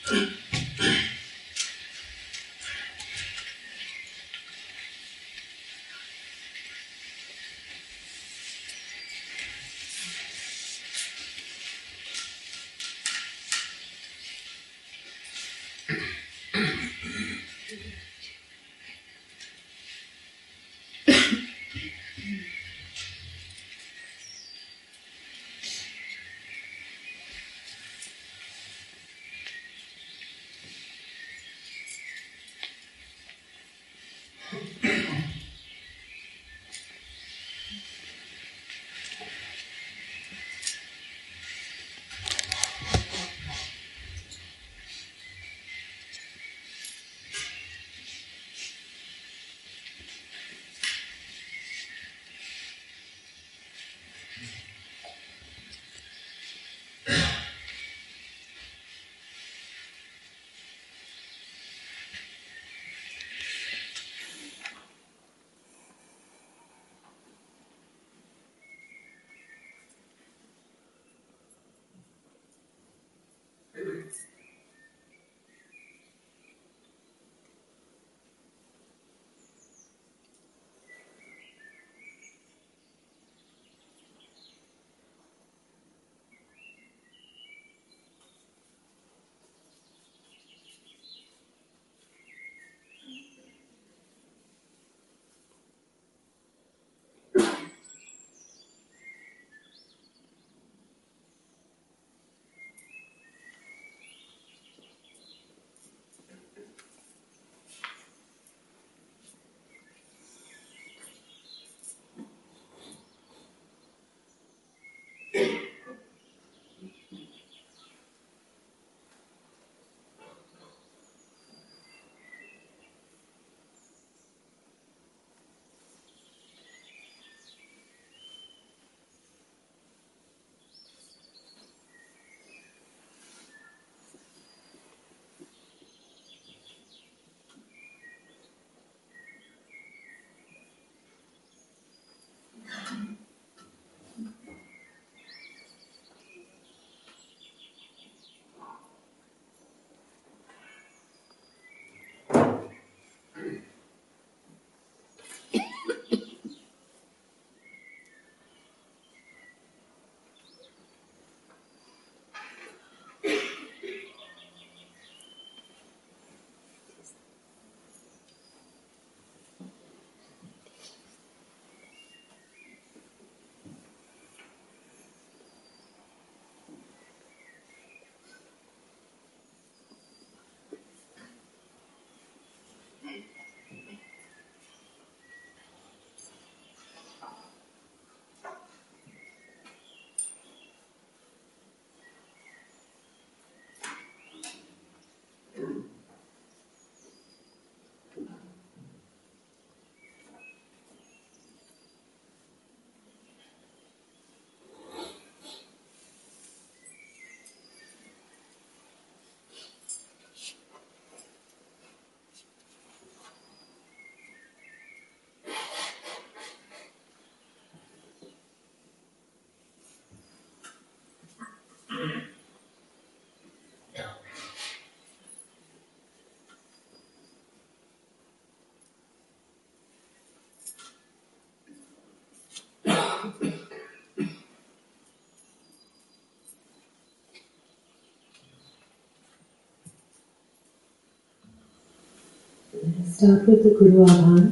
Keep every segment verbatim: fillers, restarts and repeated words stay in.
Start with the Guru Abhan.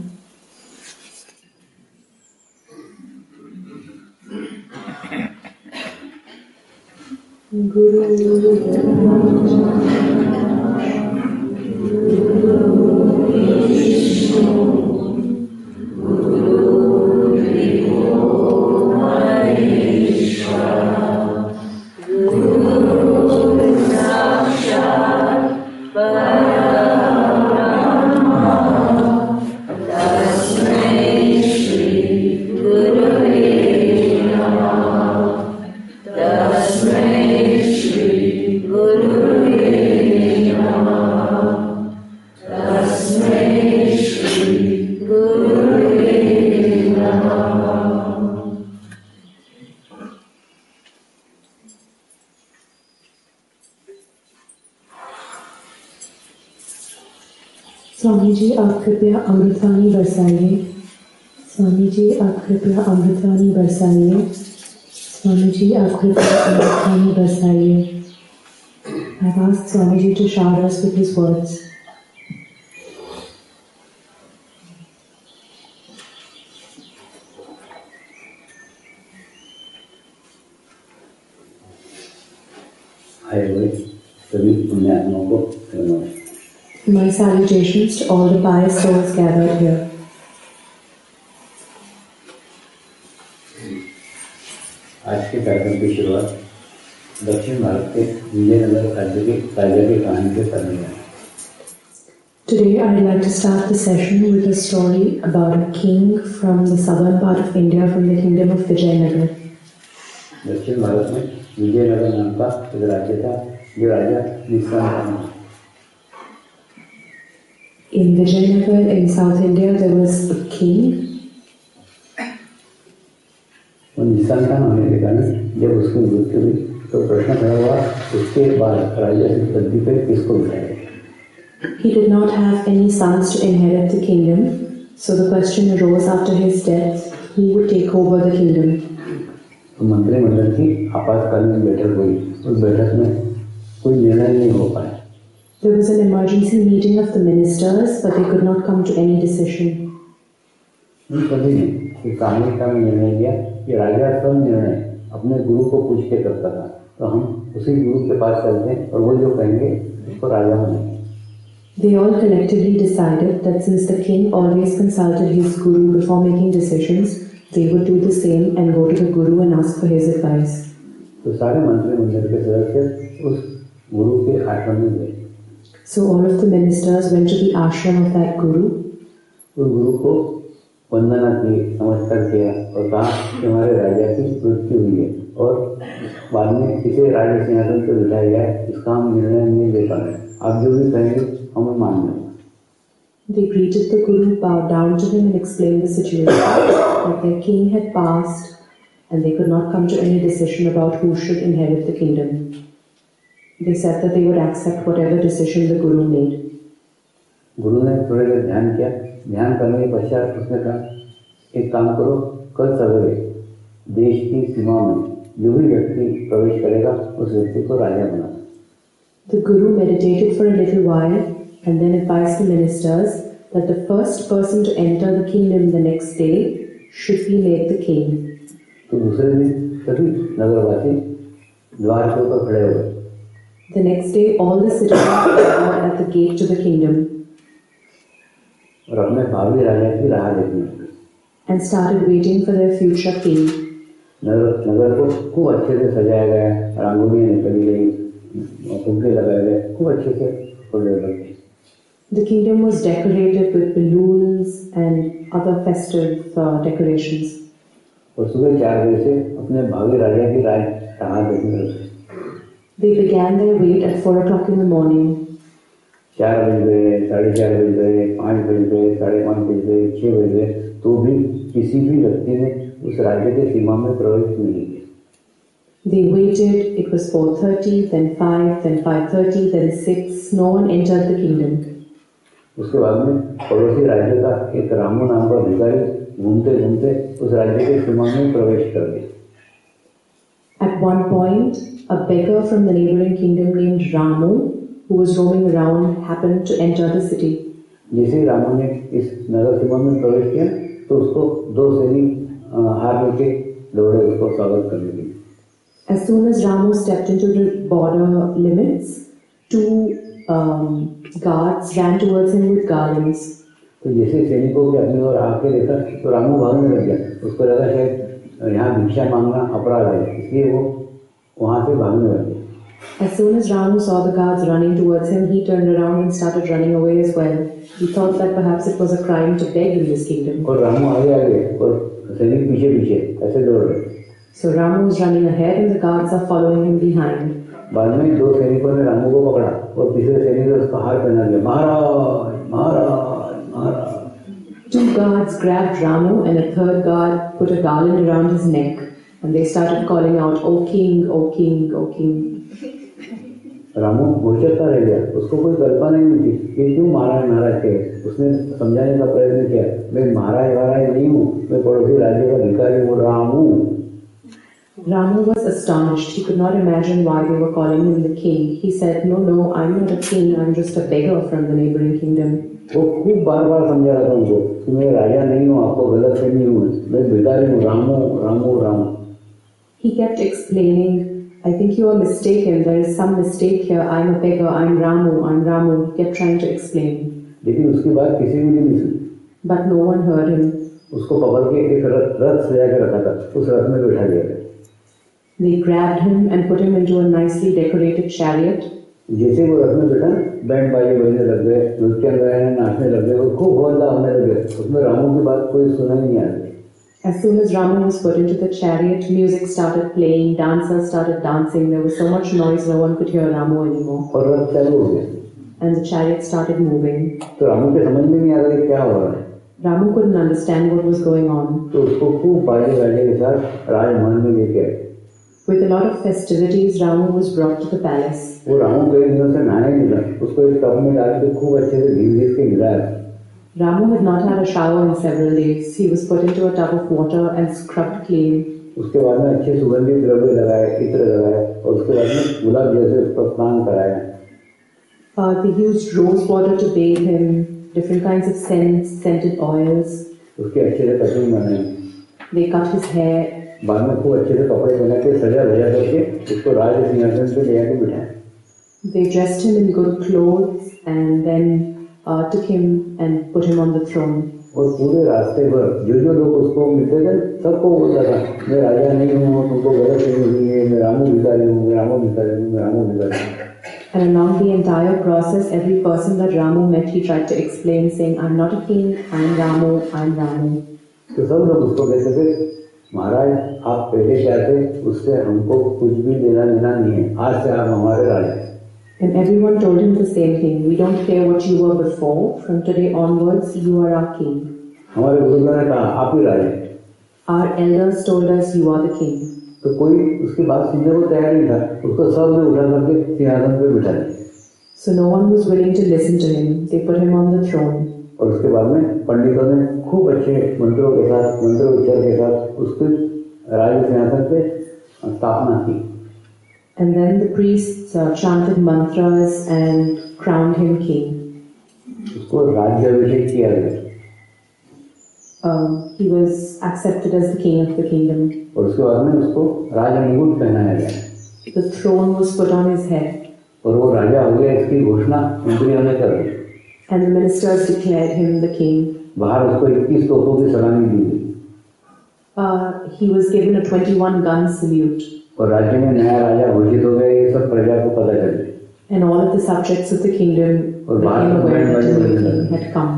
Guru Swami ji आप कृपया अमृतवाणी बरसाइए। स्वामी जी आप कृपया अमृतवाणी बरसाइए। स्वामी जी आप कृपया अमृतवाणी बरसाइए। I've asked Swamiji to shower us with his words. My salutations to all the pious souls gathered here. आज के कार्यक्रम की शुरुआत दक्षिण भारत के विजयनगर राज्य के राजा की कहानी से करनी है। Today I'd like to start the session with a story about a king from the southern part of India, from the kingdom of Vijayanagar. दक्षिण भारत में विजयनगर नाम का एक राज्य था, जो राजा निस्संतान था। In Vijayanagar in South India there was a king. वो निस्संतान होने के कारण जब उसकी मृत्यु हुई तो प्रश्न खड़ा हुआ, उसके बाद राजा की गद्दी पर किसको बिठाएगा? He did not have any sons to inherit the kingdom, so the question arose after his death, who would take over the kingdom? तो मंत्रिमंडल की आपातकालीन बैठक हुई। उस बैठक में कोई निर्णय नहीं हो पाया। There was an emergency meeting of the ministers, but they could not come to any decision. उन सभी ने एक कहानी का निर्णय लिया कि राजा सब निर्णय अपने गुरु को पूछ के करता था, तो हम उसी गुरु के पास चलते हैं और वो जो कहेंगे उसको राजा बनेंगे। They all collectively decided that since the king always consulted his guru before making decisions, they would do the same and go to the guru and ask for his advice. तो सारे मंत्रिमंडल के सदस्य उस गुरु के आश्रम में गए। So all of the ministers went to the ashram of that guru. उस गुरु को वंदना की, नमस्कार किया और कहा कि हमारे राजा की मृत्यु हुई है और बाद में किसे राज सिंहासन पर बिठाया जाए इसका हम निर्णय नहीं ले पा रहे, आप जो भी कहेंगे हम मान लेंगे। They greeted the guru, bowed down to him and explained the situation, that their king had passed and they could not come to any decision about who should inherit the kingdom. They said that they would accept whatever decision the guru made. गुरु ने थोड़ी देर ध्यान किया। ध्यान करने के पश्चात उसने कहा, एक काम करो, कल सवेरे देश की सीमा में जो भी व्यक्ति प्रवेश करेगा उस व्यक्ति को राजा बना। The guru meditated for a little while and then advised the ministers that the first person to enter the kingdom the next day should be made the king. तो दूसरे दिन सभी नगरवासी द्वार के ऊपर खड़े हुए। The next day all the citizens were at the gate to the kingdom और अपने भावी राजा की राह देखने लगे and started waiting for their future king. नगर नगर को खूब अच्छे से सजाया गया, रंगोलियां निकली गई, फुग्गे लगाए गए, खूब अच्छे से फुग्गे लगे। The kingdom was decorated with balloons and other festive uh, decorations. और सुबह चार बजे से अपने भावी राजा की राह राह देखने लगे। They began their wait at four o'clock in the morning. चार बज गए, साढ़े चार बज गए, पाँच बज गए, साढ़े पाँच बज गए, छः बज गए, तो भी किसी भी व्यक्ति ने उस राज्य के सीमा में प्रवेश नहीं किया। They waited. It was four thirty, then five, then five thirty, then six. No one entered the kingdom. उसके बाद में पड़ोसी राज्य का एक रामू नाम का भिखारी घूमते घूमते उस राज्य के सीमा में प्रवेश कर गया। At one point, a beggar from the neighboring kingdom named Ramu, who was roaming around, happened to enter the city. जैसे ही रामू ने इस नगर सीमा में प्रवेश किया तो उसको दो सैनिक हार लेके दौड़े उसको स्वागत करने के लिए। As soon as Ramu stepped into the border limits, two um, guards ran towards him with garlands. तो जैसे सैनिकों के अपनी ओर आके देखा तो रामू भागने लग गया। उसको लगा शायद यहाँ भिक्षा मांगना अपराध है, इसलिए वो वहाँ से भागने लग गया। As soon as Ramu saw the guards running towards him, he turned around and started running away as well. He thought that perhaps it was a crime to beg in this kingdom. और रामू आगे आगे और सैनिक पीछे पीछे ऐसे दौड़ रहे। So Ramu is running ahead and the guards are following him behind. बाद में दो सैनिकों ने रामू को पकड़ा और तीसरे सैनिक ने उसका हाथ पहना लिया, महाराज महाराज महाराज। Two guards grabbed Ramu and a third guard put a garland around his neck and they started calling out, "O king, O king, O king." Ramu भोचकता रह गया, उसको कोई कल्पना ही नहीं थी कि क्यों महाराज नाराज थे। उसने समझाने का प्रयत्न किया, मैं महाराज महाराज नहीं हूँ, मैं पड़ोसी राज्य का भिखारी हूँ, Ramu. Ramu was astonished. He could not imagine why they were calling him the king. He said, no, no, I'm not a king, I'm just a beggar from the neighboring kingdom. वो खूब बार बार समझा रहा था उनको कि मैं राजा नहीं हूँ, आपको गलत फहमी हूँ, मैं भिखारी हूँ, Ramu Ramu Ramu. He kept explaining, I think you are mistaken, there is some mistake here, I'm a beggar, I'm Ramu, I'm Ramu. He kept trying to explain. लेकिन उसकी बात किसी ने नहीं सुनी। But no one heard him. उसको पकड़ के एक रथ रथ सजा के रखा था, उस रथ में बैठा दिया गया। They grabbed him and put him into a nicely decorated chariot. जैसे वो रथ में बैठा, बैंड बाजे बजने लग गए, नृत्य गायन नाचने लग गए, और खूब हौला होने लगे। उसमें रामू की बात कोई सुना ही नहीं आ रही। As soon as Ramu was put into the chariot, music started playing, dancers started dancing. There was so much noise, no one could hear Ramu anymore. और रथ चालू हो गया। And the chariot started moving. तो रामू के समझ में नहीं आ रहा क्या हो रहा है। Ramu couldn't understand what was going on. तो उसको खूब बाजे गाजे के साथ राजमहल में लेके आए। With a lot of festivities, Ramu was brought to the palace. वो रामू कई दिनों से नहाया नहीं था, उसको एक टब में डाल के खूब अच्छे से घी घीस के मिलाया। Ramu had not had a shower in several days. He was put into a tub of water and scrubbed clean. उसके बाद में अच्छे सुगंधित द्रव्य लगाए, इत्र लगाए, और उसके बाद में गुलाब जैसे उसको स्नान कराया। Uh, they used rose water to bathe him, different kinds of scents, scented oils. उसके अच्छे से कटिंग बनाई। They cut his hair. बाद में खूब अच्छे से कपड़े बना के सजा धजा करके उसको राज सिंहासन पे ले आके बिठाया। They dressed him in good clothes and then uh, took him and put him on the throne. और पूरे रास्ते भर जो जो लोग उसको मिलते थे, सबको बोलता था, मैं राजा नहीं हूँ, तुमको गलत नहीं हुई है, मैं रामू भिखारी हूँ, मैं रामू भिखारी हूँ, मैं रामू भिखारी हूँ। And along the entire process, every person that Ramu met, he tried to explain, saying, I'm not a king, I'm Ramu, I'm Ramu. तो सब लोग उसको कहते थे, महाराज आप पहले क्या थे, उससे हमको कुछ भी लेना देना नहीं है, आज से आप हमारे राजा। And everyone told him the same thing. We don't care what you were before. From today onwards, you are our king. हमारे बुजुर्गों ने कहा आप ही राजा। Our elders told us you are the king. तो कोई उसकी बात सुनने को तैयार नहीं था, उसको सब ने उठा करके सिंहासन पे बिठा दिया। So no one was willing to listen to him. They put him on the throne. और उसके बाद में पंडितों ने खूब अच्छे मंत्रों के साथ, मंत्रोच्चार के साथ उसको राज सिंहासन पे स्थापना की। And then the priests uh, chanted mantras and crowned him king. उसको राज्याभिषेक किया गया। Um, he was accepted as the king of the kingdom. और उसके बाद में उसको राज मुकुट पहनाया गया। The throne was put on his head. और वो राजा हो गया इसकी घोषणा मंत्रियों ने कर दी। And the ministers declared him the king. बाहर उसको इक्कीस तोपों की सलामी दी गई। Uh, he was given a twenty-one gun salute. और राज्य में नया राजा घोषित हो गया, ये सब प्रजा को पता चल गया। And all of the subjects of the kingdom became aware that a new king had come.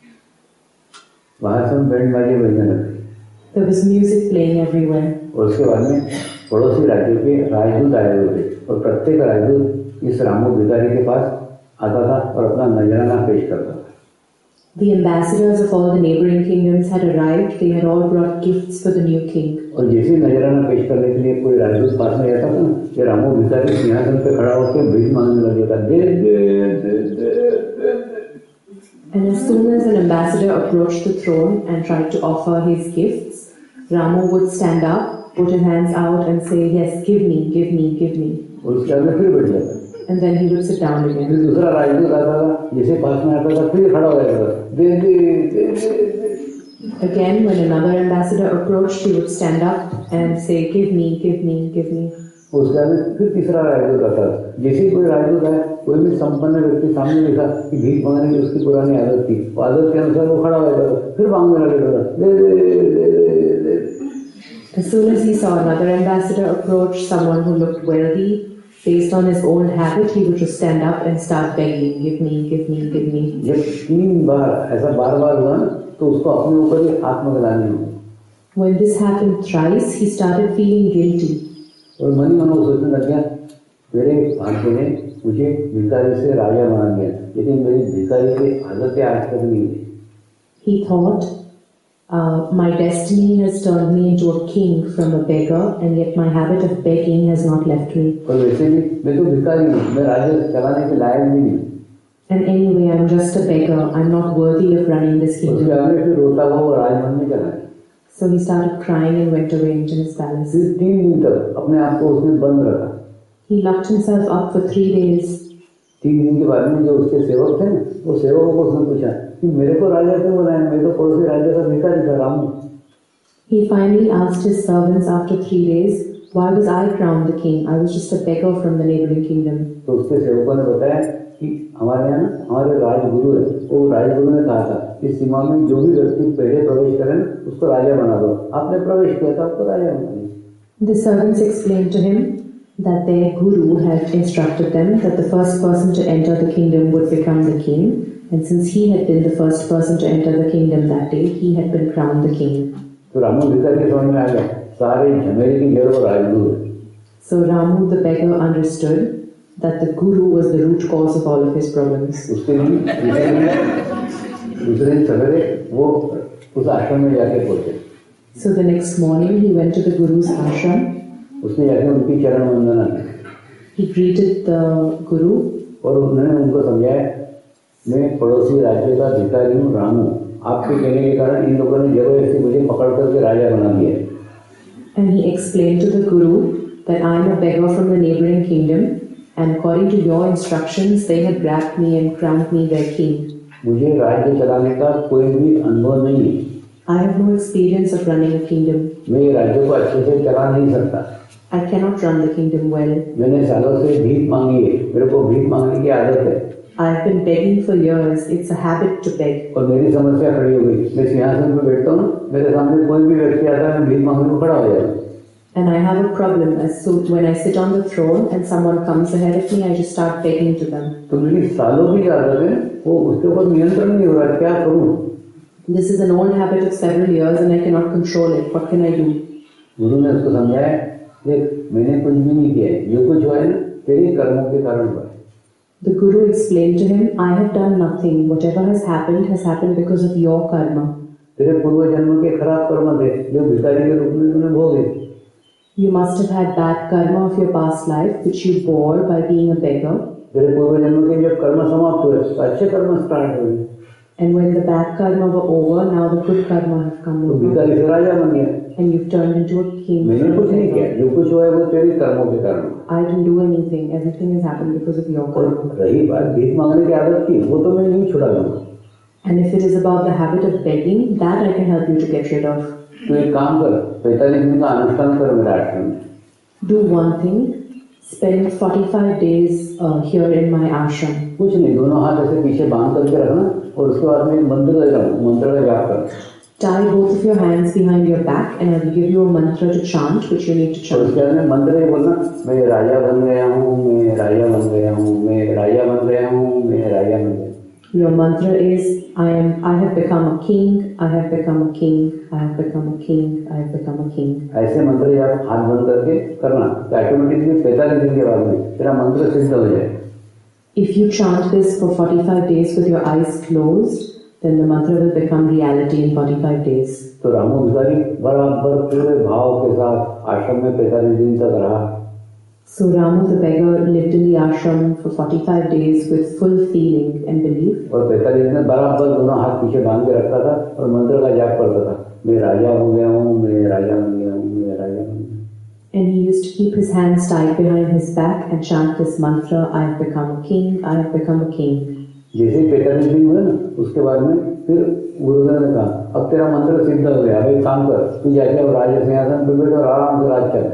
बाहर सब बैंड बाजे बजने लगे। There was music playing everywhere. और उसके बाद में पड़ोसी राज्यों के राजदूत आए हुए थे, और प्रत्येक राजदूत इस रामू भिखारी के पास आता था और अपना नजराना पेश करता था। The ambassadors of all the neighboring kingdoms had arrived. They had all brought gifts for the new king. और जैसे नजराना पेश करने के लिए कोई राजदूत पास में आता था ना, ये रामू भिखारी सिंहासन पे खड़ा होकर भीख मांगने लग जाता, दे दे दे दे दे। And as soon as an ambassador approached the throne and tried to offer his gifts, Ramu would stand up, put his hands out and say, yes, give me, give me, give me. और उसके बाद में फिर बैठ जाता। And then he would sit down again. फिर दूसरा राजदूत आता था, जैसे पास में आता था फिर खड़ा हो जाता था, दे दे दे दे। Again, when another ambassador approached, he would stand up and say, give me, give me, give me. उसके बाद फिर तीसरा राजदूत आता था, जैसे कोई राजदूत आया, कोई भी संपन्न व्यक्ति सामने देखा कि भीख मांगने की उसकी पुरानी आदत थी, वो आदत के अनुसार वो खड़ा हो जाता था, फिर मांगने लगेगा, दे दे दे दे दे। As soon as he saw another ambassador approach, someone who looked wealthy, based on his old habit, he would just stand up and start begging, give me, give me, give me. जब तीन बार ऐसा बार बार हुआ ना, तो उसको अपने ऊपर ही आत्मग्लानि हुई। When this happened thrice, he started feeling guilty. और मन ही मन वो सोचने लग गया, मेरे भाग्य ने मुझे भिखारी से राजा बना दिया, लेकिन मेरी भिखारी की आदतें आज तक नहीं थी। He thought, Uh, my destiny has turned me into a king from a beggar, and yet my habit of begging has not left me. और वैसे भी मैं तो भिखारी हूँ, मैं राज्य चलाने के लायक भी नहीं। And anyway, I'm just a beggar. I'm not worthy of running this उसके kingdom. आगे फिर रोता हुआ वो राजमहल में चला। So he started crying and went away into his palace. फिर तीन दिन तक अपने आप को उसने बंद रखा। He locked himself up for three days. तीन दिन के बाद में जो उसके सेवक थे ना, वो सेवकों को उसने पूछा कि मेरे को राजा क्यों बनाया, मैं तो पड़ोसी राज्य का भिखारी था Ramu. He finally asked his servants after three days, why was I crowned the king? I was just a beggar from the neighboring kingdom. तो उसके सेवकों ने बताया कि हमारे यहाँ ना हमारे राजगुरु है, वो राजगुरु ने कहा था इस सीमा में जो भी व्यक्ति पहले प्रवेश करे उसको राजा बना दो। आपने प्रवेश किया था, आपको राजा बना दिया। The servants explained to him that their guru had instructed them that the first person to enter the kingdom would become the king, and since he had been the first person to enter the kingdom that day, he had been crowned the king. तो रामू भिखारी के समझ में आ गया सारे झमेले की जड़ वो राजगुरु है। So Ramu the beggar understood that the guru was the root cause of all of his problems. उसके लिए दूसरे दिन दूसरे दिन सवेरे वो उस आश्रम में जाके पहुंचे। So the next morning he went to the guru's ashram. उसने जाके उनकी चरण वंदना की। He greeted the guru और उन्होंने उनको समझाया मैं पड़ोसी राज्य का भिखारी हूँ रामू, आपके कहने के कारण इन लोगों ने जबरदस्ती मुझे पकड़ करके राजा बना दिया। And he explained to the guru that I am a beggar from the neighboring kingdom, and according to your instructions, they had grabbed me and crowned me their king. मुझे राज्य चलाने का कोई भी अनुभव नहीं है। I have no experience of running a kingdom. मैं राज्य को अच्छे से चला नहीं सकता। I cannot run the kingdom well. मैंने सालों से भीख मांगी है, मेरे को भीख मांगने की आदत है। I have been begging for years. It's a habit to beg. और मेरी समस्या खड़ी हो गई, मैं सिंहासन पर बैठता हूँ, मेरे सामने कोई भी व्यक्ति आता है, मैं भीख मांगने को खड़ा हो जाता हूँ। And I have a problem. As so when I sit on the throne and someone comes ahead of me, I just start begging to them. तो मेरी सालों की आदत है, वो उसके ऊपर नियंत्रण नहीं हो रहा, क्या करूँ? This is an old habit of several years, and I cannot control it. What can I do? गुरु ने उसको समझाया, देख मैंने कुछ भी नहीं किया है, जो कुछ हुआ है ना तेरे कर्मों के कारण हुआ है। The Guru explained to him, I have done nothing. Whatever has happened has happened because of your karma. तेरे पूर्व जन्म के खराब कर्म थे जो भिखारी के रूप में तूने भोगे। You must have had bad karma of your past life, which you bore by being a beggar. तेरे पूर्व जन्म के जब कर्म समाप्त हुए तो अच्छे कर्म स्टार्ट हुए। And when the bad karma were over, now the good karma have come तो over. भिखारी से राजा बन गया। And you've turned into a king. मैंने कुछ नहीं किया, जो कुछ हुआ है वो तेरे कर्मों के कारण। I didn't do anything. Everything has happened because of your और karma. रही बात भीख मांगने की आदत की, वो तो मैं नहीं छुड़ा दूंगा। And if it is about the habit of begging, that I can help you to get rid of. तो एक काम कर, पैंतालीस दिन का अनुष्ठान कर मेरा आश्रम में। Do one thing. Spend forty-five days uh, here in my ashram. कुछ नहीं, दोनों हाथ ऐसे पीछे बांध करके रखना और उसके बाद में मंत्र का जाप मंत्र का जाप कर। Tie both of your hands behind your back, and I will give you a mantra to chant, which you need to और chant. उसके बाद में मंत्र ये बोलना, मैं राजा बन गया हूँ, मैं राजा बन गया हूँ, मैं राजा बन गया हूँ, मैं राजा बन गया। Your mantra is, I am. I have become a king. I have become a king. I have become a king. I have become a king. ऐसे मंत्र जाप हाथ बंद करके करना, तो ऑटोमेटिकली पैंतालीस दिन के बाद में तेरा मंत्र सिद्ध हो जाए। If you chant this for forty-five days with your eyes closed, then the mantra will become reality in forty-five days. तो रामू भिखारी बराबर पूरे भाव के साथ आश्रम में पैंतालीस दिन तक रहा। So Ramu the beggar lived in the ashram for forty-five days with full feeling and belief. और पैंतालीस दिन बराबर दोनों हाथ पीछे बांध के रखता था और मंत्र का जाप करता था, मैं राजा हो गया हूँ, मैं राजा बन गया हूँ, मैं राजा बन गया। And he used to keep his hands tied behind his back and chant this mantra, I have become a king, I have become a king. जैसे ही पैंतालीस दिन हुए ना, उसके बाद में फिर गुरुदेव ने कहा, अब तेरा मंत्र सिद्ध हो गया, अब एक काम कर, तू जाके और राजा सिंहासन पे बैठ और आराम से राज चल।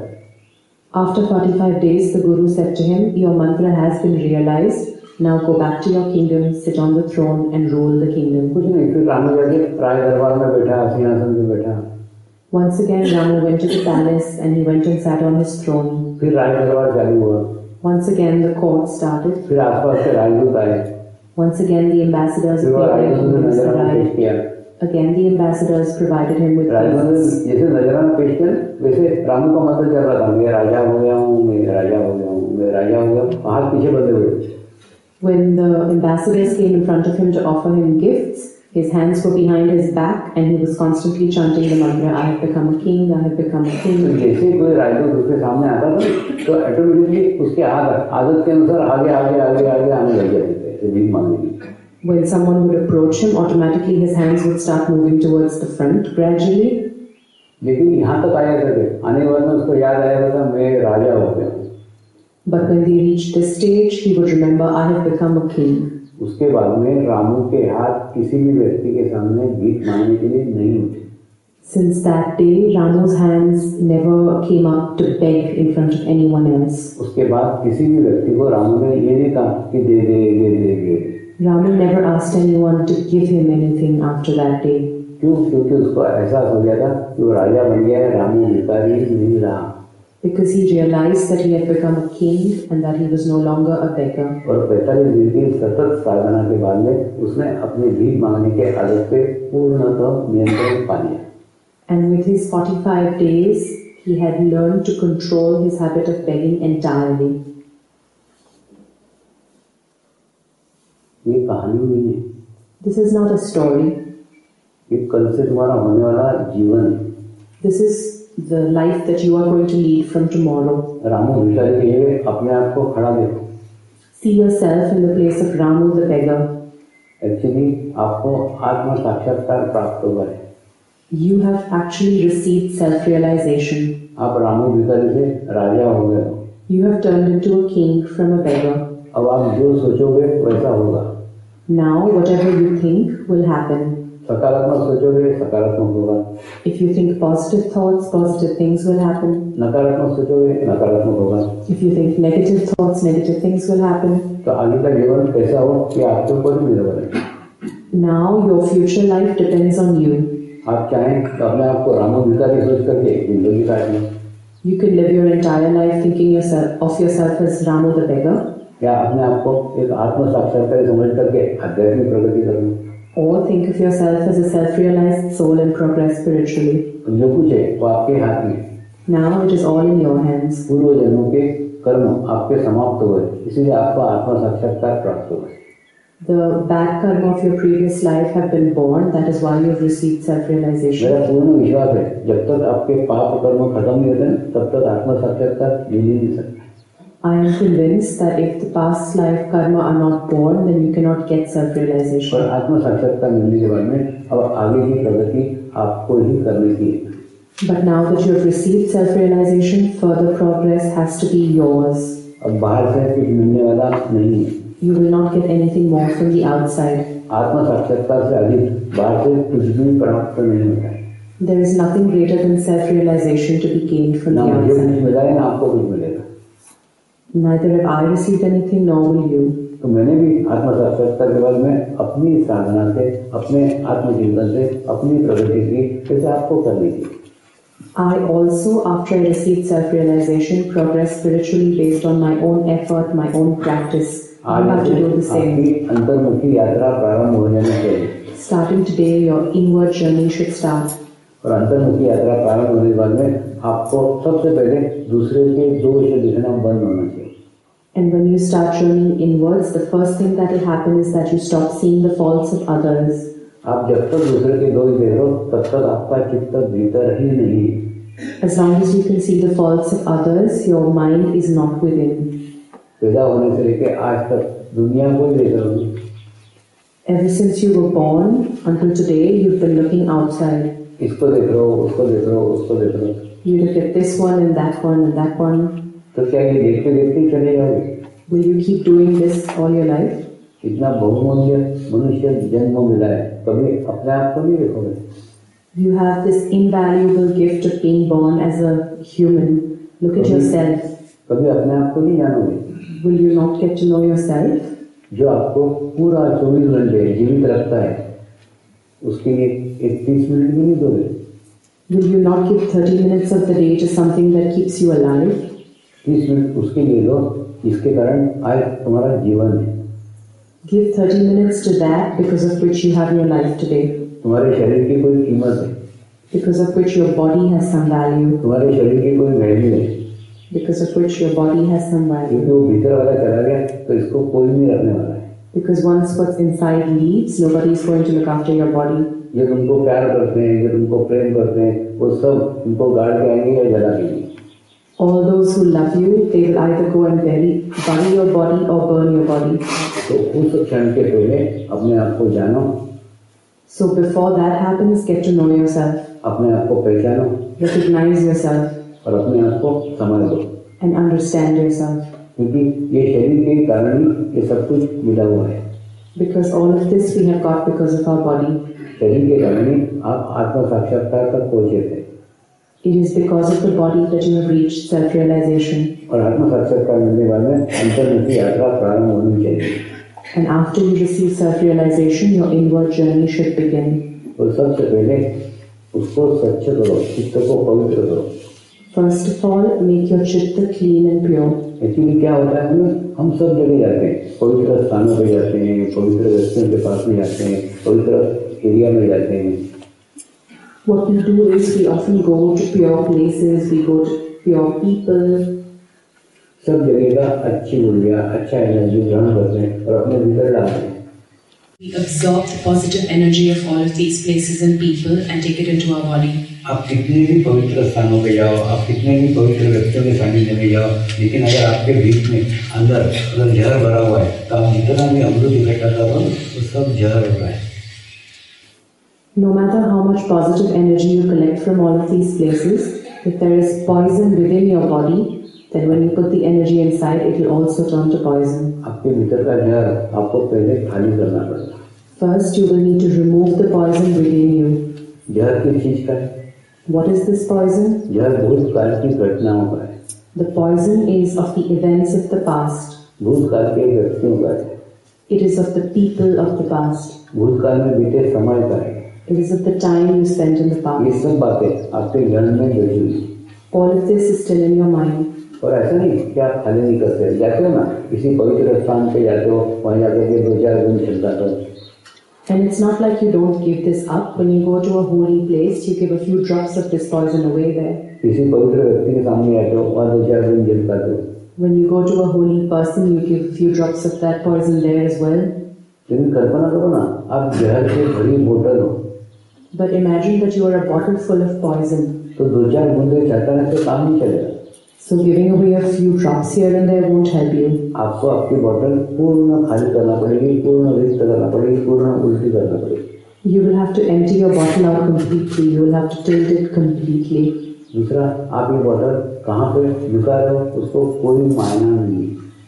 After forty-five days, the Guru said to him, your mantra has been realized. Now go back to your kingdom, sit on the throne and rule the kingdom. कुछ नहीं, फिर रामू जाके राय दरबार में बैठा, सिंहासन पे बैठा। Once again, Ramu went to the palace and he went and sat on his throne. फिर राय दरबार चालू हुआ। Once again, the court started. फिर आसपास से राजदूत आए। Once again, the ambassadors फिर वो appeared राजदूत ने and he नजराना पेश arrived. किया। Again, the ambassadors provided him with राजदूत ने gifts. जैसे नजराना पेश किया, वैसे रामू का मंत्र चल रहा था, मैं राजा हो गया हूँ, मैं राजा हो गया हूँ, मैं राजा हो गया हूँ, हाथ पीछे बंधे हुए। When the ambassadors came in front of him to offer him gifts, His hands were behind his back and he was constantly chanting the mantra, I have become a king, I have become a तो king. जैसे कोई राजदूत उसके सामने आता था तो automatically उसके आदत आदत के अनुसार आगे आगे आगे आगे आने लग जाते थे ऐसे भीख मांगने की। When someone would approach him, automatically his hands would start moving towards the front gradually. लेकिन यहाँ तक आया करते आने के बाद में उसको याद आया था मैं राजा हो गया हूँ। But when they reached this stage, he would remember, I have become a king. उसके बाद में रामू के हाथ किसी भी व्यक्ति के सामने भीख मांगने के लिए नहीं उठे। Since that day, Ramu's hands never came up to beg in front of anyone else. उसके बाद किसी भी व्यक्ति को रामू ने ये नहीं कहा कि दे दे दे दे दे। Ramu never asked anyone to give him anything after that day. क्यों? क्योंकि उसको एहसास हो गया था कि वो राजा बन गया है, रामू भिखारी नहीं रहा। Because he realized that he had become a king and that he was no longer a beggar. और पैंतालीस दिन की सतत साधना के बाद में उसने अपनी भीख मांगने के आदत पे पूर्णतः नियंत्रण पा लिया। And with his forty-five days, he had learned to control his habit of begging entirely. ये कहानी नहीं है। This is not a story. ये कल से तुम्हारा होने वाला जीवन है। This is the life that you are going to lead from tomorrow. Ramu भिखारी के लिए अपने आप को खड़ा देखो। See yourself in the place of Ramu the beggar. Actually आपको आत्म साक्षात्कार प्राप्त हुआ है। You have actually received self-realization. आप रामू भिखारी से राजा हो गए हो। You have turned into a king from a beggar. अब आप जो सोचोगे वैसा होगा। Now whatever you think will happen. सकारात्मक सोचोगे सकारात्मक होगा। If you think positive thoughts, positive things will happen. नकारात्मक सोचोगे नकारात्मक होगा। If you think negative thoughts, negative things will happen. तो आगे का जीवन कैसा हो ये आपके ऊपर ही निर्भर है। Now your future life depends on you. आप चाहें तो अपने आप को रामू भिखारी सोच करके जिंदगी काट लें। You can live your entire life thinking yourself of yourself as Ramu the beggar, या अपने आप को एक आत्म साक्षात्कार समझ करके आध्यात्मिक प्रगति कर लें। or think of yourself as a self-realized soul and progress spiritually. जो कुछ है वो आपके हाथ में। Now it is all in your hands. पूर्व जन्मों के कर्म आपके समाप्त हुए इसीलिए आपको आत्म साक्षात्कार प्राप्त हुआ। The bad karma of your previous life have been born. That is why you have received self-realization. मेरा पूर्ण विश्वास है जब तक आपके पाप कर्म खत्म नहीं होते तब तक आत्म साक्षात्कार मिल ही नहीं सकता। I am convinced that if the past life karma are not born, then you cannot get और self-realization. आत्म साक्षात्कार मिलने के बाद में अब आगे की प्रगति आपको ही करनी थी। But now that you have received self-realization, further progress has to be yours. अब बाहर से कुछ मिलने वाला नहीं है। You will not get anything more from the outside. आत्म साक्षात्कार से अधिक बाहर से कुछ भी प्राप्त नहीं होता है। There is nothing greater than self-realization to be gained from ना the मुझे कुछ outside. मिला है ना आपको कुछ मिलेगा। Neither have I received anything, nor will you. तो मैंने भी आत्म साक्षात्कार के बाद में अपनी साधना से अपने आत्मचिंतन से अपनी प्रगति की जैसे आपको करनी थी। I also, after I received self-realization, progressed spiritually based on my own effort, my own practice. You have to do the same. आपकी अंतर्मुखी यात्रा प्रारंभ हो जानी चाहिए। Starting today, your inward journey should start. और अंतर्मुखी यात्रा प्रारंभ होने के बाद में आपको सबसे पहले दूसरे के दोष दिखना बंद होना चाहिए। And when you start journeying inwards, the first thing that will happen is that you stop seeing the faults of others. आप जब तक दूसरे के दोष देख रहे हो तब तक आपका चित्त भीतर ही नहीं है। As long as you can see the faults of others, your mind is not within. पैदा होने से लेकर आज तक दुनिया को ही देख रहे हो। Ever since you were born until today, you've been looking outside. इसको देख रहे हो, उसको देख रहे हो, उसको देख रहे हो। You look at this one and that one and that one. तो क्या ये देखते देखते ही चले जाओगे? Will you keep doing this all your life? इतना बहुमूल्य मनुष्य जन्म मिला है, कभी अपने आप को नहीं देखोगे। You have this invaluable gift of being born as a human. Look at yourself. कभी अपने आप को नहीं जानोगे। Will you not get to know yourself? जो आपको पूरा चौबीस घंटे जीवित रखता है उसके लिए एक तीस मिनट भी नहीं दोगे। Will you not give thirty minutes of the day to something that keeps you alive? तीस मिनट उसके लिए दो जिसके कारण आज तुम्हारा जीवन है। Give thirty minutes to that because of which you have your life today. तुम्हारे शरीर की कोई कीमत है। Because of which your body has some value. तुम्हारे शरीर की कोई वैल्यू है। Because of which your body has some value. क्योंकि वो भीतर वाला चला गया तो इसको कोई नहीं रखने वाला है। Because once what's inside leaves, nobody is going to look after your body. ये तुमको प्यार करते हैं, ये तुमको प्रेम करते हैं, वो सब तुमको गाड़ के आएंगे या जला देंगे. All those who love you, they will either go and bury, bury your body or burn your body. तो उस क्षण के पहले अपने आप को जानो. So before that happens, get to know yourself. अपने आप को पहचानो. Recognize yourself. और अपने आप को समझ लो. And understand yourself. क्योंकि ये शरीर के कारण ही ये सब कुछ मिला हुआ है. Because all of this we have got because of our body. शरीर के कारण ही आप आत्म साक्षात्कार तक पहुंचे थे. It is because of the body that you have reached self-realization. और आत्म साक्षात्कार मिलने के बाद में अंतर्मुखी यात्रा प्रारंभ होनी चाहिए. And after you receive self-realization, your inward journey should begin. और सबसे पहले उसको स्वच्छ करो, चित्त को पवित्र करो. First of all, make your chitta clean and pure. Actually क्या होता है, हम सब जगह जाते हैं, पवित्र स्थानों पे जाते हैं, पवित्र व्यक्तियों के पास में जाते हैं, पवित्र एरिया में जाते हैं. What we do is we often go to pure places, we go to pure people. सब जगह का अच्छी ऊर्जा, अच्छा एनर्जी ग्रहण करते हैं और अपने भीतर डालते हैं. We absorb the positive energy of all of these places and people and take it into our body. आप कितने भी पवित्र स्थानों पे जाओ, आप कितने भी पवित्र व्यक्तियों के सानिध्य में जाओ, लेकिन अगर आपके बीच में अंदर अगर जहर भरा हुआ है तो आप जितना भी अमृत इकट्ठा करो वो सब जहर होता है. No matter how much positive energy you collect from all of these places, if there is poison within your body, then when you put the energy inside, it will also turn to poison. आपके भीतर का जहर आपको पहले खाली करना पड़ेगा. First, you will need to remove the poison within you. जहर किस चीज का है? What is this poison? जहर भूतकाल की घटनाओं का है. The poison is of the events of the past. भूतकाल के व्यक्तियों का है. It is of the people of the past. भूतकाल में बीते समय का है. It is of the time you spent in the ये past. सब बातें आपके मन में बैठी हुई. All of this is still in your mind. और ऐसा नहीं कि आप खाली नहीं करते, जाते हो ना किसी पवित्र स्थान पे जाते हो, वहाँ जाकर के दो चार दिन चलता करो. And it's not like you don't give this up. When you go to a holy place, you give a few drops of this poison away there. किसी पवित्र व्यक्ति के सामने जाते हो, वहाँ दो चार दिन जलता करो. When you go to a holy person, you give a few drops of that poison there as well. लेकिन कल्पना करो ना, आप जहर से भरी बोतल हो. But imagine that you are a bottle full of poison. तो दो चार बूंदे छटाने से काम नहीं चलेगा. So giving away a few drops here and there won't help you. आपको आपकी बोतल पूर्ण खाली करना पड़ेगी, पूर्ण रिक्त करना पड़ेगी, पूर्ण उल्टी करना पड़ेगी. You will have to empty your bottle out completely. You will have to tilt it completely. दूसरा, आप ये बोतल कहाँ पे झुका रहे हो उसको कोई मायना नहीं.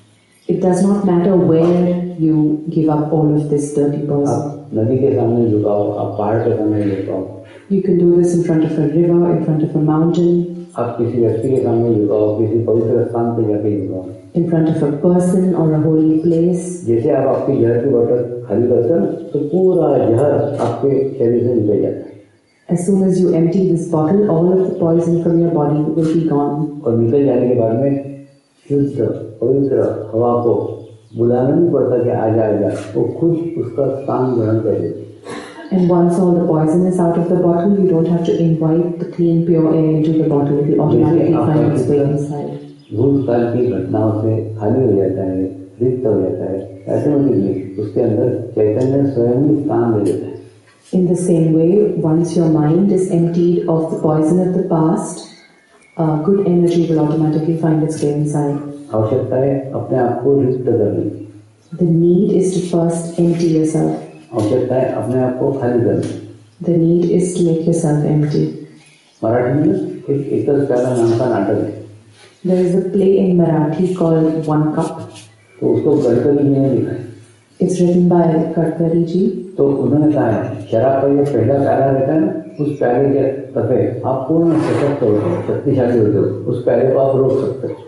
It does not matter where you give up all of this dirty poison. आप नदी के सामने झुकाओ, आप पहाड़ के सामने झुकाओ. You can do this in front of a river, in front of a mountain. आप किसी व्यक्ति के सामने झुकाओ, किसी पवित्र स्थान पे जाके झुकाओ. In front of a person or a holy place. जैसे आप आपकी जहर की बोतल खाली करते हो तो पूरा जहर आपके शरीर से निकल जाता है. As soon as you empty this bottle, all of the poison from your body will be gone. और निकल जाने के बाद में शुद्ध पवित्र हवा को बुलाना नहीं पड़ता कि आजा आजा, वो खुद उसका स्थान ग्रहण करेगी. And once all the poison is out of the bottle, you don't have to invite the clean, pure air into the bottle. It will automatically find its way inside. भूतकाल की घटनाओं से खाली हो जाता है, रिक्त हो जाता है. ऐसे में उसके अंदर चैतन्य स्वयं ही स्थान ले लेता है. In the same way, once your mind is emptied of the poison of the past, uh, good energy will automatically find its way inside. आवश्यकता है अपने आप को रिक्त करने की. The need is to first empty yourself. आवश्यकता है अपने आप को खाली करने. The need is to make yourself empty. Marathi में एक एकल प्याला नाम का नाटक है. There is a play in Marathi called One Cup. तो उसको गडकरी जी ने लिखा है. It's written by Gadkari ji. तो उन्होंने कहा है शराब का ये पहला प्याला रहता है ना, उस प्याले के तफे आप पूर्ण सशक्त होते हो, शक्तिशाली होते हो, उस प्याले को आप रोक सकते हो.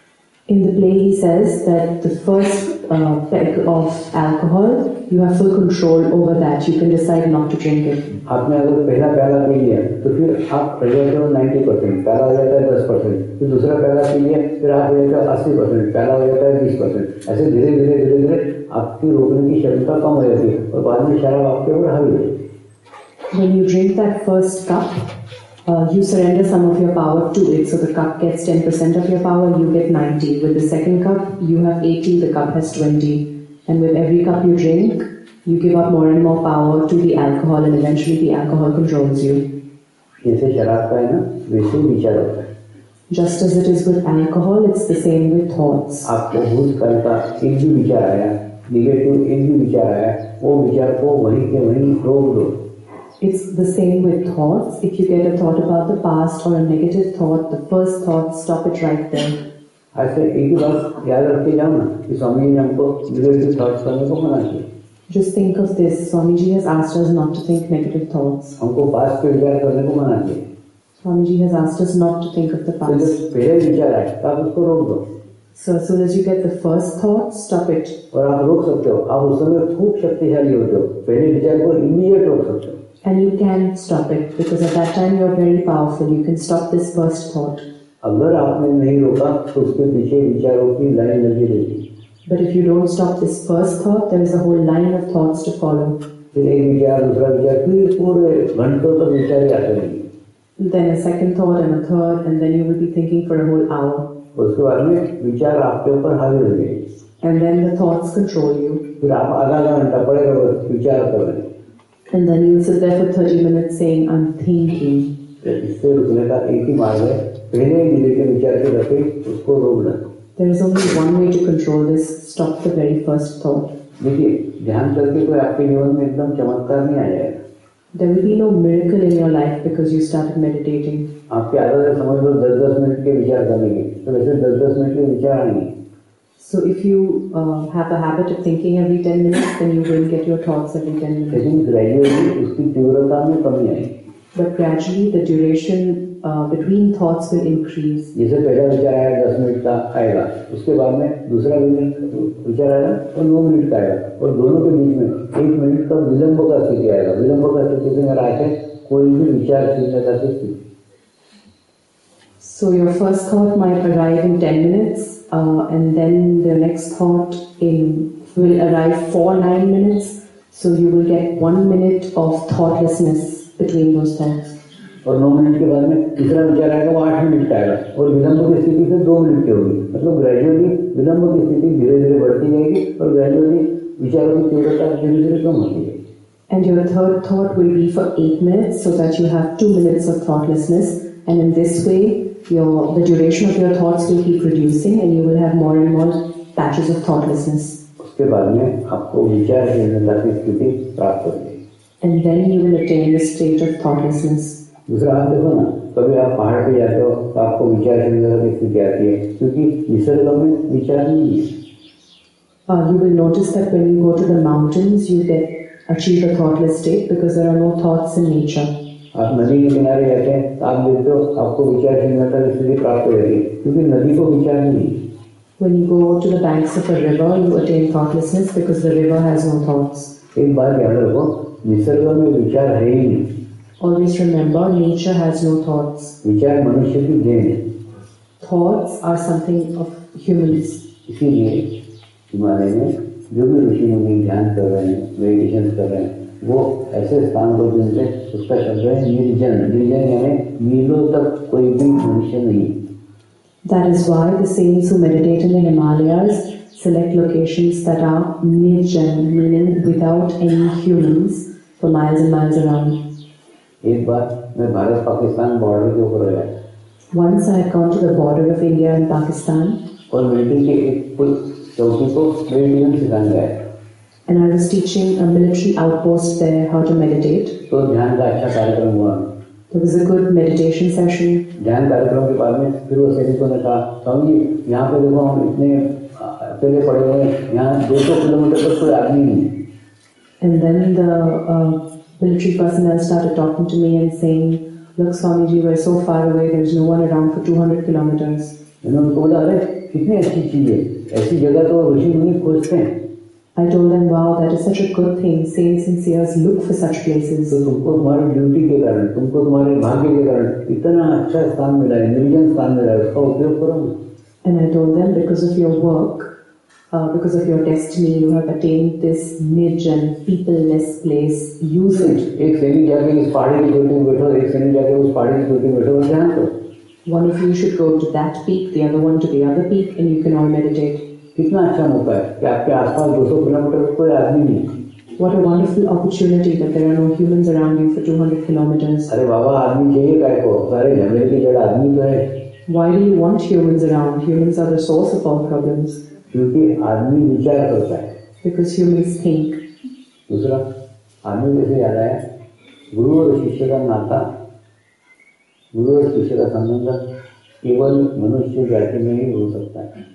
In the play, he says that the first uh, peg of alcohol, you have full control over that. You can decide not to drink it. आपने अगर पहला प्याला पी लिया तो फिर आप रह जाते हो नाइन्टी परसेंट, प्याला हो जाता है दस परसेंट, फिर दूसरा प्याला पी लिया फिर आप हो जाते हो अस्सी परसेंट, प्याला हो जाता है बीस परसेंट. ऐसे धीरे धीरे धीरे धीरे आपकी रोकने की क्षमता कम हो जाती है और बाद में शराब आपके ऊपर हावी होती है. When you drink that first cup, uh, you surrender some of your power to it. So the cup gets ten percent of your power, you get ninety. With the second cup, you have eighty, the cup has twenty. And with every cup you drink, you give up more and more power to the alcohol, and eventually the alcohol controls you. जैसे शराब का है ना, वैसे ही विचार होता है. Just as it is with alcohol, it's the same with thoughts. आपको भूतकाल का एक भी विचार आया, निगेटिव एक भी विचार आया, वो विचार को वहीं के वहीं रोक दो. It's the same with thoughts. If you get a thought about the past or a negative thought, the first thought, stop it right there. ऐसे एक ही बात याद रखते जाओ ना कि स्वामी जी ने हमको निगेटिव थॉट्स करने को मना किया. Just think of this. Swamiji has asked us not to think negative thoughts. हमको पास्ट के विचार करने को मना किया. Swamiji has asked us not to think of the तो past. जब पहले विचार आए तो आप उसको रोक दो. So as soon as you get the first thought, stop it. और आप रोक सकते हो. आप उस समय खूब शक्तिशाली होते हो. पहले विचार को इमीडिएट रोक सकते हो. And you can stop it because at that time you are very powerful. You can stop this first thought. अगर आपने नहीं रोका तो उसके पीछे विचारों की लाइन लगी रहेगी. But if you don't stop this first thought, there is a whole line of thoughts to follow. फिर एक विचार, दूसरा विचार, फिर पूरे घंटों तक विचार ही आते रहेंगे. Then a second thought and a third, and then you will be thinking for a whole hour. उसके बाद में विचार आपके ऊपर हावी हो गए. And then the thoughts control you. फिर आप आधा आधा घंटा पड़े रहो विचार कर रहे. And then you will sit there for thirty minutes saying, I'm thinking. इससे रुकने का एक ही मार्ग है, पहले निगेटिव विचार के रखे उसको रोक देना. There is only one way to control this. Stop the very first thought. देखिए, ध्यान करके कोई आपके जीवन में एकदम चमत्कार नहीं आ जाएगा. There will be no miracle in your life because you started meditating. आपकी आदत है समझ लो दस दस मिनट के विचार करने की, तो वैसे दस दस मिनट के विचार आएंगे. So if you uh, have a habit of thinking every ten minutes, then you will get your thoughts every ten minutes. लेकिन ग्रेजुअली उसकी तीव्रता में कमी आएगी. But gradually the duration uh, between thoughts will increase. जैसे पहला विचार आया दस मिनट का आएगा, उसके बाद में दूसरा विचार आएगा और नौ मिनट का आएगा, और दोनों के बीच में एक मिनट का विलंब का स्थिति आएगा. विलंब का स्थिति में अगर आके कोई भी विचार शून्य कर सकती. So your first thought might arrive in ten minutes, uh, and then the next thought in will arrive for nine minutes. So you will get one minute of thoughtlessness between those thoughts. और नौ minute के बाद में तीसरा विचार आएगा, वो आठ minute का आएगा, और विलंब की स्थिति फिर दो मिनट की होगी. मतलब ग्रेजुअली विलंब की स्थिति धीरे धीरे बढ़ती जाएगी और ग्रेजुअली विचारों की तीव्रता धीरे धीरे कम होती है. And your third thought will be for eight minutes, so that you have two minutes of thoughtlessness. And in this way, your the duration of your thoughts will keep reducing, and you will have more and more patches of thoughtlessness. उसके बाद में आपको विचार शून्यता की स्थिति प्राप्त होगी. And then you will attain the state of thoughtlessness. दूसरा आप देखो ना, कभी आप पहाड़ पे जाते हो तो आपको विचार शून्यता की स्थिति आती है, क्योंकि निसर्ग में विचार नहीं है. Uh, you will notice that when you go to the mountains, you get achieve a thoughtless state because there are no thoughts in nature. आप नदी के किनारे जाते हैं तो आप देखते हो आपको विचार शून्यता की स्थिति प्राप्त हो जाती है, क्योंकि नदी को विचार नहीं है. When you go to the banks of a river, you attain thoughtlessness because the river has no thoughts. एक बात याद रखो, निसर्ग में विचार है ही नहीं. Always remember, nature has no thoughts. विचार मनुष्य की देन है. Thoughts are something of humans. इसीलिए हिमालय में जो भी ऋषि मुनि ध्यान कर रहे हैं, मेडिटेशन कर रहे हैं, वो ऐसे स्थान को चुनते उसका शब्द है निर्जन. निर्जन यानी मीलों तक कोई भी मनुष्य नहीं. That is why the saints who meditate in the Himalayas select locations that are nirjan, meaning without any humans, for miles and miles around. एक बार मैं भारत पाकिस्तान बॉर्डर के ऊपर गया. Once I had gone to the border of India and Pakistan. और military के एक चौकी को मेडिटेशन सिखाने गया. And I was teaching a military outpost there how to meditate. तो ध्यान का अच्छा कार्यक्रम हुआ. There was a good meditation session. ध्यान कार्यक्रम के बाद में फिर वो सैनिकों ने कहा, स्वामी जी यहाँ पे देखो हम इतने अकेले पड़े हुए हैं, यहाँ दो सौ किलोमीटर तक कोई आदमी नहीं. And then the uh, military personnel started talking to me and saying, look Swamiji, we're so far away, there's no one around for two hundred kilometers. मैंने उनको बोला, अरे कितनी अच्छी चीज है, ऐसी जगह तो ऋषि मुनि खोजते हैं. I told them, wow, that is such a good thing. Saints and seers look for such places. तो तुमको तुम्हारी ड्यूटी के कारण, तुमको तुम्हारे भाग्य के कारण इतना अच्छा स्थान मिला है, निर्जन स्थान मिला है, उसका उपयोग करो. And I told them, because of your work, uh, because of your destiny, you have attained this nirjan, peopleless place. Use it. एक सैनिक जाके इस पहाड़ी की चोटी में बैठो, एक सैनिक जाके उस पहाड़ी की चोटी में बैठो और ध्यान करो. One of you should go to that peak, the other one to the other peak, and you can all meditate. कितना अच्छा मौका है कि आपके आसपास दो सौ किलोमीटर कोई आदमी नहीं। What a wonderful opportunity that there are no humans around you for two hundred kilometers. अरे बाबा आदमी चाहिए काय को, सारे झगड़े की जड़ आदमी तो है। Why do you want humans around? Humans are the source of all problems. क्योंकि आदमी विचार करता है। Because humans think. दूसरा, आदमी कैसे याद आया, गुरु और शिष्य का नाता, गुरु और शिष्य का संबंध केवल मनुष्य जाति में ही हो सकता है।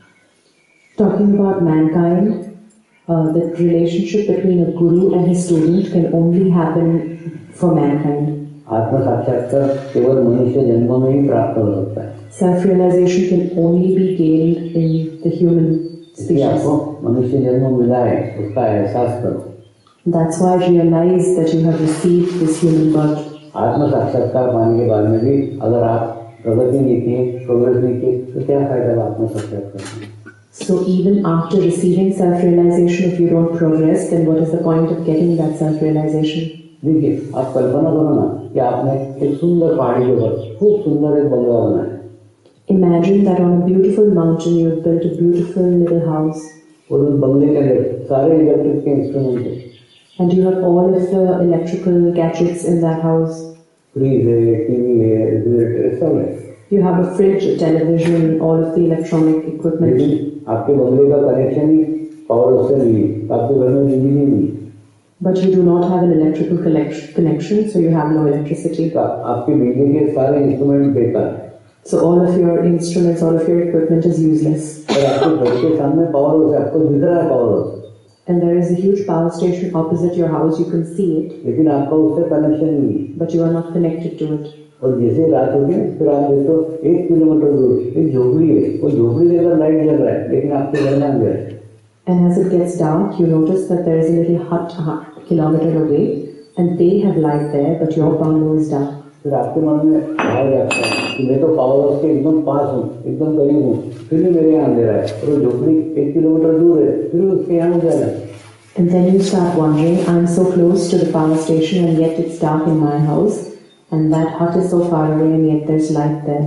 Talking about mankind, uh, the relationship between a guru and his student can only happen for mankind. आत्म साक्षात्कार केवल मनुष्य जन्म में ही प्राप्त हो सकता है। Self-realization can only be gained in the human species. आपको मनुष्य जन्म मिला है, उसका एहसास करो। That's why I realize that you have received this human birth. आत्म साक्षात्कार पाने के बाद में भी अगर आप प्रगति नहीं किए, प्रोग्रेस नहीं किए, तो क्या फायदा आत्म साक्षात्कार? So even after receiving self-realization, if you don't progress, then what is the point of getting that self-realization? देखिए, आप कल्पना करो ना कि आपने एक सुंदर पहाड़ी के ऊपर खूब सुंदर एक बंगला बनाया। Imagine that on a beautiful mountain you have built a beautiful little house. और उस बंगले के अंदर सारे इलेक्ट्रिक के इंस्ट्रूमेंट हैं। And you have all of the electrical gadgets in that house. Fridge है, टीवी है, रेफ्रिजरेटर सब है। You have a fridge, a television, all of the electronic equipment. लेकिन आपके बंगले का कनेक्शन ही पावर उससे नहीं है, आपके घर में बिजली नहीं है। But you do not have an electrical connection, so you have no electricity. आपके बिजली के सारे इंस्ट्रूमेंट बेकार हैं। So all of your instruments, all of your equipment is useless. और आपके घर के सामने पावर हाउस है, आपको दिख रहा है power house. And there is a huge power station opposite your house. You can see it. लेकिन आपका उससे कनेक्शन नहीं है। But you are not connected to it. और जैसे रात होगी फिर आप देखो एक किलोमीटर दूर एक झोपड़ी है, वो झोपड़ी देखकर लाइट जल रहा है, लेकिन आपके घर में अंधेरा है। And as it gets dark, you notice that there is a little hut a kilometer away, and they have light there, but your bungalow is dark. फिर आपके मन में भाव जाता है कि मैं तो पावर हाउस के एकदम पास हूँ, एकदम करीब हूँ, फिर भी मेरे यहाँ अंधेरा है, और वो झोपड़ी एक किलोमीटर दूर है, फिर भी उसके यहाँ उजाला है। And then you start wondering, I'm so close to the power station and yet it's dark in my house, and that hut is so far away and yet there's light there.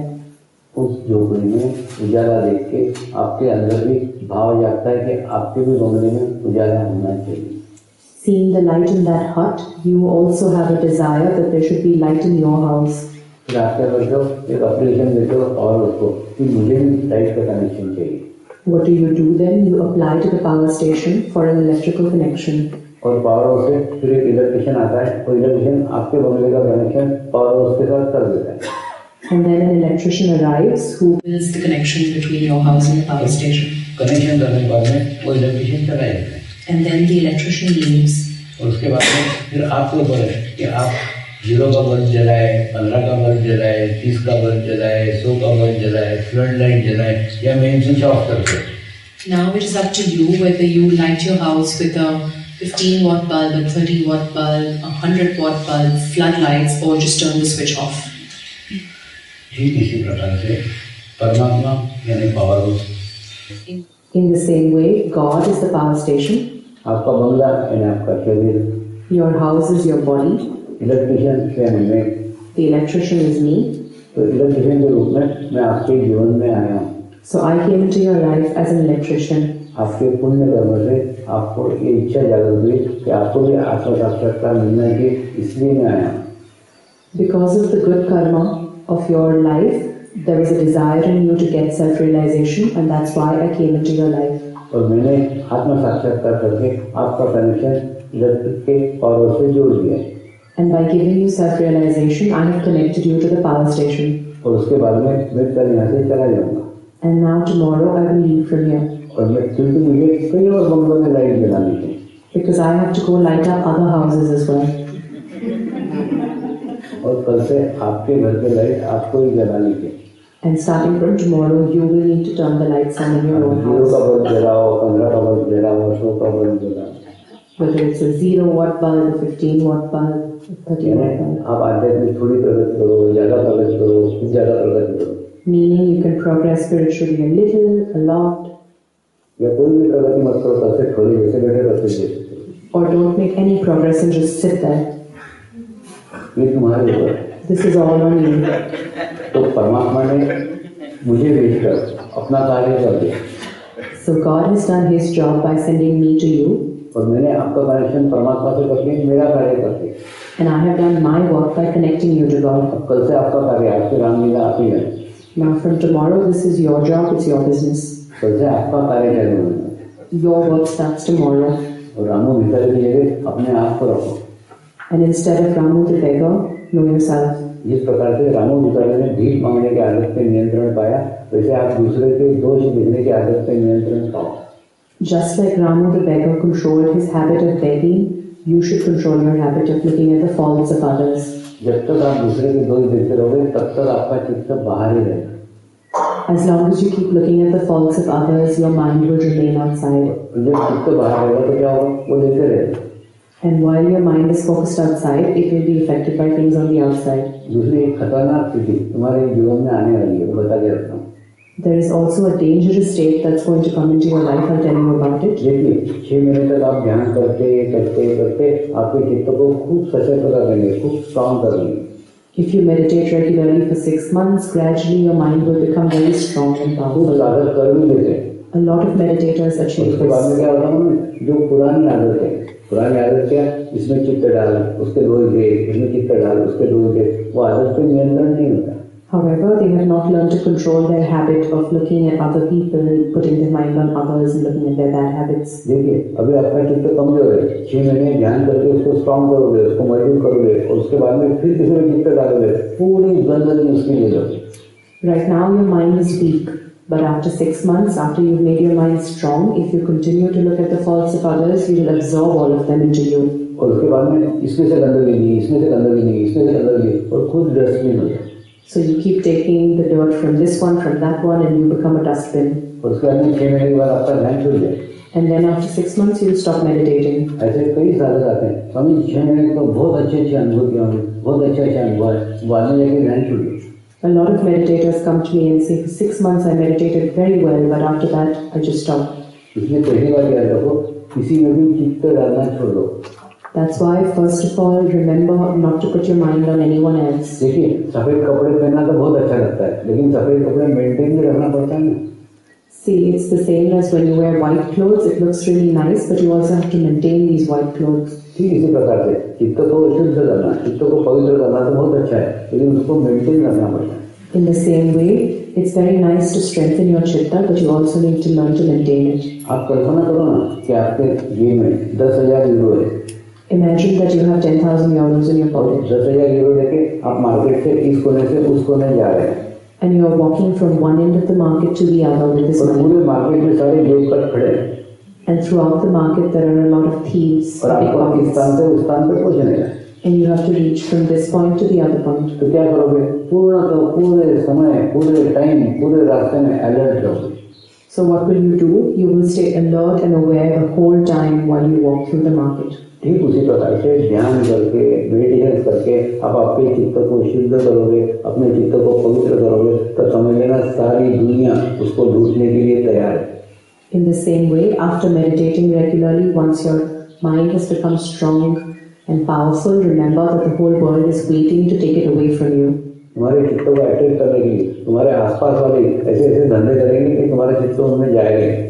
उस झोपड़ी में उजाला देख के आपके अंदर भी भाव जागता है कि आपके भी बंगले में उजाला होना चाहिए। Seeing the light in that hut, you also have a desire that there should be light in your house. फिर आप क्या करते हो, एक एप्लीकेशन देते हो और उसको कि मुझे भी लाइट का कनेक्शन चाहिए। What do you do then? You apply to the power station for an electrical connection. और पावर हाउस से फिर एक इलेक्ट्रिशियन आता है, और इलेक्ट्रिशियन आपके बंगले का कनेक्शन पावर हाउस के साथ कर देता है। And then an electrician arrives who builds the connection between your house and the power station. Connection करने के बाद में वो इलेक्ट्रिशियन चला जाता है। And then the electrician leaves. और उसके बाद में फिर आपके ऊपर है कि आप जीरो का बल्ब जलाए, पंद्रह का बल्ब जलाए, तीस का बल्ब जलाए, सौ का बल्ब जलाए, फ्लड लाइट जलाए, या मेन स्विच ऑफ करके। Now it is up to you whether you light your house with a fifteen watt bulb, a thirty watt bulb, a one hundred watt bulb, floodlights, or just turn the switch off. ठीक इसी प्रकार से परमात्मा यानी power house. In the same way, God is the power station. आपका बंगला यानी आपका शरीर। Your house is your body. Electrician यानी मैं। The electrician is me. तो इलेक्ट्रिशियन के रूप में मैं आपके जीवन में आया हूँ। So I came into your life as an electrician. आपके पुण्य कर्म से आपको ये इच्छा जागृत हुई कि आपको भी आत्म साक्षात्कार मिलना चाहिए, इसलिए मैं आया हूँ। Because of the good karma of your life, there was a desire in you to get self-realization, and that's why I came into your life. और मैंने आत्म साक्षात्कार करके आपका कनेक्शन इलेक्ट्रिक के पावर से जोड़ दिया। And by giving you self-realization, I have connected you to the power station. और उसके बाद में मैं कल यहाँ से चला जाऊँगा। And now tomorrow I will leave from here. और मैं क्योंकि मुझे कई और बंगलों में लाइट जलानी है। Because I have to go light up other houses as well. और कल से आपके घर के लाइट आपको ही जलानी है। And starting from tomorrow, you will need to turn the lights on in your own zero house. का बल्ब जलाओ, पंद्रह का बल्ब जलाओ, सौ का बल्ब जलाओ। Whether it's a zero watt bulb, a fifteen watt bulb, a thirty watt bulb. आप आध्यात्मिक थोड़ी प्रगति करो, ज्यादा प्रगति करो, कुछ ज्यादा प्रगति करो। Meaning you can progress spiritually a little, a lot. या कोई भी प्रगति मत करो, तब से थोड़ी जैसे बैठे रहते हैं। Or don't make any progress and just sit there. ये तुम्हारे ऊपर है। This is all on you. तो परमात्मा ने मुझे भेजकर अपना कार्य कर दिया। So So God has done His job by sending me to you, और मैंने आपका कनेक्शन परमात्मा से करके मेरा कार्य करके, and I have done my work by connecting you to God. अब कल से आपका कार्य, आपकी रामलीला आप ही है। Now from tomorrow, this is your job, it's your business. कल से आपका कार्य चालू होगा। Your work starts tomorrow. और रामू भिखारी की जगह अपने आप को रखो। And instead of Ramu the beggar, know yourself. जिस प्रकार से रामू भिखारी ने भीख मांगने की आदत पे नियंत्रण पाया, वैसे आप दूसरे के दोष देखने की आदत पे नियंत्रण पाओ। Just like Ramu the beggar controlled his habit of begging, you should control your habit of looking at the faults of others. जब तक आप दूसरे के दोष देखते रहोगे, तब तक आपका चित्त बाहर ही रहेगा। As long as you keep looking at the faults of others, your mind will remain outside. जब चित्त बाहर रहेगा तो क्या होगा? वो देखते रहेगा। And while your mind is focused outside, it will be affected by things on the outside. दूसरी एक खतरनाक स्थिति तुम्हारे जीवन में आने वाली है, वो बता के रखता हूँ। There is also a dangerous state that's going to come into your life. I'll tell you about it. देखिए, छह महीने तक आप ध्यान करते करते करते आपके चित्त को खूब सशक्त कर देंगे, खूब स्ट्रॉन्ग कर देंगे। If you meditate regularly for six months, gradually your mind will become very strong and खूब powerful. साधक कर भी देते हैं। A lot of meditators achieve उसके बाद में this. क्या होता है, जो पुरानी आदत है, पुरानी आदत क्या, इसमें चित्त डाल, उसके दोष दे, इसमें चित्त डाल, उसके दोष दे, वो आदत पे नियंत्रण नहीं होता। However, they have not learned to control their habit of looking at other people, putting their mind on others and looking at their bad habits. देखिए, अभी आपका चित्त कमजोर है, छह महीने ध्यान करके उसको स्ट्रॉन्ग करोगे, उसको मजबूत करोगे, और उसके बाद में फिर किसी में चित्त डालोगे, पूरी गंदगी उसकी ले लोगे। Right now your mind is weak, but after six months, after you've made your mind strong, if you continue to look at the faults of others, you will absorb all of them into you. और उसके बाद में इसमें से गंदगी नहीं, इसमें से गंदगी नहीं, इसमें से गंदगी, और खुद डस्टबिन हो जाए। So you keep taking the dirt from this one, from that one, and you become a dustbin. और उसके बाद में छह महीने के बाद आपका ध्यान छूट जाए। And then after six months, you'll stop meditating. ऐसे कई साधक आते हैं, स्वामी छह महीने तो बहुत अच्छे अच्छे अनुभव किया हूँ, बहुत अच्छे अच्छे अनुभव है, बाद में जाके ध्यान छूट गया। A lot of meditators come to me and say, for six months I meditated very well, but after that I just stopped. इसलिए पहली बात याद रखो, किसी में भी चित्त डालना छोड़ दो। That's why, first of all, remember not to put your mind on anyone else. देखिए, सफेद कपड़े पहनना तो बहुत अच्छा लगता है, लेकिन सफेद कपड़े मेंटेन भी रखना पड़ता है ना। See, it's the same as when you wear white clothes. It looks really nice, but you also have to maintain these white clothes. ठीक इसी प्रकार से चित्त को शुद्ध करना, चित्त को पवित्र करना तो बहुत अच्छा है, लेकिन उसको मेंटेन रखना पड़ता है। In the same way, it's very nice to strengthen your chitta, but you also need to learn to maintain it. आप कल्पना करो ना कि आपके जेब में दस हजार यूरो है। Imagine that you have ten thousand euros in your pocket. दस हजार यूरो लेके आप मार्केट से इस कोने से उस कोने जा रहे हैं। And you are walking from one end of the market to the other with this और money. पूरे मार्केट में सारे जेबकट खड़े हैं। And throughout the market, there are a lot of thieves, और आपको इस pickpockets, स्थान से उस स्थान पे पहुंचने का। and you have to reach from this point to the other point. तो क्या करोगे? पूर्ण तो पूरे समय, पूरे टाइम, पूरे रास्ते में अलर्ट रहोगे। So what will you do? You will stay alert and aware the whole time while you walk through the market. ठीक उसी प्रकार से ध्यान करके, मेडिटेशन करके आप आपके चित्त को शुद्ध करोगे, अपने चित्त को पवित्र करोगे, तो समझ लेना सारी दुनिया उसको लूटने के लिए तैयार है। In the same way, after meditating regularly, once your mind has become strong and powerful, remember that the whole world is waiting to take it away from you. तुम्हारे चित्त को अट्रैक्ट करने के लिए तुम्हारे आसपास वाले ऐसे ऐसे धंधे करेंगे कि तुम्हारे चित्त उनमें जाएगा।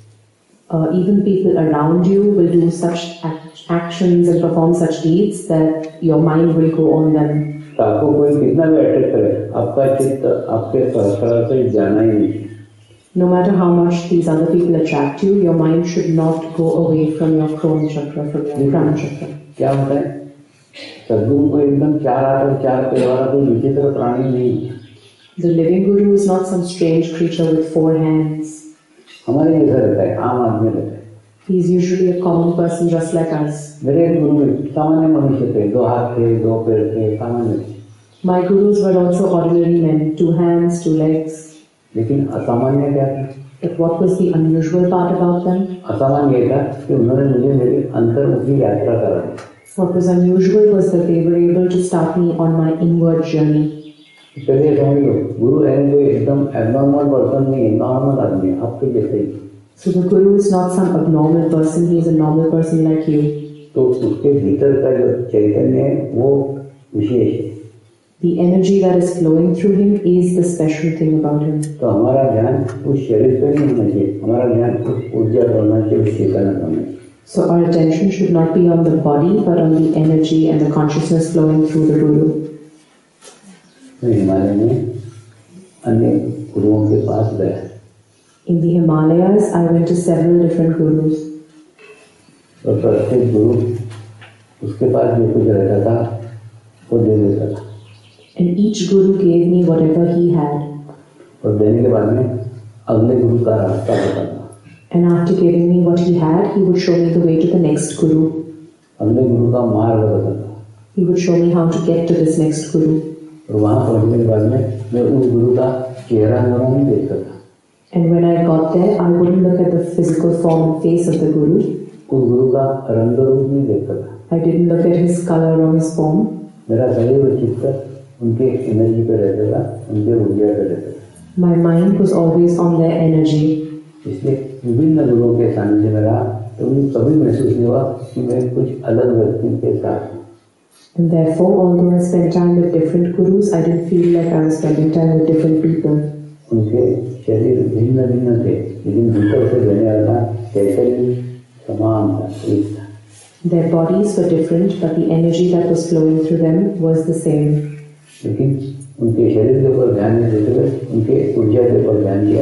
Uh, even people around you will do such act actions and perform such deeds that your mind will go on them. तो आपको कोई कितना भी अट्रैक्ट करे, आपका चित्त आपके सहस्त्र से जाना ही नहीं। No matter how much these other people attract you, your mind should not go away from your Krona chakra, from your Prana chakra. क्या होता है? सद्गुरु को एकदम चार हाथ और चार पैर वाला कोई विचित्र प्राणी नहीं। The living guru is not some strange creature with four hands. हमारे जैसा रहता है, आम आदमी रहता है। He is usually a common person just like us. मेरे एक गुरु में सामान्य मनुष्य थे, दो हाथ थे, दो पैर थे, सामान्य थे। My gurus were also ordinary men, two hands, two legs. लेकिन असामान्य क्या था? But what was the unusual part about them? असामान्य ये था कि उन्होंने मुझे मेरी अंतर्मुखी यात्रा करा दी। What was unusual was that they were able to start me on my inward journey. चलिए समझ लो, गुरु है कोई एकदम एबनॉर्मल पर्सन नहीं है, नॉर्मल आदमी है, आपके जैसे ही। So the guru is not some abnormal person; he is a normal person like you. तो उसके भीतर का जो चैतन्य है वो विशेष है। The energy that is flowing through him is the special thing about him. तो हमारा ध्यान उस शरीर पे नहीं होना चाहिए, हमारा ध्यान उस ऊर्जा पर होना चाहिए, उस चेतना पर होना चाहिए. So our attention should not be on the body, but on the energy and the consciousness flowing through the Guru. मैं हिमालय में अन्य गुरुओं के पास गया. In the Himalayas, I went to several different gurus. और प्रत्येक गुरु उसके पास जो कुछ रहता था वो दे देता था. And each guru gave me whatever he had. और देने के बाद में अगले गुरु का रास्ता बताता. And after giving me what he had, he would show me the way to the next guru. अगले गुरु का मार्ग बताता. He would show me how to get to this next guru. और वहाँ पहुँचने के बाद में मैं उस गुरु का चेहरा नूरा नहीं देखता था. And when I got there, I wouldn't look at the physical form and face of the guru. उस गुरु का रंग रूप नहीं देखता था. I didn't look at his color or his form. मेरा शरीर और चित्त उनके एनर्जी पे रहता था, उनके ऊर्जा पे रहता था. My mind was always on their energy. इसलिए विभिन्न गुरुओं के सानिध्य में रहा तो मुझे कभी महसूस नहीं हुआ कि मैं कुछ अलग व्यक्ति के साथ हूँ. And therefore, although I spent time with different gurus, I didn't feel like I was spending time with different people. उनके शरीर भिन्न भिन्न थे, लेकिन भीतर से बहने वाला चैतन्य समान था, एक था. Their bodies were different, but the energy that was flowing through them was the same. लेकिन उनके शरीर के ऊपर ध्यान नहीं देते हुए उनके ऊर्जा के ऊपर ध्यान दिया.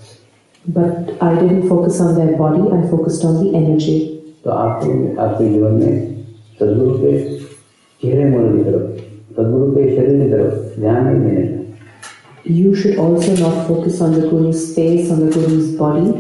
But I didn't focus on their body, I focused on the energy. तो आपको आपके जीवन में सद्गुरु के चेहरे मोड़ की तरफ, सद्गुरु के शरीर की तरफ ध्यान नहीं देने का. You should also not focus on the guru's face, on the guru's body.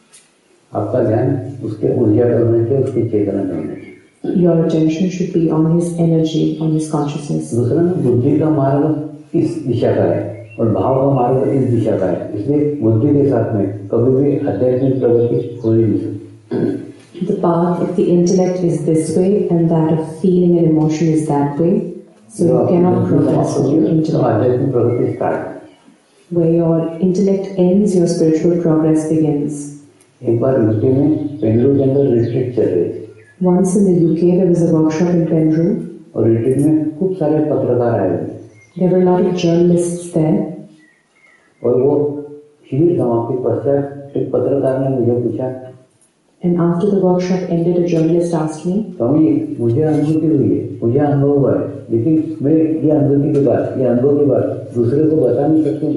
आपका ध्यान उसके ऊर्जा पर होना चाहिए, उसकी चेतना पर होना चाहिए. Your attention should be on his energy, on his consciousness. दूसरा ना, बुद्धि का मार्ग इस दिशा का है और भाव का मार्ग इस दिशा का है. इसलिए बुद्धि के साथ में कभी भी आध्यात्मिक प्रगति हो ही नहीं सकती. The path of the intellect is this way, and that of feeling and emotion is that way. So you cannot progress with your intellect. आध्यात्मिक प्रगति start. Where your intellect ends, your spiritual progress begins. एक बार UK में पेंड्रू के अंदर retreat चल रही थी. Once in the U K, there was a workshop in Penru. और रिट्रीट में खूब सारे पत्रकार आए हुए. There were a lot of journalists there. और वो शिविर समाप्ति पश्चात एक पत्रकार ने मुझे पूछा. And after the workshop ended, a journalist asked me, स्वामी, मुझे अनुभूति हुई है, मुझे अनुभव हुआ है, लेकिन मैं ये अनुभूति की बात, ये अनुभव की बात दूसरे को बता नहीं सकती.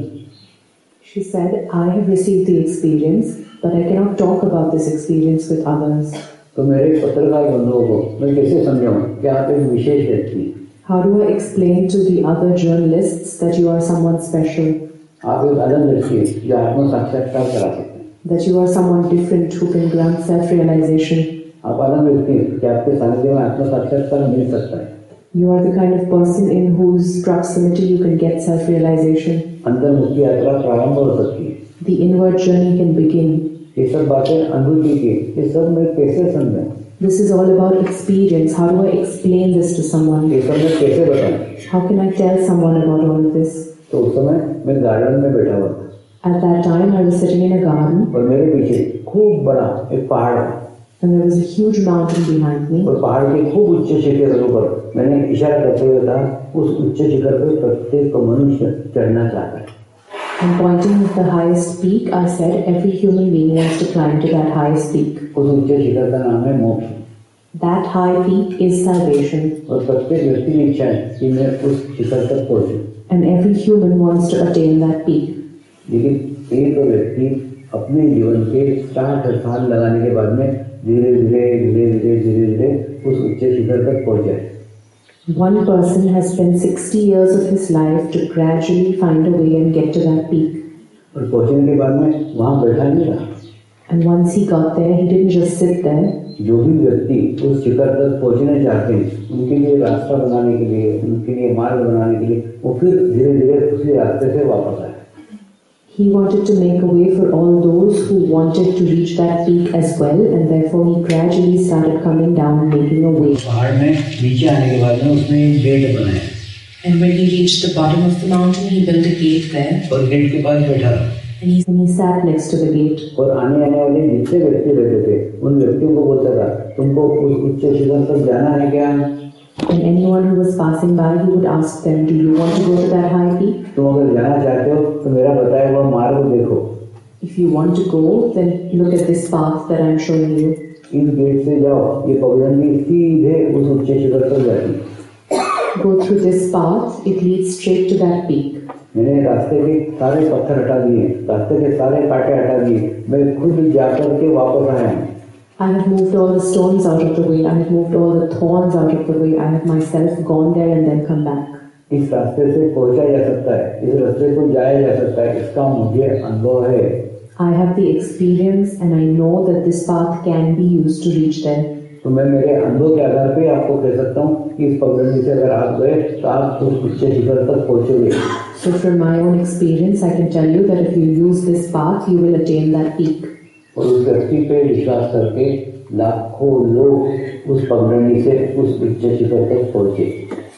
She said, I have received the experience, but I cannot talk about this experience with others. तो मेरे पत्रकार बंधुओं को मैं कैसे समझाऊं कि आप एक विशेष व्यक्ति हैं. How do I explain to the other journalists that you are someone special? आप एक अलग व्यक्ति हैं जो आत्म साक्षात्कार करा सकते हैं. That you are someone different who can grant self-realization. आप अलग व्यक्ति हैं कि आपके सानिध्य में आत्म साक्षात्कार मिल सकता है. You are the kind of person in whose proximity you can get self-realization. अंतर्मुखी यात्रा प्रारंभ हो सकती है. The inward journey can begin. ये सब बातें अनुभूति की, ये सब मैं कैसे समझूं? This is all about experience. How do I explain this to someone? ये सब मैं कैसे बताऊं? How can I tell someone about all of this? तो उस समय मैं गार्डन में बैठा हुआ था. At that time, I was sitting in a garden. और मेरे पीछे खूब बड़ा एक पहाड़ है. And there was a huge mountain behind me. और पहाड़ के खूब उच्च शिखर पर मैंने इशारा करते हुए कहा, उस उच्च शिखर पर प्रत्येक मनुष्य चढ़ना चाहता है. And pointing at the highest peak, I said, every human being wants to climb to that highest peak. उस उच्च शिखर का नाम है मोक्ष. That high peak is salvation. और प्रत्येक व्यक्ति की इच्छा है कि मैं उस शिखर तक पहुंचूं. And every human wants to attain that peak. लेकिन एक व्यक्ति अपने जीवन के साठ साल लगाने के बाद में धीरे धीरे धीरे धीरे धीरे धीरे उस उच्च शिखर तक पहुंच जाए. One person has spent sixty years of his life to gradually find a way and get to that peak. और पहुंचने के बाद में वहाँ बैठा नहीं रहा. And once he got there, he didn't just sit there. जो भी व्यक्ति उस शिखर तक पहुंचना चाहते हैं, उनके लिए रास्ता बनाने के लिए, उनके लिए मार्ग बनाने के लिए, वो फिर धीरे धीरे उसी रास्ते से वापस आए. He wanted to make a way for all those who wanted to reach that peak as well, and therefore he gradually started coming down and making a way. पहाड़ में नीचे आने के बाद में उसने एक गेट बनाया. And when he reached the bottom of the mountain, he built a gate there. और गेट के पास बैठा. And he, and he sat next to the gate. और आने आने वाले जितने व्यक्ति रहते थे, उन व्यक्तियों को बोलता था, तुमको उस उच्च शिखर तक जाना है क्या? And anyone who was passing by, he would ask them, "Do you want to go to that high peak? तुम अगर जाना चाहते हो तो मेरा बताया हुआ मार्ग देखो. If you want to go, then look at this path that I'm showing you. इस गेट से जाओ, ये पगडंडी सीधे उस ऊंचे शिखर पर जाती. Go through this path; it leads straight to that peak." मैंने रास्ते के सारे पत्थर हटा दिए, रास्ते के सारे कांटे हटा दिए, मैं खुद जाकर के वापस आया. I have moved all the stones out of the way. I have moved all the thorns out of the way. I have myself gone there and then come back. इस रास्ते से पहुंचा जा सकता है, इस रास्ते को जाया जा सकता है, इसका मुझे अनुभव है. I have the experience and I know that this path can be used to reach there. तो मैं मेरे अनुभव के आधार पे आपको कह सकता हूँ कि इस पगडंडी से अगर आप गए तो आप उस उच्च शिखर तक पहुंचोगे. So from my own experience, I can tell you that if you use this path, you will attain that peak. और उस व्यक्ति पे विश्वास करके लाखों लोग उस पगडंडी से उस उच्च शिखर तक पहुंचे.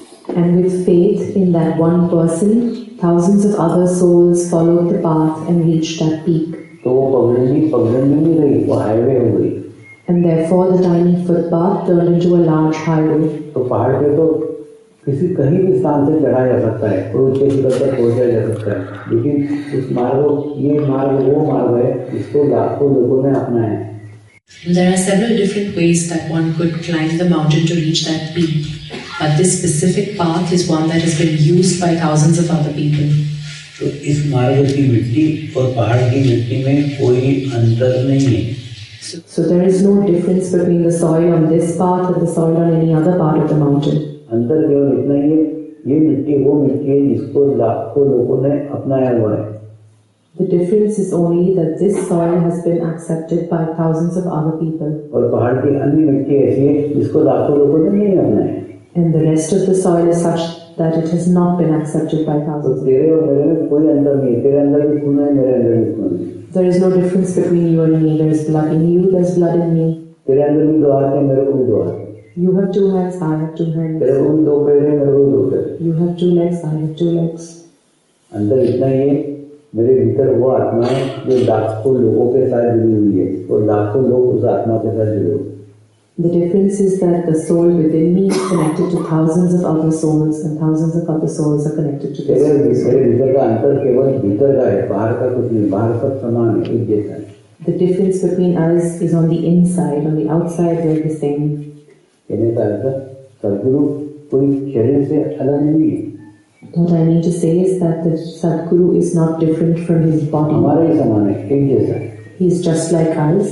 And with faith in that one person, thousands of other souls followed the path and reached that peak. तो वो पगडंडी पगडंडी नहीं रही, वो हाईवे हो गई. And therefore the tiny footpath turned into a large highway. तो पहाड़ पे तो किसी कहीं भी स्थान से चढ़ा जा सकता है और ऊंचे शिखर तक पहुंचा जा सकता है, लेकिन इस मार्ग ये मार्ग वो मार्ग है जिसको लाखों लोगों ने अपनाया है. There are several different ways that one could climb the mountain to reach that peak, but this specific path is one that has been used by thousands of other people. तो इस मार्ग की मिट्टी और पहाड़ की मिट्टी में कोई अंतर नहीं है. So, so there is no difference between the soil on this path and the soil on any other part of the mountain. अंतर केवल इतना ही है, ये मिट्टी वो मिट्टी है जिसको लाखों लोगों ने अपनाया हुआ है. The difference is only that this soil has been accepted by thousands of other people. और पहाड़ की अन्य मिट्टी ऐसी है जिसको लाखों लोगों ने नहीं अपनाया. And the rest of the soil is such that it has not been accepted by तो thousands. तेरे और मेरे में कोई अंतर नहीं है. तेरे अंदर भी खून है, मेरे अंदर भी खून है. There is no difference between you and me. There is blood in you, there is blood in me. तेरे अंदर भी दो हाथ है, मेरे को भी दो हाथ है. You have two hands, I have two hands. तेरे को भी दो पैर है, मेरे को भी दो पैर. You have two legs, I have two legs. अंदर इतना ही है, मेरे भीतर वो आत्मा है जो लाखों लोगों के साथ जुड़ी हुई है और लाखों लोग उस आत्मा के साथ जुड़े हुए. The difference is that the soul within me is connected to thousands of other souls, and thousands of other souls are connected to this. तेरे भीतर का अंतर केवल भीतर का है, बाहर का कुछ नहीं. बाहर सब समान है, एक जैसा है. The difference between us is on the inside. On the outside, we're the same. कहने का अर्थ सदगुरु कोई शरीर से अलग नहीं है. What I mean to say is that the Sadguru is not different from his body. हमारे ही समान है, एक जैसा है. He is just like us.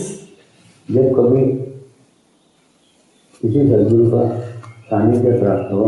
जब कभी किसी सदगुरु का सानिध्य प्राप्त हो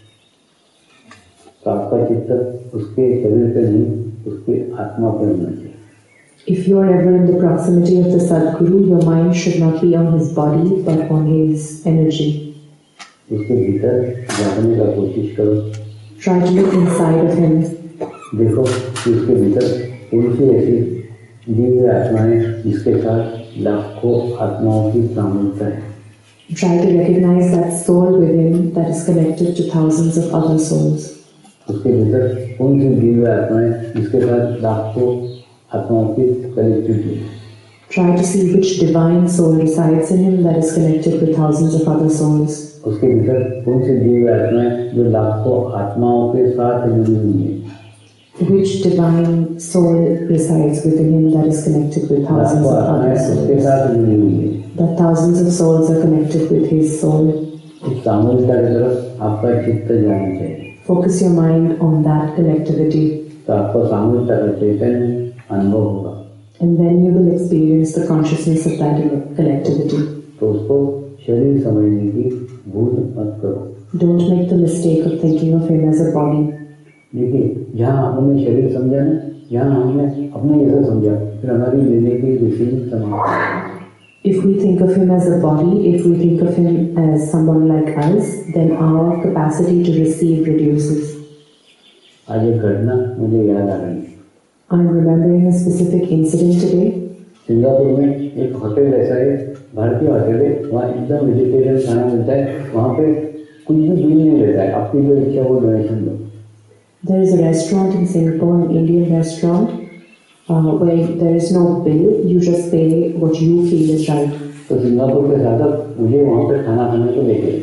तो आपका चित्त उसके शरीर पे नहीं, उसके आत्मा पे होना चाहिए. If you are ever in the proximity of the Sadguru, your mind should not be on his body but on his energy. उसके भीतर जाने का कोशिश करो. Try to look inside of him. देखो कि उसके भीतर कौन सी ऐसी दिव्य आत्माएं जिसके साथ लाखों आत्माओं की सामूहिकता है. Try to recognize that soul within that is connected to thousands of other souls. उसके भीतर कौन सी दिव्य आत्माएं जिसके साथ लाखों आत्माओं की connectivity. Try to see which divine soul resides in him that is connected with thousands of other souls. उसके भीतर कौन सी दिव्य आत्माएं जो लाखों आत्माओं के साथ जुड़ी हुई है. Which divine soul resides within him that is connected with thousands लाखों of आत्माएं other उसके souls. साथ जुड़ी हुई है. That thousands of souls are connected with his soul. इस सामूहिकता की तरफ आपका चित्त जाना चाहिए. Focus your mind on that connectivity. तो आपको सामूहिकता का चैतन्य अनुभव होगा. And then you will experience the consciousness of that connectivity. तो उसको शरीर समझने की भूल मत करो. Don't make the mistake of thinking of him as a body. देखिए, जहाँ हमने शरीर समझा ना, यहाँ हमने अपने जैसा समझा, फिर हमारी लेने की रिसीविंग समाप्त है. If we think of him as a body, if we think of him as someone like us, then our capacity to receive reduces. आज एक घटना मुझे याद आ रही है. I'm remembering a specific incident today. Singapore में एक होटल ऐसा है, भारतीय होटल है, वहाँ एकदम वेजिटेरियन खाना मिलता है. वहाँ पे कुछ भी बिल नहीं रहता है, आपकी जो इच्छा वो डोनेशन दो. There is a restaurant in Singapore, an Indian restaurant, uh, where there is no bill. You just pay what you feel is right. तो सिंगापुर के शासक मुझे वहाँ पे खाना खाने को लेके.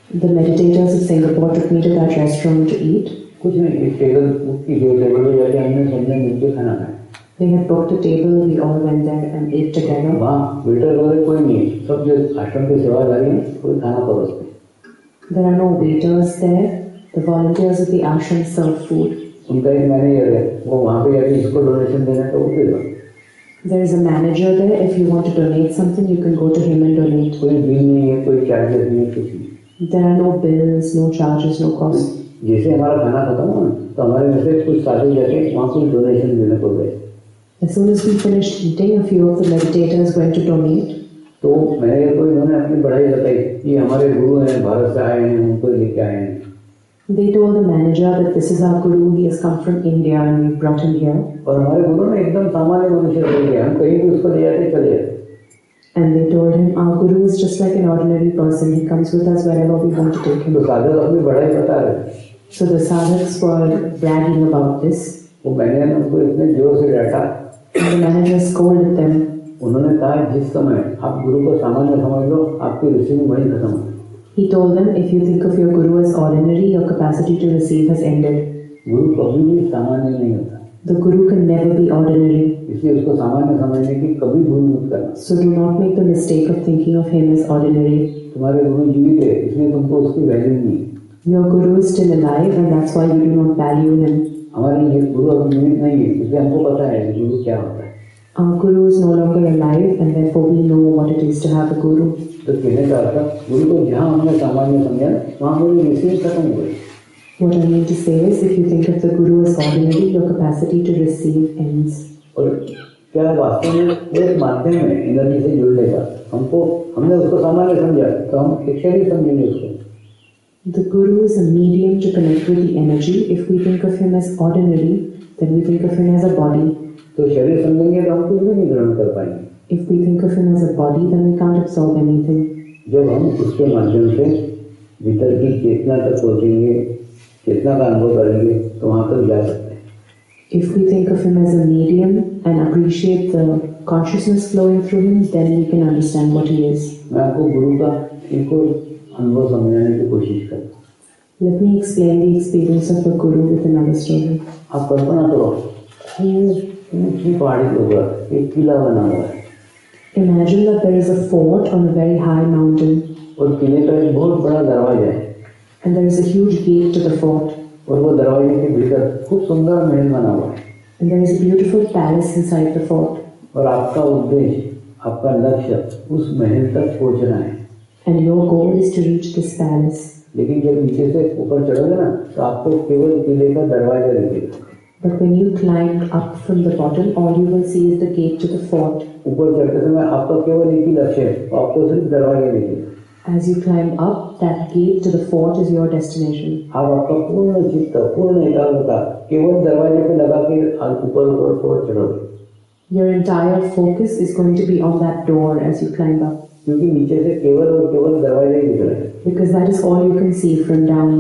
The meditators of Singapore took me to that restaurant to eat. कुछ नहीं, एक टेबल बुक की गई, टेबल पे जाके हमने सबने मिलकर खाना खाया। They had booked a table, we all went there and ate together. वहाँ वेटर वगैरह कोई नहीं, सब जो आश्रम के सेवादारी हैं कोई खाना परोसते। There are no waiters there. The volunteers of the ashram serve food. उनका एक मैनेजर है, वो वहाँ पे जाके इसको डोनेशन देना है तो वो दे दो। There is a manager there. If you want to donate something, you can go to him and donate. कोई बिल नहीं है, कोई चार्जेस नहीं है, कुछ नहीं। There are no bills, no charges, no costs. जैसे हमारा खाना खत्म हुआ तो हमारे में से कुछ साथी जाके वहाँ कुछ डोनेशन देने को गए। As soon as we finished eating, a few of the meditators went to donate. तो मैंने तो इन्होंने अपनी बढ़ाई बताई कि हमारे गुरु हैं, भारत से आए हैं, उनको लेके आए हैं। They told the manager that this is our guru. He has come from India and we brought him here. और हमारे गुरु ने एकदम सामान्य मनुष्य ले गया, हम कहीं भी उसको ले जाते चले जाते। And they told him, our guru is just like an ordinary person. He comes with us wherever we want to take him. तो साधक अपनी बढ़ाई बता रहे। So the sadhaks were bragging about this. वो मैंने उनको इतने जोर से डांटा। And the manager scolded them. उन्होंने कहा जिस समय आप गुरु को सामान्य समझ लो, आपकी रिसीविंग वहीं खत्म हो। He told them, if you think of your guru as ordinary, your capacity to receive has ended. गुरु कभी भी सामान्य नहीं होता। The guru can never be ordinary. इसलिए उसको सामान्य समझने की कभी भूल मत करना। So do not make the mistake of thinking of him as ordinary. तुम्हारे गुरु जीवित है, इसलिए तुमको उसकी वैल्यू नहीं। Your guru is still alive, and that's why you do not value him. हमारे ये गुरु अब जीवित नहीं है, इसलिए हमको पता है कि गुरु क्या होता है। Our guru is no longer alive, and therefore we know what it is to have a guru. तो कहने का अर्थ गुरु को जहाँ हमने सामान्य समझा, वहाँ मेरी रिसीविंग खत्म हो गई। What I mean to say is, if you think of the guru as ordinary, your capacity to receive ends. और क्या वास्तव में एक माध्यम है एनर्जी से जुड़ने का? हमको हमने उसको सामान्य समझा तो हम एक शरीर समझेंगे उसको। The guru is a medium to connect with the energy. If we think of him as ordinary, then we think of him as a body. तो शरीर समझेंगे तो हम कुछ भी नहीं ग्रहण कर पाएंगे। If we think of him as a body, then we can't absorb anything. जब हम उसके माध्यम से भीतर की चेतना तक पहुँचेंगे, चेतना का अनुभव करेंगे, तो वहाँ तक जा सकते हैं। If we think of him as a medium and appreciate the consciousness flowing through him, then we can understand what he is. मैं आपको गुरु का एक और अनुभव समझाने की कोशिश करता हूँ। Let me explain the experience of the guru with another story. आप कल्पना करो, खूब ऊंची पहाड़ी के ऊपर एक किला बना हुआ है। Imagine that there is a fort on a very high mountain. और किले का एक बहुत बड़ा दरवाजा है। And there is a huge gate to the fort. और वो दरवाजे के भीतर खूब सुंदर महल बना हुआ है। And there is a beautiful palace inside the fort. और आपका उद्देश्य, आपका लक्ष्य उस महल तक पहुंचना है। And your goal is to reach this palace. लेकिन जब नीचे से ऊपर चढ़ोगे ना, तो आपको केवल किले का दरवाजा दिखेगा। But when you climb up from the bottom, all you will see is the gate to the fort. ऊपर चढ़ते समय आपका केवल एक ही लक्ष्य है, आपको सिर्फ दरवाजा दिखेगा। As you climb up, that gate to the fort is your destination. आप आपका पूर्ण चित्त, पूर्ण एकाग्रता केवल दरवाजे पे लगा के ऊपर ऊपर ऊपर चढ़ोगे। Your entire focus is going to be on that door as you climb up. क्योंकि नीचे से केवल और केवल दरवाजा ही दिख रहा है। Because that is all you can see from down.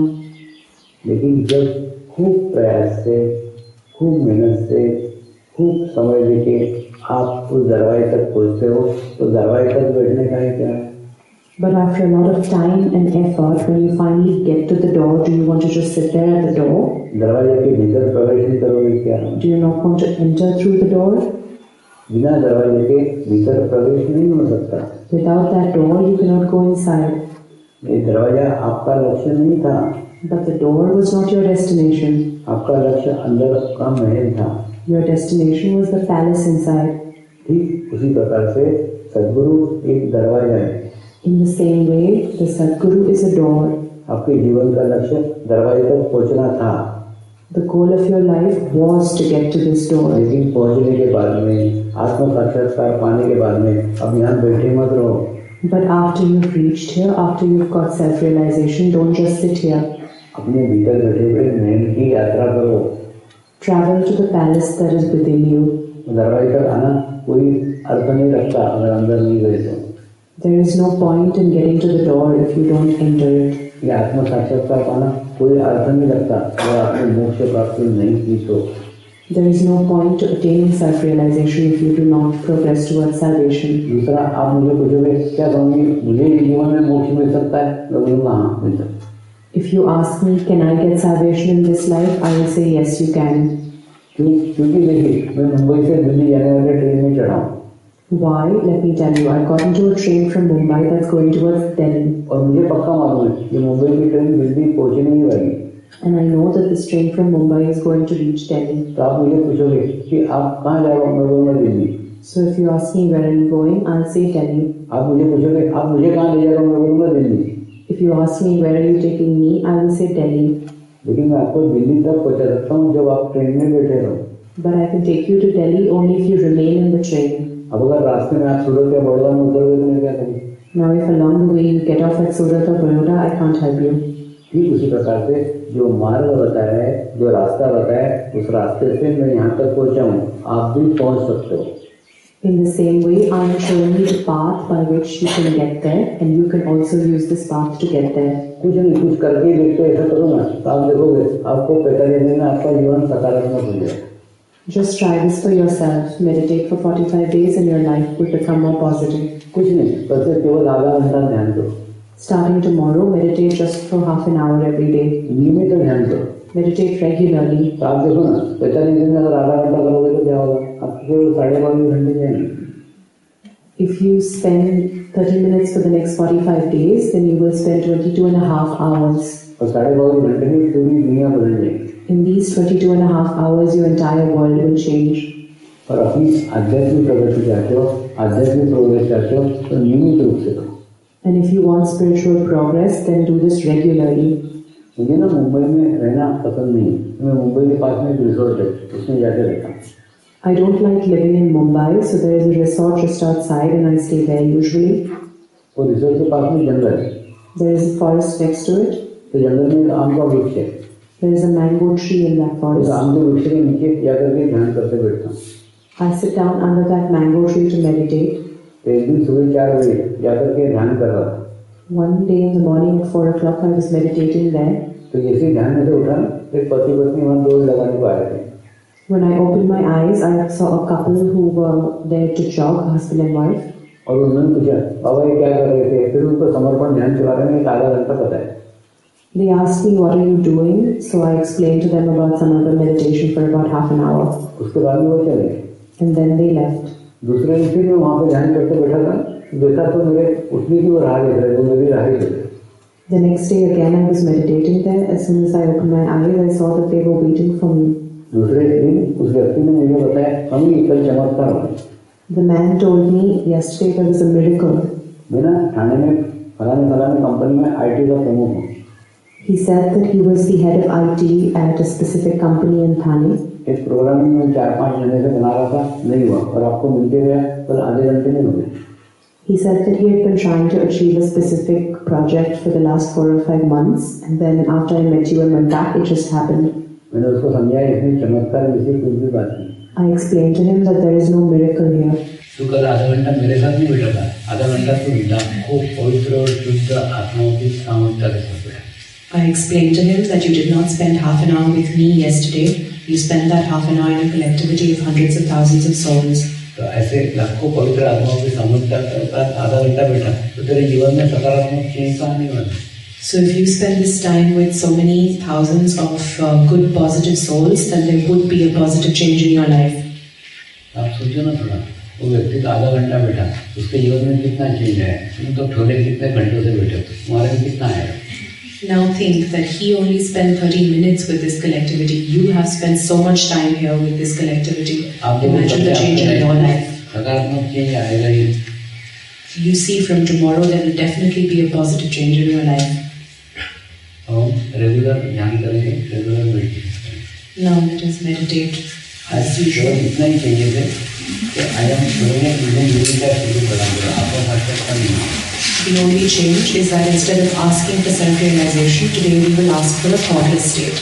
लेकिन जब खूब प्रयास से, खूब मेहनत से, खूब समय देके आप उस दरवाजे तक पहुँचते हो, तो दरवाजे तक बैठने का है क्या है? But after a lot of time and effort, when you finally get to the door, do you want to just sit there at the door? दरवाजे के भीतर प्रवेश नहीं करोगे क्या? Do you not want to enter through the door? बिना दरवाजे के भीतर प्रवेश नहीं हो सकता। Without that door, you cannot go inside. ये दरवाजा आपका लक्ष्य नहीं था। But the door was not your destination. आपका लक्ष्य अंदर का महल था। Your destination was the palace inside. ठीक उसी प्रकार से सद्गुरु एक दरवाजा है। In the same way, the Sadguru is a door. आपके जीवन का लक्ष्य दरवाजे तक पहुंचना था। The goal of your life was to get to this door. लेकिन पहुंचने के बाद में, आत्म साक्षात्कार पाने के बाद में, अब यहाँ बैठे मत रहो। But after you've reached here, after you've got self-realization, don't just sit here. अपने भीतर बैठे हुए महल की यात्रा करो। Travel to the palace that is within you. दरवाजे तक आना कोई अर्थ नहीं रखता अगर अंदर नहीं गए तो। There is no point in getting to the door if you don't enter it. ये आत्म साक्षात्कार पाना कोई अर्थ नहीं रखता अगर आपने मोक्ष प्राप्ति नहीं की तो। There is no point to attaining self-realization if you do not progress towards salvation. दूसरा, आप मुझे पूछोगे क्या स्वामी मुझे जीवन में मोक्ष मिल सकता है, मैं बोलूँगा हाँ मिल सकता है. If you ask me, can I get salvation in this life, I will say yes, you can. क्यों? क्योंकि देखिए मैं मुंबई से दिल्ली जाने वाले ट्रेन में चढ़ा हूँ. Why? Let me tell you. I got into a train from Mumbai that's going towards Delhi. और मुझे पक्का मालूम है कि मुंबई की ट्रेन दिल्ली पहुँचने ही वाली. And I know that this train from Mumbai is going to reach Delhi. तो आप मुझे पूछोगे कि आप कहाँ जा रहे हो, मैं बोलूँगा Delhi. So if you ask me where are you going, I'll say Delhi. आप मुझे पूछोगे आप मुझे कहाँ ले जा रहे हो, मैं बोलूँगा Delhi. If you ask me where are you taking me, I will say Delhi. लेकिन मैं आपको दिल्ली तक पहुँचा सकता हूँ जब आप ट्रेन में बैठे रहो. But I can take you to Delhi only if you remain in the train. अब अगर रास्ते में आप सूरत या बड़ौदा में उतर गए तो मैं क्या करूँ? Now if along the way you get off at Surat or Baroda, I can't help you. ठीक उसी प्रकार से जो मार्ग बताया है, जो रास्ता बताया है, उस रास्ते से मैं यहाँ तक पहुँचा हूँ, आप भी पहुँच सकते हो. In the same way, I am showing you the path by which you can get there, and you can also use this path to get there. कुछ नहीं, कुछ करके ही देखते ऐसा करो ना, तो आप देखोगे आपको पैंतालीस दिन में आपका जीवन सकारात्मक हो जाएगा. Just try this for yourself. Meditate for forty-five days and your life will become more positive. कुछ नहीं, कल से केवल आधा घंटा ध्यान करो. Starting tomorrow, meditate just for half an hour every day. नियमित ध्यान करो. Meditate regularly. तो आप देखो ना, पैंतालीस दिन में अगर आधा घंटा करोगे तो क्या होगा? आपके केवल साढ़े बाईस घंटे जाएंगे. If you spend thirty minutes for the next forty-five days, then you will spend twenty-two and a half hours. और साढ़े बाईस घंटे में पूरी दुनिया बदल जाएगी. In these twenty-two and a half hours, your entire world will change. और अपनी आध्यात्मिक प्रगति चाहते हो, आध्यात्मिक प्रोग्रेस चाहते हो, तो नियमित रूप से करो. And if you want spiritual progress, then do this regularly. मुझे ना मुंबई में रहना पसंद नहीं. मैं मुंबई के पास में एक रिसोर्ट है, उसमें जाके रहता हूँ. I don't like living in Mumbai, so there is a resort just outside, and I stay there usually. वो रिसोर्ट के पास में जंगल है. There is a forest next to it. तो जंगल में आम का वृक्ष है. There is a mango tree in that उस forest. आम के वृक्ष के नीचे जाकर के ध्यान करते बैठता हूँ. I sit down under that mango tree to meditate. तो एक दिन सुबह चार बजे जाकर के ध्यान कर रहा था. One day in the morning at four o'clock, I was meditating there. तो जैसे ध्यान में से उठा, एक पति पत्नी वहाँ दौड़ लगाने को आए थे. When I opened my eyes, I saw a couple who were there to jog, husband and wife. और उन्होंने पूछा बाबा ये क्या कर रहे थे. फिर उनको समर्पण ध्यान के बारे में एक आधा घंटा बताया. They asked me, what are you doing? So I explained to them about some other meditation for about half an hour. उसके बाद में वो चले. And then they left. दूसरे दिन फिर मैं वहाँ पे ध्यान करते बैठा था. देखा तो मेरे उठने की वो राह देख रहे, वो मेरी राह ही देख रहे. The next day again I was meditating there. As soon as I opened my eyes, I saw that they were waiting for me. दूसरे दिन उस व्यक्ति ने मुझे बताया हमें कल चमत्कार हुआ. The man told me yesterday there was a miracle. मैं ना थाने में फलाने फलाने कंपनी में आईटी का प्रमुख हूँ. He said that he was the head of I T at a specific company in Thane. इस प्रोग्रामिंग में चार पाँच महीने से बना रहा था, नहीं हुआ, और आपको मिलते गया कल आधे घंटे में हो गया. He said that he had been trying to achieve a specific project for the last four or five months, and then after I met you and went back, it just happened. मैंने उसको समझाया इसमें चमत्कार जैसी कुछ भी बात नहीं. I explained to him that there is no miracle here. तो कल आधा घंटा मेरे साथ नहीं बैठा था, आधा घंटा तो लाखों पवित्र और शुद्ध आत्माओं की सामर्थ्य के साथ बैठा. I explained to him that you did not spend half an hour with me yesterday. You spent that half an hour in a collectivity of hundreds of thousands of souls. तो ऐसे लाखों पवित्र आत्माओं की सामर्थ्य के साथ आधा घंटा बैठा तो तेरे जीवन में सकारात्मक चेंज आने वाला. So if you spend this time with so many thousands of uh, good positive souls, then there would be a positive change in your life. आप सोचो ना थोड़ा, वो व्यक्ति तो आधा घंटा बैठा, उसके जीवन में कितना चेंज आया. तुम तो थोड़े कितने घंटों से बैठे हो, तुम्हारे में कितना आया. Now think that he only spent thirty minutes with this collectivity. You have spent so much time here with this collectivity. Imagine the change in your life. सकारात्मक चेंज आएगा ही. You see from tomorrow there will definitely be a positive change in your life. हम regular ध्यान करेंगे, regular meditation. Now let us meditate. आज केवल इतना ही चाहिए थे कि आज हम दोनों चीजें मिलकर शुरू करेंगे. आपको साक्षात्कार नहीं. The only change is that instead of asking for self-realization, today we will ask for a thoughtless state.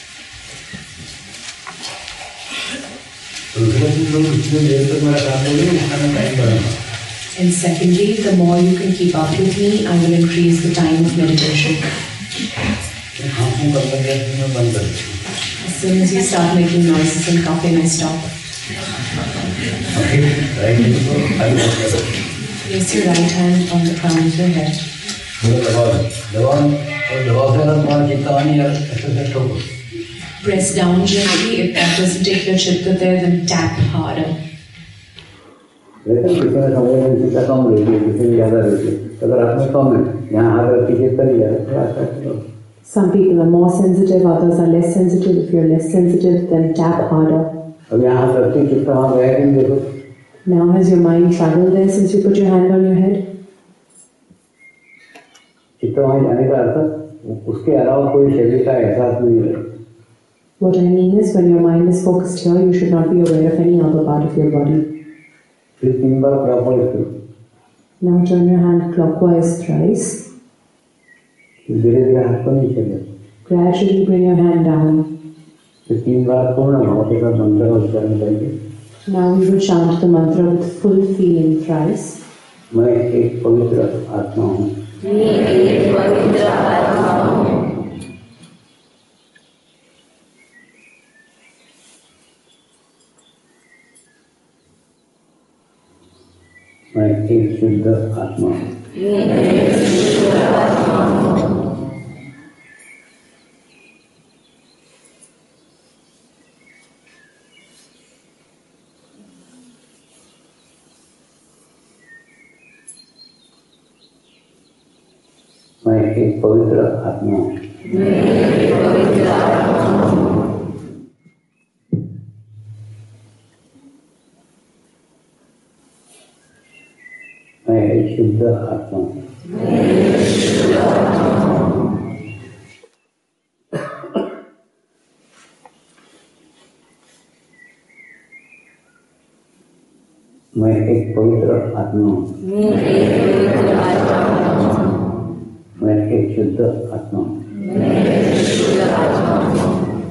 And secondly, the more you can keep up with me, I will increase the time of meditation. As soon as you start making noises and coughing, I stop. Okay, right hand को आगे बढ़ो. Place your right hand on the crown of your head. थोड़ा दबाओ, दबाओ और दबाओ से अगर तुम्हारा चित्त नहीं है, ऐसे से ठोको. Press down gently. If that doesn't take your chitta there, then tap harder. लेकिन किसी में समझ में चित्त कम रहती है, किसी में ज़्यादा रहती है. अगर आप में कम है, यहाँ हाथ रख के चित्त नहीं जाए, तो ऐसा करो. Some people are more sensitive, others are less sensitive. If you're less sensitive, then tap harder. अब यहाँ हाथ रखते ही चित्त वहाँ गया कि देखो. Now has your mind traveled there since you put your hand on your head? चित्त वहाँ जाने का अर्थ उसके अलावा कोई शरीर का एहसास नहीं है. What I mean is, when your mind is focused here, you should not be aware of any other part of your body. फिर तीन बार क्लॉकवाइज करो. Now turn your hand clockwise thrice. धीरे धीरे हाथ को नीचे ले. Gradually bring your hand down. फिर तीन बार पूर्ण भाव के साथ मंत्र का उच्चारण करेंगे. Now we will chant the mantra with full feeling thrice. मैं एक पवित्र आत्मा हूँ. मैं एक पवित्र आत्मा हूँ. मैं एक शुद्ध आत्मा हूँ. मैं एक शुद्ध आत्मा हूँ. मैं एक पवित्र आत्मा हूँ. मैं एक पवित्र आत्मा हूँ. मैं एक शुद्ध आत्मा हूँ. मैं एक शुद्ध आत्मा हूँ. मैं एक पवित्र आत्मा हूँ. मैं एक पवित्र आत्मा हूँ. मैं एक शुद्ध आत्मा हूँ. मैं एक शुद्ध आत्मा हूँ.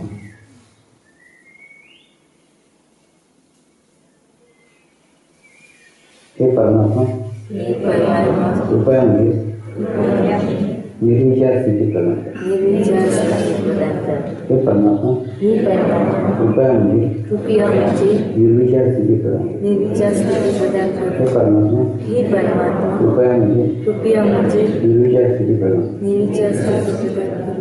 हे परमात्मा, हे परमात्मा, कृपया मुझे कृपया निर्विचार स्थिति प्रदान कर. निर्विचार स्थिति प्रदान कर. हे परमात्मा, हे परमात्मा, कृपया मुझे कृपया मुझे निर्विचार स्थिति प्रदान कर. निर्विचार स्थिति प्रदान कर. हे परमात्मा, हे परमात्मा, कृपया मुझे कृपया मुझे निर्विचार स्थिति प्रदान कर. निर्विचार स्थिति प्रदान कर.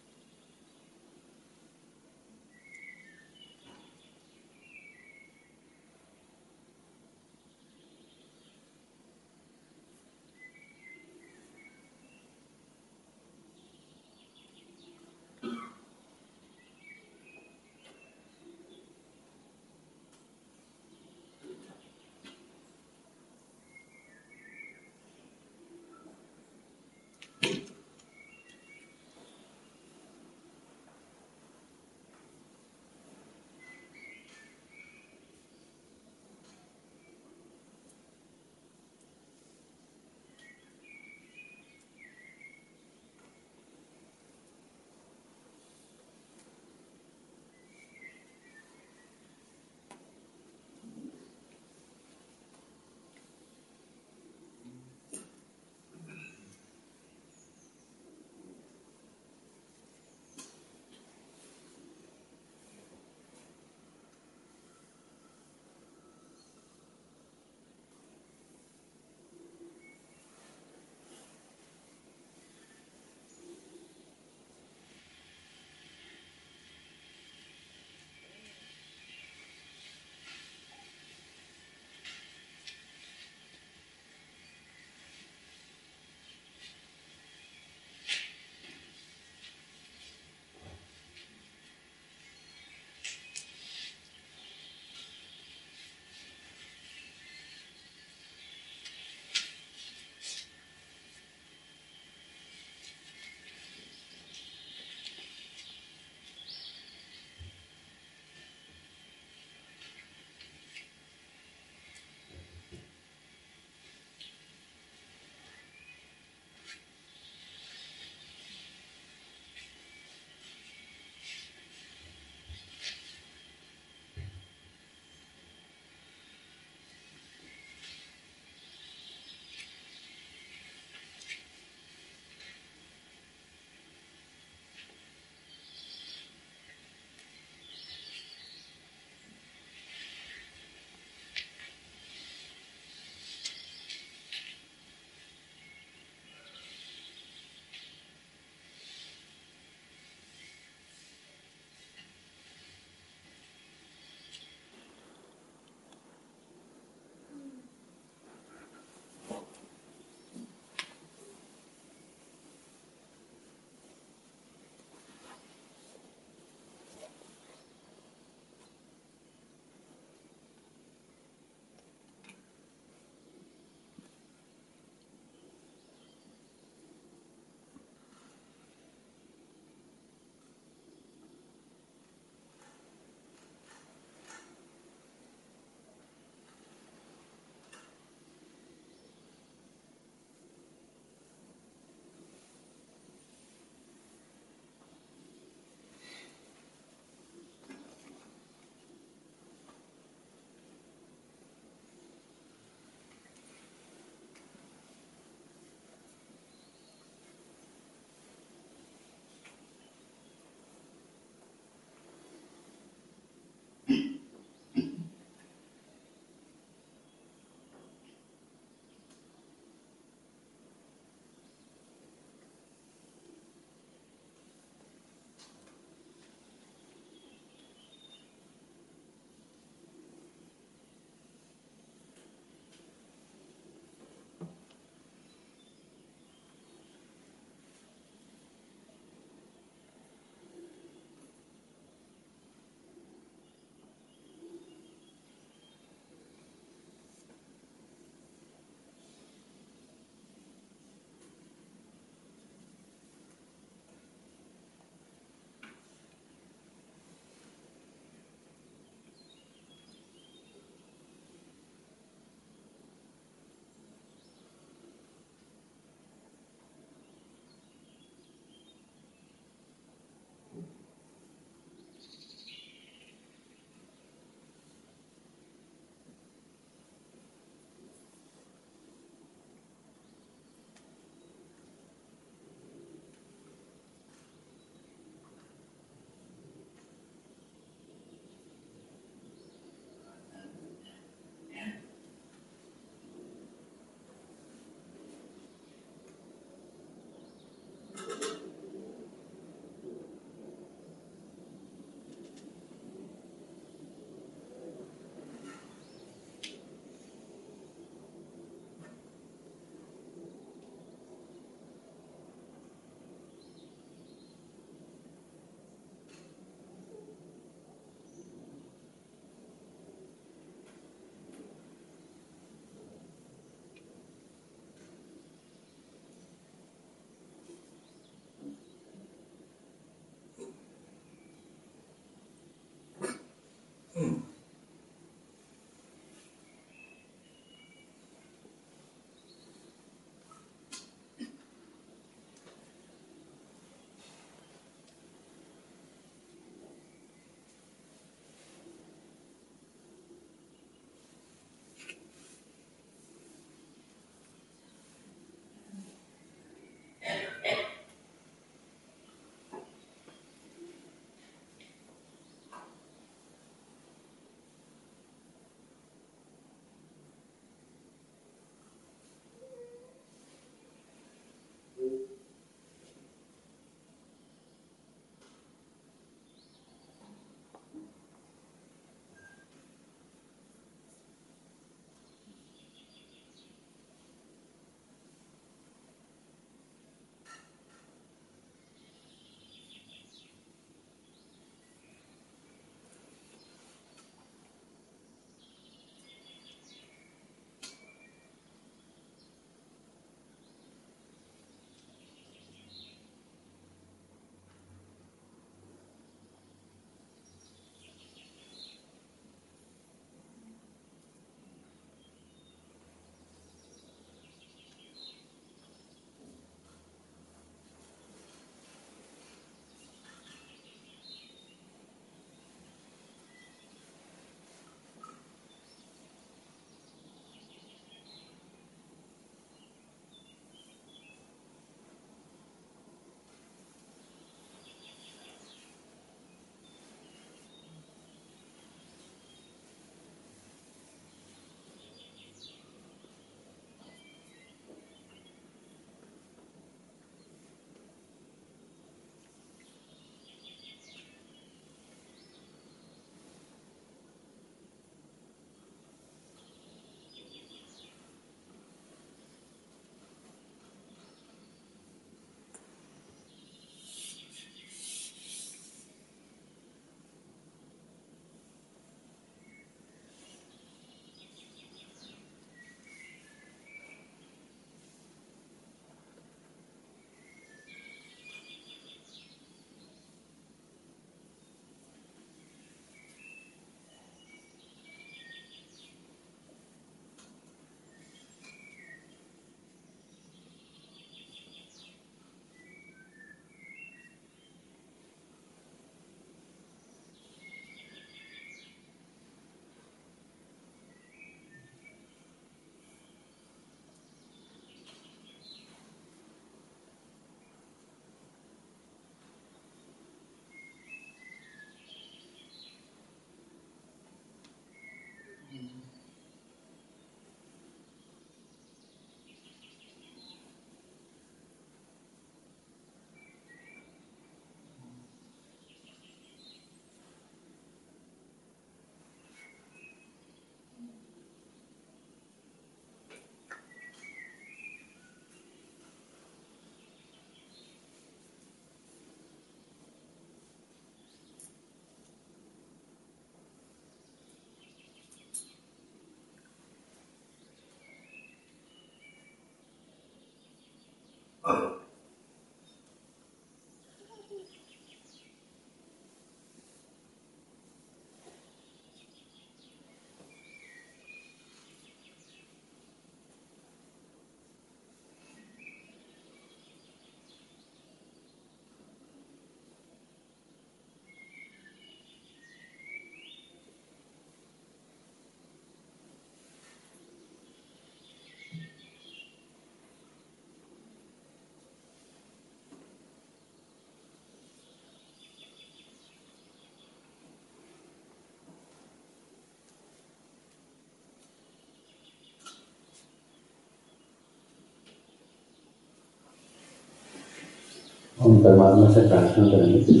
हम परमात्मा से प्रार्थना करेंगे।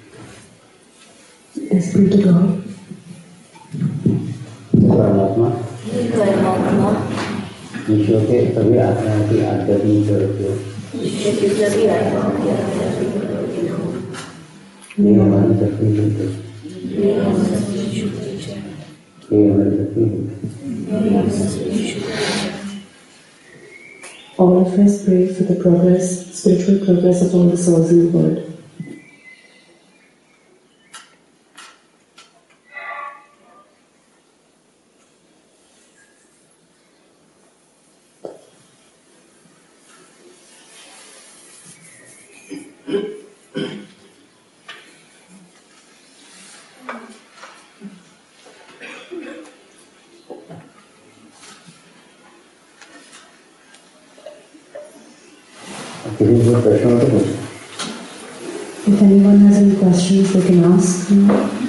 Spirit of God, परमात्मा परमात्मा विश्व के सभी आत्माओं की आध्यात्मिक जरूरत है। विश्व की सभी आत्माओं की आध्यात्मिक जरूरत है। ये हमारी शक्ति है। ये हमारी शुक्ति है। ये हमारी शक्ति है। ये हमारी शुक्ति है। all of us pray for the progress, spiritual progress of all the souls in the world. If anyone has any questions, they can ask me.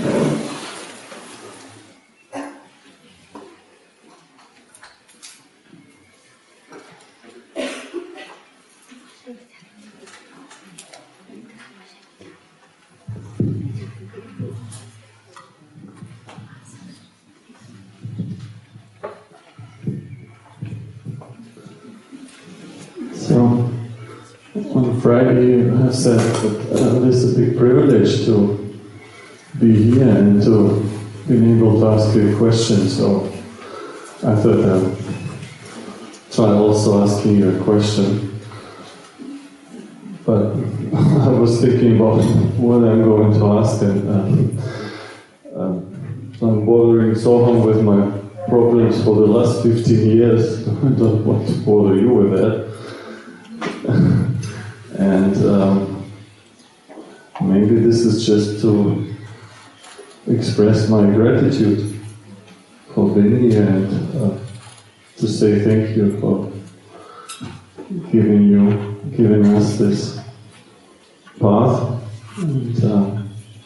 So, on Friday, I said that uh, this is a big privilege to be here and to be able to ask you a question. So, I thought I'd try also asking you a question. But I was thinking about what I'm going to ask, and um, um, I'm bothering Soham with my problems for the last fifteen years. I don't want to bother you with that. And um, maybe this is just to express my gratitude for being here and uh, to say thank you for giving you, giving us this path, and uh,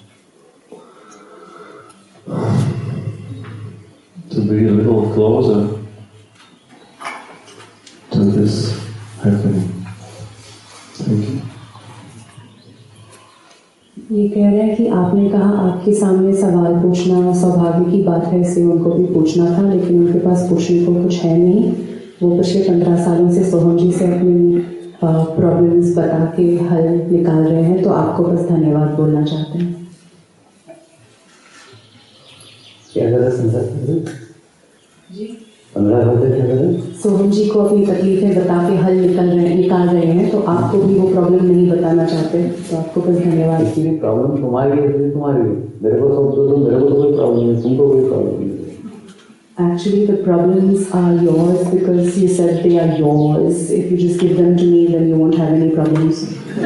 to be a little closer to this happening. Thank you. ये कह रहे हैं कि आपने कहा आपके सामने सवाल पूछना सौभाग्य की बात है, इसलिए उनको भी पूछना था, लेकिन उनके पास पूछने को कुछ है नहीं। वो पिछले पंद्रह सालों से सोहम जी से अपनी प्रॉब्लम्स बता के हल निकाल रहे हैं, तो आपको बस धन्यवाद बोलना चाहते हैं। क्या कर रहे जी? पंद्रह साल से क्या कर रहे? सोहम जी को अपनी तकलीफें बता के हल निकल रहे निकाल रहे हैं, तो आपको भी वो प्रॉब्लम नहीं बताना चाहते, तो आपको बस धन्यवाद। इसलिए प्रॉब्लम तुम्हारी है, इसलिए तुम्हारी है। मेरे को सब दो, मेरे को तो कोई प्रॉब्लम नहीं, तुमको कोई प्रॉब्लम नहीं। Actually, the problems are yours because you said they are yours. If you just give them to me, then you won't have any problems.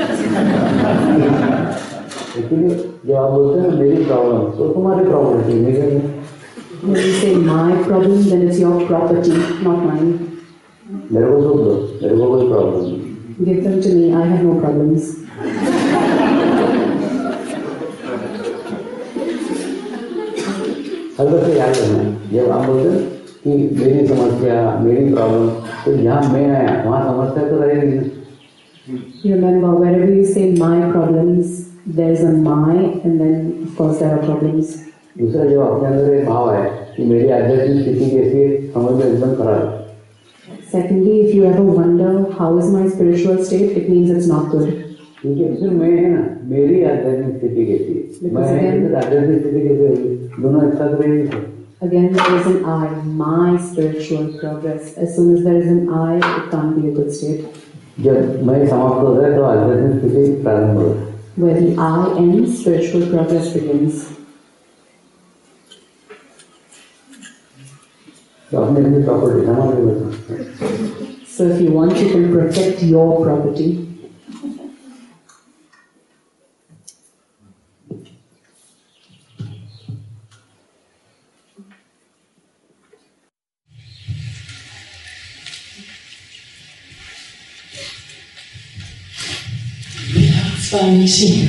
इसलिए जब आप बोलते हैं मेरी प्रॉब्लम, तो तुम्हारी प्रॉब्लम थी, मेरी। When you say my problem, then it's your property, not mine. मेरे को सब दो, मेरे को कोई प्रॉब्लम नहीं। Give them to me. I have no problems. हर बार से याद रखना, जब आप बोलते हैं कि मेरी समस्या, मेरी प्रॉब्लम, तो जहाँ मैं आया वहाँ समस्या तो रहेगी ना। Remember, wherever you say my problems, there is a my, and then of course there are problems. दूसरा जब अपने अंदर एक भाव है कि मेरी आध्यात्मिक स्थिति कैसी है, समझ में एकदम खराब है। Secondly, if you ever wonder how is my spiritual state, it means it's not good. ठीक है, फिर मैं है ना, मेरी आध्यात्मिक स्थिति कैसी है, मैं है आध्यात्मिक स्थिति कैसे होगी, दोनों एक साथ रहेंगे। Again, there is an I, my spiritual progress. As soon as there is an I, it can't be a good state. जब मैं समाप्त हो जाए तो आध्यात्मिक स्थिति प्रारंभ हो जाए। Where the I ends, spiritual progress begins. तो अपने अपनी प्रॉपर्टी संभाल के बचो। So if you want, you can protect your property. Swamiji,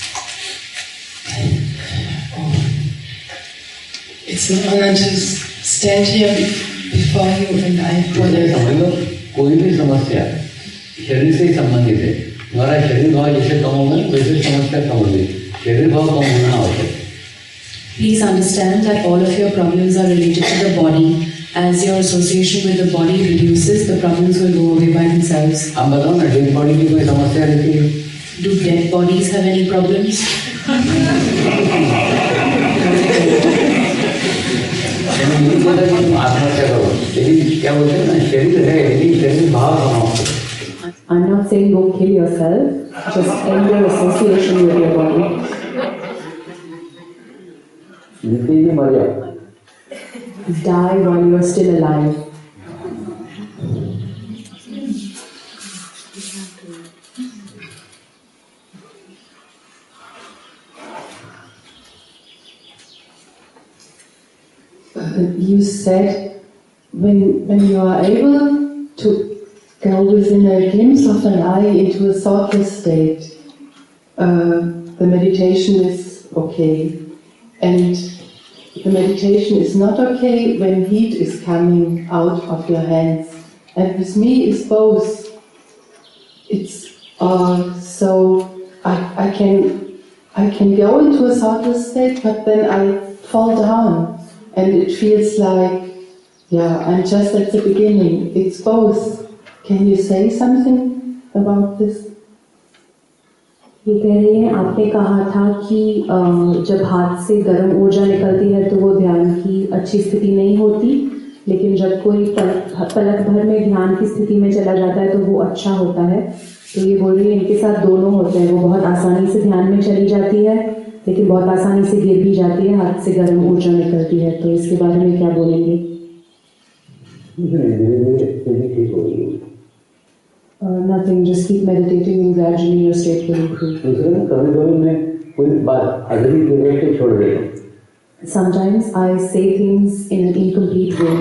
it's an honor to stand here before you and I. समझ लो, कोई भी समस्या शरीर से संबंधित है, हमारा शरीर भाव जैसे कम होगा वैसे समस्या कम होगी, शरीर भाव कम होना आवश्यक। Please understand that all of your problems are related to the body. As your association with the body reduces, the problems will go away by themselves. आप बताओ ना, डेड बॉडी की कोई समस्या रहती है? Do dead bodies have any problems? नहीं बोला कि तुम आत्महत्या करो, लेकिन क्या बोलते हैं ना, शरीर है लेकिन शरीर भाव समाप्त। I'm not saying go kill yourself, just end your association with your body. जीते ही मर जाओ। Die while you are still alive. Uh, you said when when you are able to go within a glimpse of an eye into a thoughtless state, uh, the meditation is okay, and the meditation is not okay when heat is coming out of your hands. And with me is both. It's uh, so I I can I can go into a thoughtless state, but then I fall down, and it feels like, yeah, I'm just at the beginning. It's both. Can you say something about this? ये कह रही हैं, आपने कहा था कि अ, जब हाथ से गर्म ऊर्जा निकलती है तो वो ध्यान की अच्छी स्थिति नहीं होती, लेकिन जब कोई पलक पलक भर में ध्यान की स्थिति में चला जाता है तो वो अच्छा होता है। तो ये बोल रही है इनके साथ दोनों होते हैं, वो बहुत आसानी से ध्यान में चली जाती है लेकिन बहुत आसानी से गिर भी जाती है, हाथ से गर्म ऊर्जा निकलती है। तो इसके बारे में क्या बोलेंगे? धीरे धीरे स्थिति ठीक होगी। Uh, nothing, just keep meditating and gradually your state will improve. दूसरे में कभी कभी मैं कोई बात अधूरी जगह पे छोड़ देता हूँ। Sometimes I say things in an incomplete way.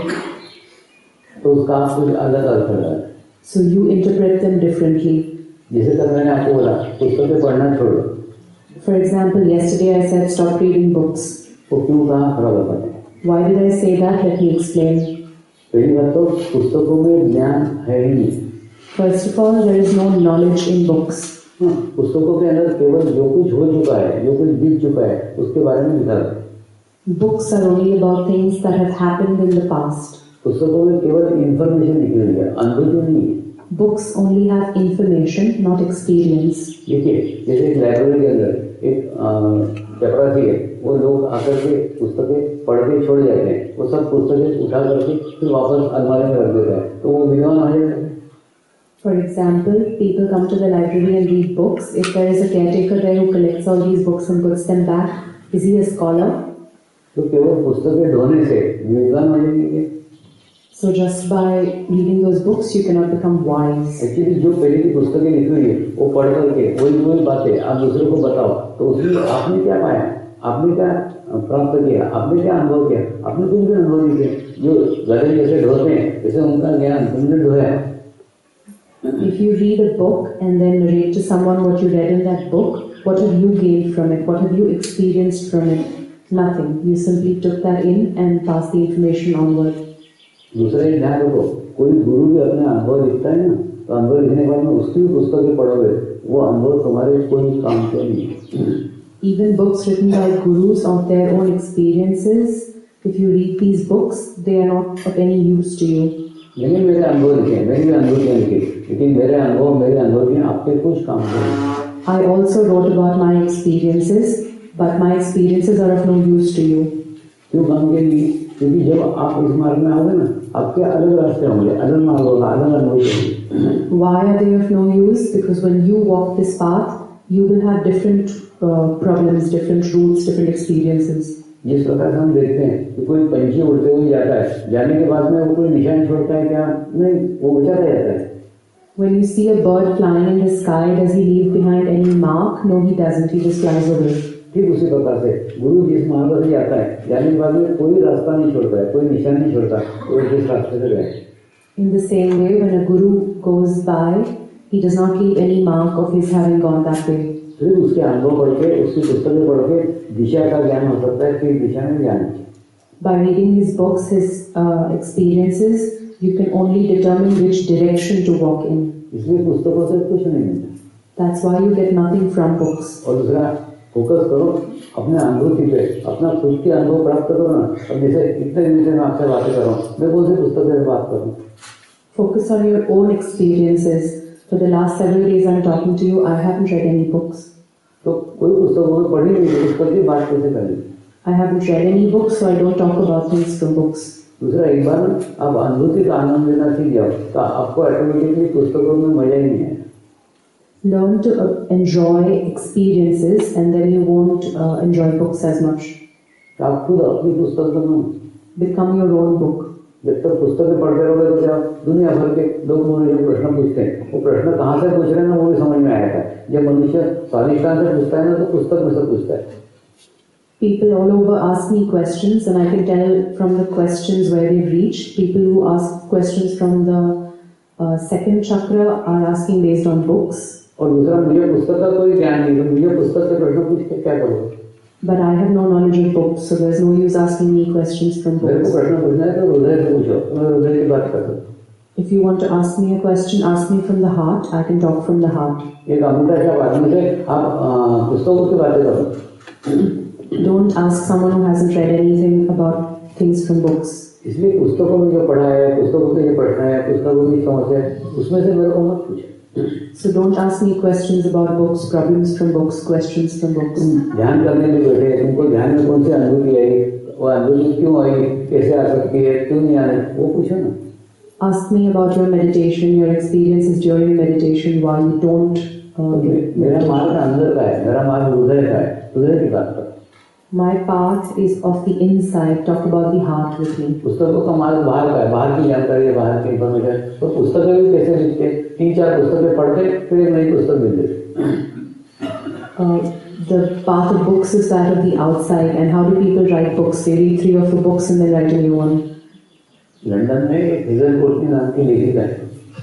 तो उसका कुछ अलग अर्थ है। So you interpret them differently. जैसे कल मैंने आपको बोला पुस्तकें पढ़ना छोड़ो। For example, yesterday I said stop reading books. वो क्यों कहाँ खड़ा होता है? Why did I say that? Let me explain. पहली बात तो पुस्तकों में ज्ञान है ही नहीं। First of all, there is no knowledge in books. पुस्तकों के अंदर केवल जो कुछ हो चुका है, जो कुछ बीत चुका है, उसके बारे में लिखा है। Books are only about things that have happened in the past. पुस्तकों में केवल इंफॉर्मेशन लिखी हुई है, अनुभूति नहीं है। Books only have information, not experience. देखिए, जैसे एक लाइब्रेरी के अंदर एक चपरासी है, वो लोग आकर के पुस्तकें पढ़ के छोड़ जाते हैं, वो सब पुस्तकें उठा करके फिर वापस अलमारी में रख देता है, तो वो विद्वान हो जाता है। For example, people come to the library and read books. If there is a caretaker there who collects all these books and puts them back, is he a scholar? तो केवल पुस्तकें ढोने से विद्वान हो जाएंगे। So just by reading those books, you cannot become wise. Actually जो पहले की पुस्तकें लिखी हुई है, वो पढ़ करके वही वही बातें आप दूसरे को बताओ, तो उसमें आपने क्या पाया, आपने क्या प्राप्त किया, आपने क्या अनुभव किया, आपने कुछ भी अनुभव नहीं किया। जो गधे जैसे ढोते हैं, जैसे उनका ज्ञान तुमने ढोया। If you read a book and then narrate to someone what you read in that book, what have you gained from it? What have you experienced from it? Nothing. You simply took that in and passed the information onward. दूसरे ध्यान रखो, कोई गुरु भी अपने अनुभव लिखता है ना, तो अनुभव लिखने के बाद में उसकी भी पुस्तकें पढ़ोगे, वो अनुभव तुम्हारे कोई काम के नहीं। Even books written by gurus of their own experiences, if you read these books, they are not of any use to you. लेकिन मेरे अनुभव लिखे, मेरी भी अनुभूतियाँ लिखी, लेकिन मेरे अनुभव मेरे अनुभूतियाँ आपके कुछ काम के नहीं। I also wrote about my experiences, but my experiences are of no use to you. क्यों काम के नहीं? क्योंकि जब आप इस मार्ग में आओगे ना, आपके अलग रास्ते होंगे, अलग मार्ग होगा, अलग अनुभव होंगे। Why are they of no use? Because when you walk this path, you will have different uh, problems, different routes, different experiences. जिस प्रकार से हम देखते हैं कि कोई पंछी उड़ते हुए जाता है, जाने के बाद में वो कोई निशान छोड़ता है क्या? नहीं, वो उड़ता जाता है। When you see a bird flying in the sky, does he leave behind any mark? No, he doesn't. He just flies away. ठीक उसी प्रकार से गुरु जिस मार्ग से जाता है, जाने के बाद में कोई रास्ता नहीं छोड़ता है, कोई निशान नहीं छोड़ता, वो जिस रास्ते से गए। In the same way, when a guru goes by, he does not leave any mark of his having gone that way. फिर उसके अनुभव पढ़ के, उसकी पुस्तकें पढ़ के दिशा का ज्ञान हो सकता है, किस दिशा में जाना चाहिए। By reading his books, his uh, experiences, you can only determine which direction to walk in. इसलिए पुस्तकों से कुछ नहीं मिलता। That's why you get nothing from books. और दूसरा, फोकस करो अपने अनुभूति पे, अपना खुद के अनुभव प्राप्त करो ना। अब जैसे इतने दिन से मैं आपसे बातें कर रहा हूँ, मैं कौन सी पुस्तक से बात करूँ? Focus on your own experiences. For the last several days I'm talking to you, I haven't read any books. तो कोई पुस्तक वो पढ़ी नहीं, पुस्तक की बात कैसे करें? I haven't read any books, so I don't talk about things from books. दूसरा, एक बार आप अनुभूति का आनंद लेना सीख जाओ तो आपको ऑटोमेटिकली पुस्तकों में मजा ही नहीं है। Learn to uh, enjoy experiences, and then you won't uh, enjoy books as much. आप खुद अपनी पुस्तक बनो। Become your own book. जब तक पुस्तकें पढ़ते रहोगे तो क्या दुनिया भर के लोग मुझे जो प्रश्न पूछते हैं, वो प्रश्न कहाँ से पूछ रहे हैं ना वो भी समझ में आया था। जब मनुष्य स्वादिष्टान से पूछता है ना तो पुस्तक में से पूछता है। People all over ask me questions, and I can tell from the questions where they've reached. People who ask questions from the uh, second chakra are asking based on books. और दूसरा, मुझे पुस्तक का कोई ज्ञान नहीं, तो मुझे पुस्तक से प्रश्न पूछ के क्या करोगे? But I have no knowledge of books, so there's no use asking me questions from मेरे को books. प्रश्न पूछना है तो हृदय से पूछो, मैं हृदय की बात कर सकता हूँ। If you want to ask me a question, ask me from the heart. I can talk from the heart. एक अमूल्य सा बात मुझे आप अ, पुस्तकों की बातें करो। Don't ask someone who hasn't read anything about things from books. इसलिए पुस्तकों में जो पढ़ा है, पुस्तकों के जो प्रश्न है, पुस्तकों की समस्या है, उसमें से मेरे को मत पूछो। So don't ask me questions about books, problems from books, questions from books. ध्यान करने के बैठे, तुमको ध्यान में कौन सी अनुभूति आई, वो अनुभूति क्यों आई, कैसे आ सकती है, क्यों नहीं आ रही, वो पूछो ना। Ask me about your meditation, your experiences during meditation, why you don't. Uh, मेरा मार्ग अंदर का है, मेरा मार्ग हृदय का है, हृदय की बात करो। My path is of the inside. Talk about the heart with me. पुस्तकों का मार्ग बाहर का है, बाहर की जानकारी है, बाहर की इंफॉर्मेशन। तो पुस्तकें भी कैसे लिखते, तीन चार पुस्तकें पढ़ते फिर एक नई पुस्तक मिल जाती। Uh, the path of books is that of the outside. And how do people write books? They read three or four books and then write a new one. London में एक हेजल कोर्टनी नाम की लेखिका है।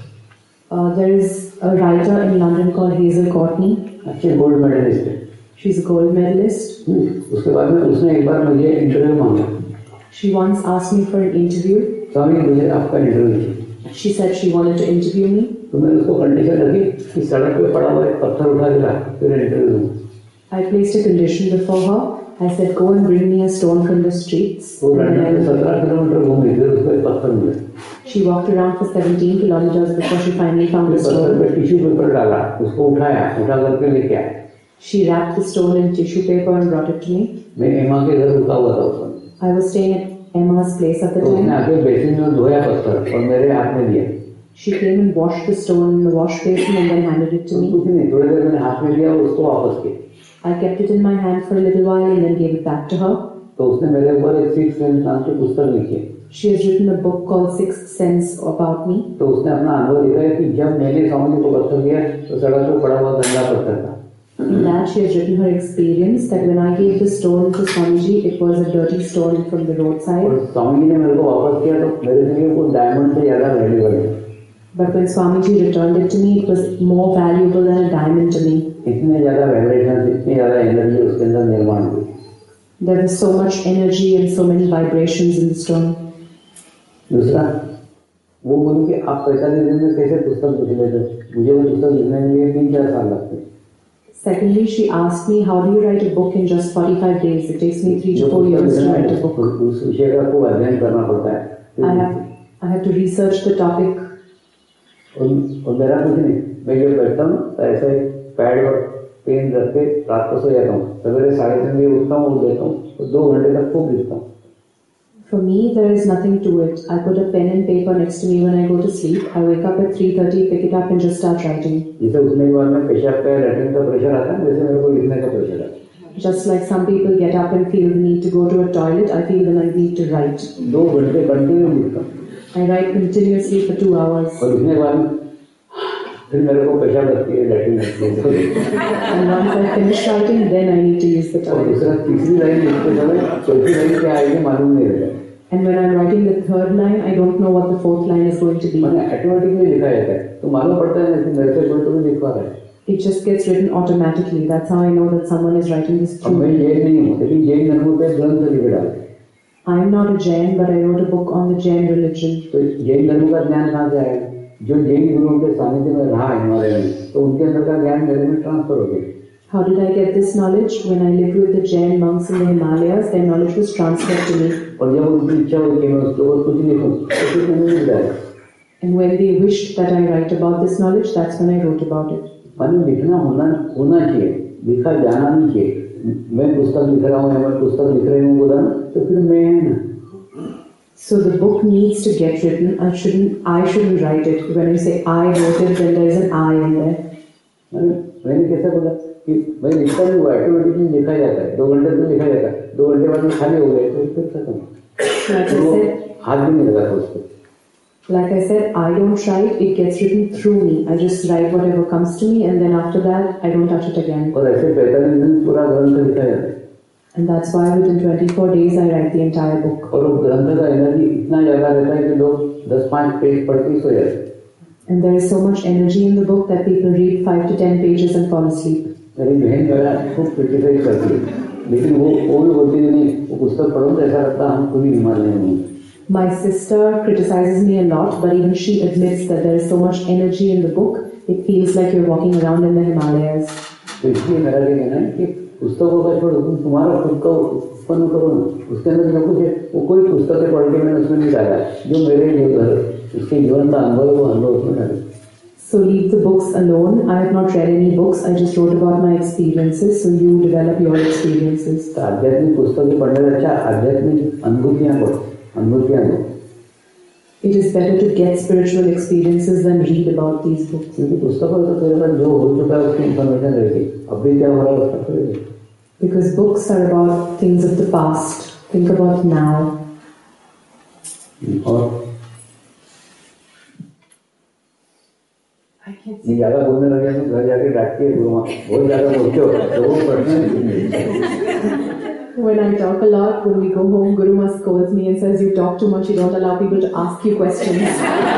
Uh, there is a writer in London called Hazel Courtney. अच्छे gold medalist है। She's a gold medalist. उसके बाद में उसने एक बार मुझे इंटरव्यू मांगा। She once asked me for an interview. स्वामी मुझे आपका इंटरव्यू चाहिए। She said she wanted to interview me. तो मैंने उसको कंडीशन रखी कि सड़क पे पड़ा हुआ एक पत्थर उठा के ला, फिर इंटरव्यू दूंगा। I placed a condition before her. I said, go and bring me a stone from the streets. वो लंदन में सत्रह किलोमीटर घूमी, फिर उसको एक पत्थर मिला। She walked around for seventeen kilometers before she finally found a फिर पत्थर stone. पे टिश्यू पेपर डाला, उसको उठाया, उठा करके लेके आया। She wrapped the stone in tissue paper and brought it to me. मैं एमा के घर रुका हुआ था उस समय। I was staying at Emma's place at the तो उसने time. आके बेसिन में धोया पत्थर और मेरे हाथ में दिया। She came and washed the stone in the wash basin and then handed it to me. कुछ नहीं, थोड़ी देर मैंने हाथ में लिया और उसको वापस किया। I kept it in my hand for a little while and then gave it back to her. तो उसने मेरे ऊपर एक सिक्स सेंस नाम की पुस्तक लिखी है। She has written a book called Sixth Sense about me. तो उसने अपना अनुभव लिखा है कि जब मैंने स्वामी को पत्थर दिया तो सड़क पे पड़ा हुआ गंदा पत्थर था। In that she has written her experience that when I gave the stone to Swamiji, it was a dirty stone from the roadside. और स्वामी ने मेरे को वापस किया तो मेरे लिए वो डायमंड से ज्यादा वैल्यूएबल है। But when Swamiji returned it to me, it was more valuable than a diamond to me. इतने ज्यादा वाइब्रेशन, इतनी ज्यादा एनर्जी उसके अंदर निर्माण हुई। There was so much energy and so many vibrations in the stone. दूसरा, वो बोली कि आप पैंतालीस दिन में कैसे पुस्तक लिख लेते, मुझे वो पुस्तक लिखने के लिए तीन चार साल लगते। Secondly, she asked me, how do you write a book in just forty-five days? It takes me three to four years to write a book. उस विषय का खूब अध्ययन करना पड़ता है। I have, I have to research the topic. और, और मेरा कुछ नहीं, मैं जब बैठता हूँ तो ऐसा एक पैड और पेन रख के रात को सो जाता हूँ, सवेरे साढ़े तीन बजे उठता हूँ, उठ देता हूँ और दो घंटे तक खूब लिखता हूँ। For me, there is nothing to it. I put a pen and paper next to me when I go to sleep. I wake up at three thirty, pick it up and just start writing. जैसे उठने के बाद में पेशाब का latrine का pressure आता है, वैसे मेरे को लिखने का प्रेशर आता है। Just like some people get up and feel the need to go to a toilet, I feel the need to write. दो घंटे कंटिन्यू लिखता हूँ। I write continuously for two hours. और लिखने के बाद फिर मेरे को पेशाब लगती है, लैट्रिन लगती है। And once I finish writing, then I need to use the और toilet. दूसरा तीसरी लाइन लिखते समय चौथी लाइन क्या आएगी मालूम नहीं रहता। And when I'm writing the third line, I don't know what the fourth line is going to be. मैंने ऑटोमेटिकली लिखा जाता है, तो मालूम पड़ता है कि मेरे से कोई तो भी लिखवा रहा है। It just gets written automatically. That's how I know that someone is writing this अब मैं through. जैन नहीं हूँ, लेकिन जैन धर्म पे ग्रंथ लिखे डाले। I am not a Jain, but I wrote a book on the Jain religion. तो जैन धर्म का ज्ञान कहाँ से आएगा? जो जैन गुरुओं के सानिध्य में रहा हिमालय में, तो उनके अंदर का ज्ञान मेरे में ट्रांसफर हो गया. How did I get this knowledge? When I lived with the Jain monks in the Himalayas, their knowledge was transferred to me. और जब उनकी इच्छा हुई कि मैं उसके ऊपर कुछ लिखूं, तो कुछ नहीं मिल रहा है. And when they wished that I write about this knowledge, that's when I wrote about it. माने लिखना होना होना चाहिए, लिखा जाना नहीं चाहिए. मैं पुस्तक लिख रहा हूँ, मैं पुस्तक लिख रही हूँ बोला, तो फिर मैं है ना. So the book needs to get written. I shouldn't. I shouldn't write it. When I say I wrote it, then there is an I in there. मैंने मैंने कैसे बोला कि मैं लिखता नहीं हुआ, ऑटोमेटिकली लिखा जाता है. दो घंटे में लिखा जाता है, दो घंटे बाद में खाली हो गया, तो फिर खत्म. Like I said, हाथ भी नहीं लगा था उसको. like I said, I don't write. It gets written through me. I just write whatever comes to me, and then after that, I don't touch it again. और ऐसे पैंतालीस दिन पूरा ग्रंथ लिखा जाता है. And that's why within twenty-four days I write the entire book. और वो ग्रंथ का एनर्जी इतना ज्यादा रहता है कि लोग दस पाँच पेज पढ़ के सो जाते हैं. And there is so much energy in the book that people read five to ten pages and fall asleep. मेरी बहन मेरा खूब क्रिटिसाइज करती है, लेकिन वो वो भी बोलती है नहीं, वो पुस्तक पढ़ो तो ऐसा लगता है हम खुद ही हिमालय में. My sister criticizes me a lot, but even she admits that there is so much energy in the book, it feels like you're walking around in the Himalayas. तो इसलिए मेरा ये कहना है कि पुस्तकों का छोड़ो, तुम तुम्हारा खुद का उत्पन्न करो ना. उसके अंदर जो कुछ है वो कोई पुस्तकें पढ़ के मैंने उसमें नहीं डाला, जो मेरे जो उसके जीवन का अनुभव है वो अनुभव उसमें डाले. So leave the books alone. I have not read any books. I just wrote about my experiences. So you develop your experiences. तो आध्यात्मिक पुस्तकें पढ़ने से अच्छा आध्यात्मिक अनुभूतियाँ पढ़ो, अनुभूतियाँ दो. It is better to get spiritual experiences than read about these books. क्योंकि पुस्तकों में तो तेरे पास जो हो चुका है उसकी इन्फॉर्मेशन रहेगी, अभी क्या हो रहा है उसका करेगी. Because books are about things of the past. Think about now. और I can ये ज्यादा बोलने लगे तो घर जाके डांटती है गुरु माँ, बहुत ज्यादा बोलते हो तो वो पढ़ने. When I talk a lot, when we go home, Guru Ma scolds me and says, you talk too much, you don't allow people to ask you questions.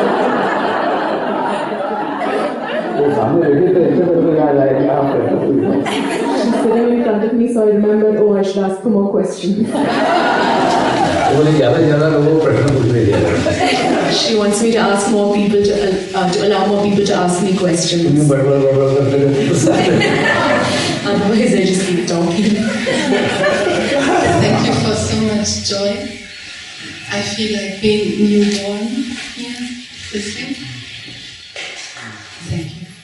वो सामने बैठे तो ऐसे करके याद आया कि आप करते. She's sitting in front of me, so I remembered, oh, I should ask her more questions. बोले ज्यादा ज्यादा लोगों को प्रश्न पूछने दिया. She wants me to ask more people to, uh, to allow more people to ask me questions. तुम बड़बड़ बड़बड़ करते रहते. Otherwise, I just keep talking. Thank you for so much joy. I feel like being newborn here with you. Thank you.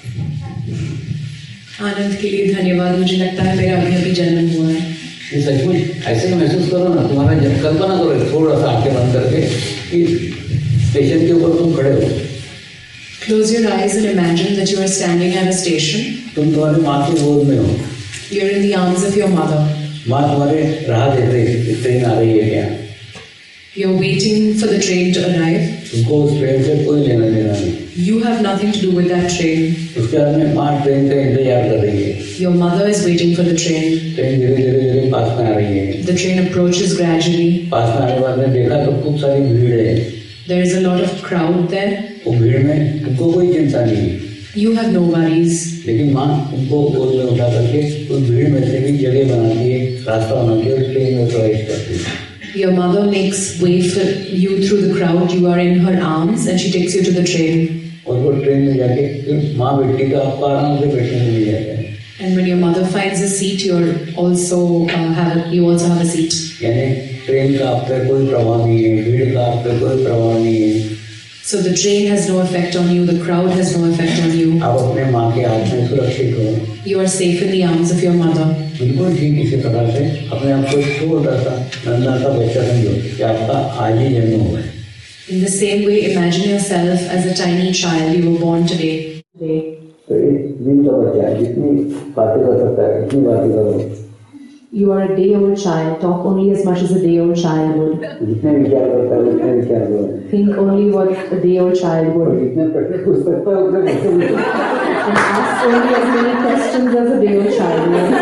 आनंद के लिए धन्यवाद. मुझे लगता है मेरा अभी अभी जन्म हुआ है. ये सचमुच ऐसे महसूस करो ना, तुम्हारा जब कल्पना करो थोड़ा सा आंखें बंद करके कि स्टेशन के ऊपर तुम खड़े हो. Close your eyes and imagine that you are standing at a station. तुम तुम्हारी माँ की गोद में हो. You're in the arms of your mother. माँ तुम्हारे राह देख रही है, ट्रेन आ रही है क्या. You're waiting for the train to arrive. तुमको उस ट्रेन से कोई लेना देना नहीं. You have nothing to do with that train. उसके बाद में माँ ट्रेन का इंतजार कर रही है. Your mother is waiting for the train. Train धीरे धीरे धीरे पास में आ रही है. The train approaches gradually. पास में आने के बाद में देखा तो खूब सारी भीड़ है. There is a lot of crowd there. वो भीड़ में तुमको कोई चिंता नहीं. You have no worries. लेकिन माँ तुमको गोद में उठा करके उस भीड़ में से भी जगह बनाती है, रास्ता बनाती है, उस ट्रेन में प्रवेश करती है. Your mother makes way for you through the crowd. You are in her arms and she takes you to the train. और वो ट्रेन में जाके फिर माँ बैठती तो आपको आराम से बैठने को मिल जाता है. And when your mother finds a seat, you're also uh, have a, you also have a seat. यानी ट्रेन का आप पे कोई प्रभाव नहीं है, भीड़ का आप पे कोई प्रभाव नहीं है. So the train has no effect on you. The crowd has no effect on you. आप अपने माँ के हाथ में सुरक्षित हो. You are safe in the arms of your mother. बिल्कुल ठीक इसी प्रकार से अपने आप को छोटा सा नन्हा सा बच्चा समझो कि आपका आज ही जन्म हुआ है. In the same way, imagine yourself as a tiny child. You were born today. Today. तो एक दिन का बच्चा है, जितनी बातें कर सकता है इतनी बातें करो. You are a day-old child. Talk only as much as a day-old child would. जितने विचार करता है उतने विचार करो. Think only what a day-old child और would. जितने प्रश्न पूछ सकता है उतने प्रश्न पूछो. And ask only as many questions as a day-old child would.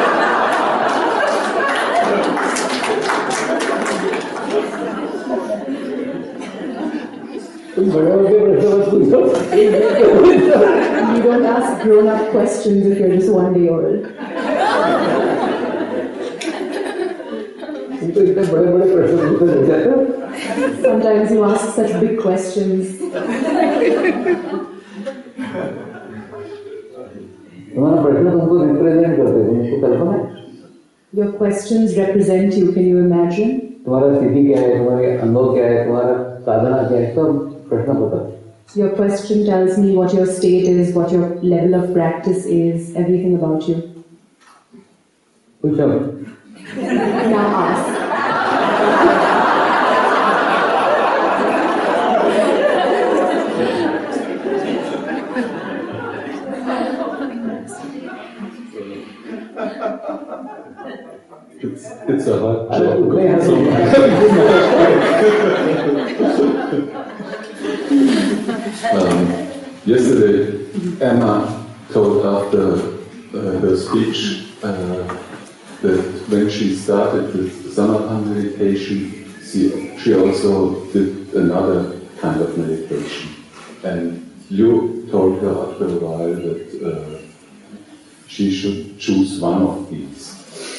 तुम बड़े होके प्रश्न मत पूछो. You don't ask grown-up questions if you're just one day old. तुम तो इतने बड़े बड़े प्रश्न पूछते रह जाते हो. Sometimes you ask such big questions. तुम्हारा प्रश्न तुमको रिप्रेजेंट करते हैं, तुमको कल्पना है? Your questions represent you. Can you imagine? तुम्हारा स्थिति क्या है, तुम्हारे अनुभव क्या है, तुम्हारा साधना क्या है, सब प्रश्न पता है. Your question tells me what your state is, what your level of practice is, everything about you. पूछो. Now ask. It's, it's a hard अरे job. उतने हंसो. Um, yesterday, Emma told after uh, her speech uh, that when she started with Samatha meditation, she, she also did another kind of meditation. And you told her after a while that uh, she should choose one of these.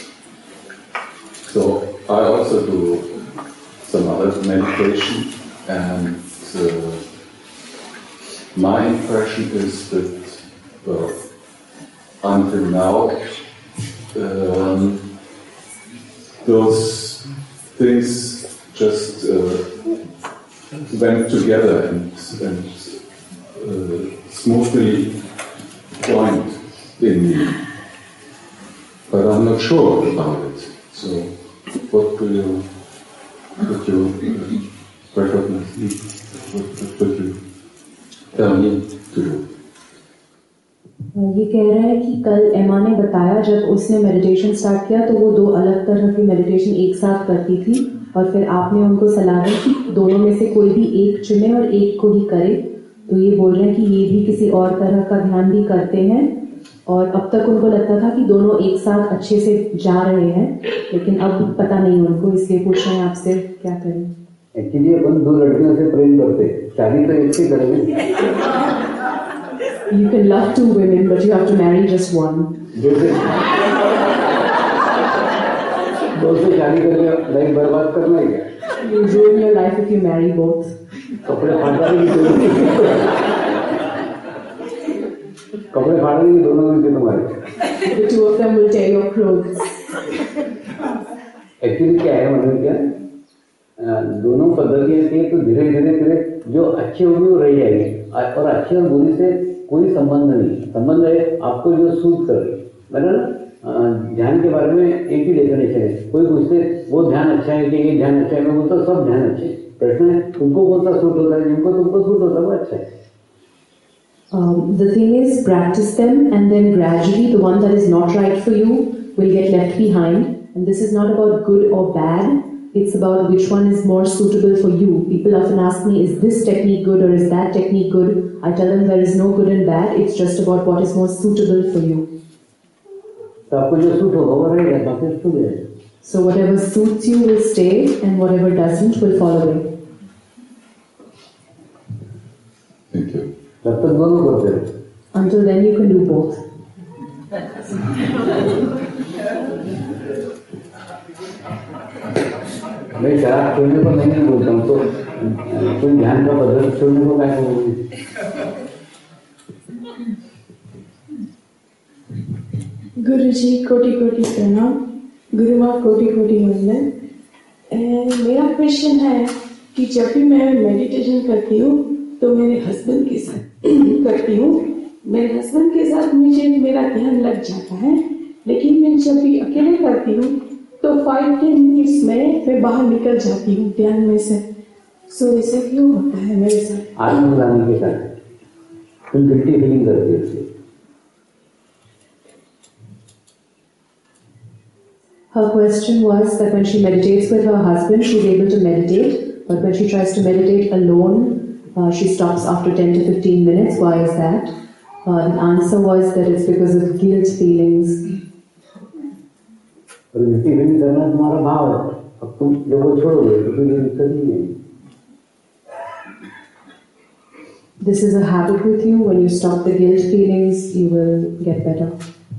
So I also do some other meditation, and uh, my impression is that, well, until now, um, those things just uh, went together and, and uh, smoothly joined in me. But I'm not sure about it. So, what will you, would you uh, recognize? What, what would you tell me to do? ये कह रहा है कि कल एमा ने बताया जब उसने मेडिटेशन स्टार्ट किया तो वो दो अलग तरह की मेडिटेशन एक साथ करती थी और फिर आपने उनको सलाह दी कि दोनों में से कोई भी एक चुने और एक को ही करे. तो ये बोल रहे हैं कि ये भी किसी और तरह का ध्यान भी करते हैं और अब तक उनको लगता था कि दोनों एक साथ अच्छे से जा रहे हैं, लेकिन अब पता नहीं उनको, इसलिए पूछ रहे हैं आपसे क्या करें. एक्चुअली अपन दो लड़कियों से प्रेम करते, शादी तो एक से करेंगे. You can love two women, but you have to marry just one. जैसे दो से शादी करके लाइफ बर्बाद करना है क्या? You ruin your life if you marry both. कपड़े फाड़ने की कपड़े फाड़ने की दोनों मिलके तुम्हारे. The two of them will tear your clothes. Actually क्या है मतलब क्या, दोनों पद्धतियाँ थी तो धीरे धीरे धीरे जो अच्छी होगी वो रह जाएगी और अच्छी और बुरी से कोई संबंध नहीं. संबंध है आपको जो सूट करे. मतलब ना ध्यान के बारे में एक ही डेफिनेशन है. कोई पूछते वो ध्यान अच्छा है कि ये ध्यान अच्छा है, मैं बोलता सब ध्यान अच्छे. प्रश्न है तुमको कौन सा सूट होता है, जिनको तुमको सूट होता है वो अच्छा है. Um, the thing is, practice them and then gradually the one that is not right for you will get left behind. And this is not about good or bad. It's about which one is more suitable for you. People often ask me, is this technique good or is that technique good? I tell them there is no good and bad. It's just about what is more suitable for you. So whatever suits you will stay and whatever doesn't will fall away. Thank you. Until then you can do both. मैं शराब छोड़ने को नहीं बोलता हूँ, तो कोई ध्यान का बदल छोड़ने को क्या बोलूँ. गुरु जी कोटि कोटि प्रणाम. गुरु माँ कोटि कोटि वंदन. मेरा क्वेश्चन है कि जब भी मैं मेडिटेशन करती हूँ तो मेरे हस्बैंड के साथ करती हूँ. मेरे हस्बैंड के साथ मुझे मेरा ध्यान लग जाता है, लेकिन मैं जब भी अकेले करती हूँ तो फाइव टेन मिनट्स में मैं बाहर निकल जाती हूँ ध्यान में से. सो ऐसा क्यों होता है मेरे साथ? आत्मग्लानि के साथ तुम गिल्टी फीलिंग करती हो. Her question was that when she meditates with her husband, she's able to meditate, but when she tries to meditate alone, uh, she stops after ten to fifteen minutes. Why is that? Uh, the answer was that it's because of guilt feelings. Guilty feeling करना तुम्हारा भाव है. अब तुम जब वो छोड़ोगे तो फिर ये दिक्कत नहीं है. This is a habit with you. When you stop the guilt feelings, you will get better.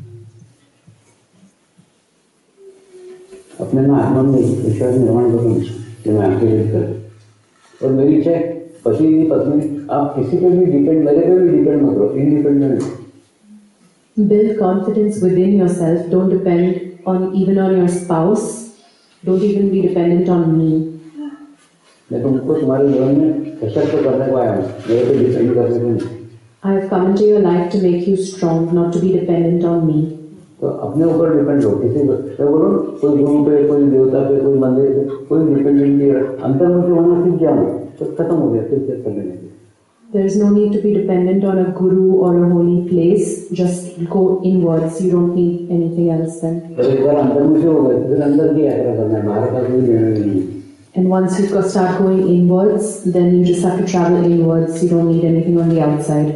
अपने ना आत्मा में विश्वास निर्माण करूँ कि मैं आपके लिए कर. और मेरी इच्छा पति की पत्नी आप किसी पे भी डिपेंड, मेरे पे भी डिपेंड मत करो, independent. Build confidence within yourself. Don't depend on even on your spouse. Don't even be dependent on me. मैं तुमको तुम्हारे जीवन में सशक्त करने को आया हूँ, मेरे पे डिपेंड करने को नहीं। I have come into your life to make you strong, not to be dependent on me. तो अपने ऊपर डिपेंड हो, किसी पर मैं बोलूँ कोई गुरु पे, कोई देवता पे, कोई मंदिर पे, कोई डिपेंडेंट नहीं है। अंतर्मुखी होना सीख जाओ तो खत्म हो गया, फिर से करने लगे। There is no need to be dependent on a guru or a holy place. Just go inwards. You don't need anything else then. तो एक बार अंतर्मुखी हो गए, फिर अंदर की यात्रा करना है, बाहर का कोई लेना नहीं। And once you go- start going inwards, then you just have to travel inwards. You don't need anything on the outside.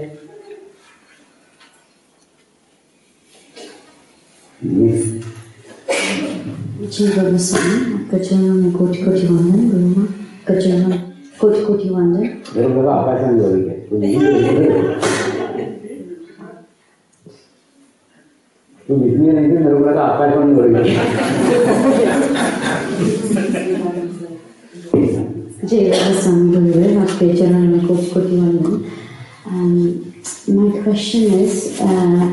जी बाबा स्वामी, आपका चरणों में कोटि कोटि वंदन। गुरु माँ का चरणों में कोटि कोटि वंदन। मेरे को लगा आकाश में जोड़ी है, तो इसलिए नहीं थी, मेरे को लगा आकाश में जोड़ी है। जय बाबा स्वामी गुरुदेव, आपके चरणों में कोटि कोटि वंदन। My question is, uh,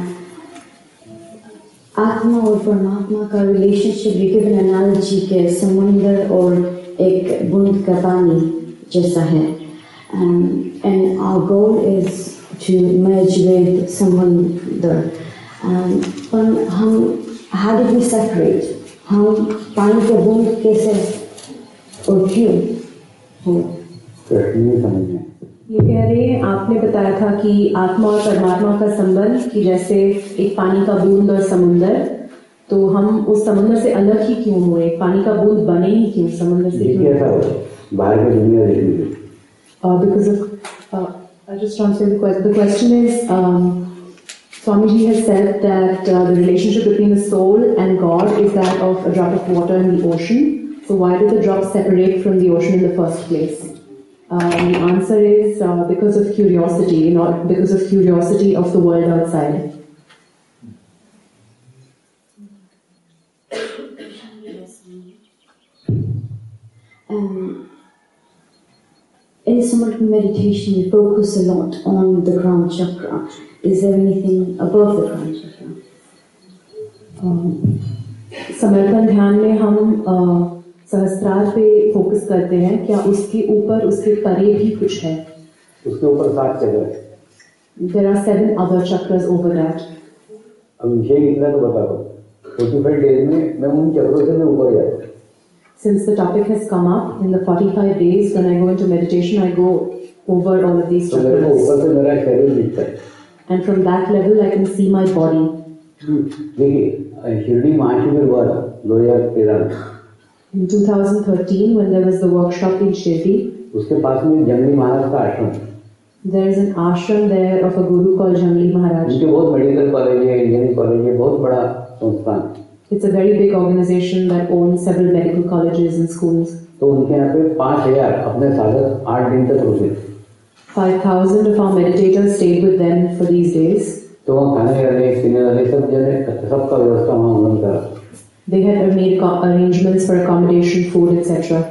आत्मा और परमात्मा का रिलेशनशिप भी गिवन एनालॉजी के समुंदर और एक बूंद का पानी जैसा है, and our goal is to merge with समुंदर, पर हम हाउ डू वी सेपरेट, हम पानी के बूंद कैसे और क्यों हो? ये कह रहे हैं, आपने बताया था कि आत्मा और परमात्मा का संबंध कि जैसे एक पानी का बूंद और समुंदर, तो हम उस समुंदर से अलग ही क्यों हुए? पानी का बूंद बने ही क्यों समुंदर से? क्यों? बाहर की दुनिया देखने because of uh, I'll just translate the question. The question is, um, Swamiji has said that uh, the relationship between the soul and God is that of a drop of water in the ocean. So why did the drop separate from the ocean in the first place? Uh, the answer is uh, because of curiosity, not because of curiosity of the world outside. Um, in Samartha meditation, you focus a lot on the crown chakra. Is there anything above the crown chakra? Um, समर्पण ध्यान में हम uh, सहस्त्रार पे focus करते हैं, क्या उसके ऊपर उसके परे भी कुछ है? उसके ऊपर सात चक्र है। There are seven other chakras over that. अब विषय कितना तो बता दो। forty-five days में मैं उन चक्रों से भी ऊपर जाता। Since the topic has come up, in the forty-five days when I go into meditation, I go over all of these तो मेरे को chakras. ऊपर से मेरा शरीर दिखता है। And from that level, I can see my body. देखिए शिरडी महाशिविर हुआ था दो हज़ार तेरह में। In two thousand thirteen, when there was the workshop in Shirdi, उसके पास में जंगली महाराज का आश्रम है। there is an ashram there of a guru called Jangli Maharaj. उनके बहुत मेडिकल कॉलेज है, इंजीनियरिंग कॉलेज है, बहुत बड़ा संस्थान है। It's a very big organization that owns several medical colleges and schools. तो उनके यहाँ पे पाँच हजार अपने साधक आठ दिन तक रुके। Five thousand of our meditators stayed with them for these days. तो वहाँ खाने रहने पीने वाले सब जने सबका व्यवस्था वहाँ उन्होंने करा। They had made co- arrangements for accommodation, food, et cetera.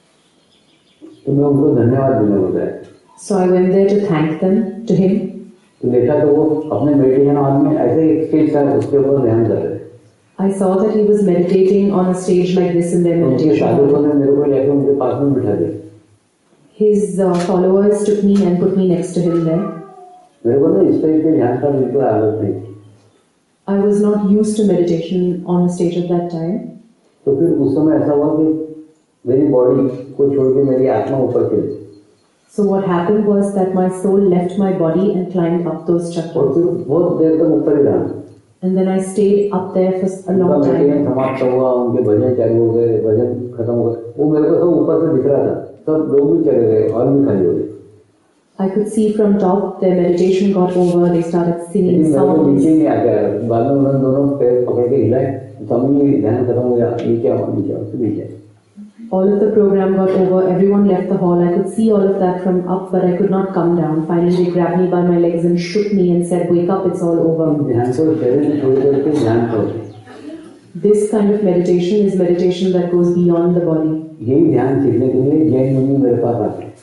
तो मैं उनको धन्यवाद देने को गया। So I went there to thank them, to him. तो देखा तो वो अपने मेडिटेशन हॉल में ऐसे एक स्टेज था, उसके ऊपर ध्यान कर रहे थे। I saw that he was meditating on a stage like this in their उनके meditation. साधकों ने मेरे को लेकर उनके पास में बिठा दिया। His uh, followers took me and put me next to him there. मेरे को ना इस टाइप के ध्यान का बिल्कुल आदत नहीं। I was not used to meditation on a stage at that time. तो फिर उस समय ऐसा हुआ कि मेरी बॉडी को छोड़ के मेरी आत्मा ऊपर चली। So what happened was that my soul left my body and climbed up those और chakras. फिर बहुत देर तक ऊपर ही रहा। And then I stayed up there for a उनका long मेडिटेशन time. समाप्त हुआ, उनके भजन चालू हो गए, भजन खत्म हो गए, वो मेरे को सब ऊपर से दिख रहा था। सब लोग भी चले गए और भी खाली हो गए। I could see from top, their meditation got over, they started singing लेकिन मेरे को songs. नीचे नहीं आते यार। बाद में उन्होंने दोनों पैर पकड़ के हिलाए, समझ ध्यान खत्म हो गया, नीचे आओ नीचे आओ, फिर नीचे। All of the program got over, everyone left the hall. I could see all of that from up, but I could not come down. Finally, they grabbed me by my legs and shook me and said, "Wake up, it's all over." ध्यान को शरीर में छोड़ करके ध्यान करो। This kind of meditation is meditation that goes beyond the body. यही ध्यान सीखने के लिए जैन मुनि मेरे पास आते हैं।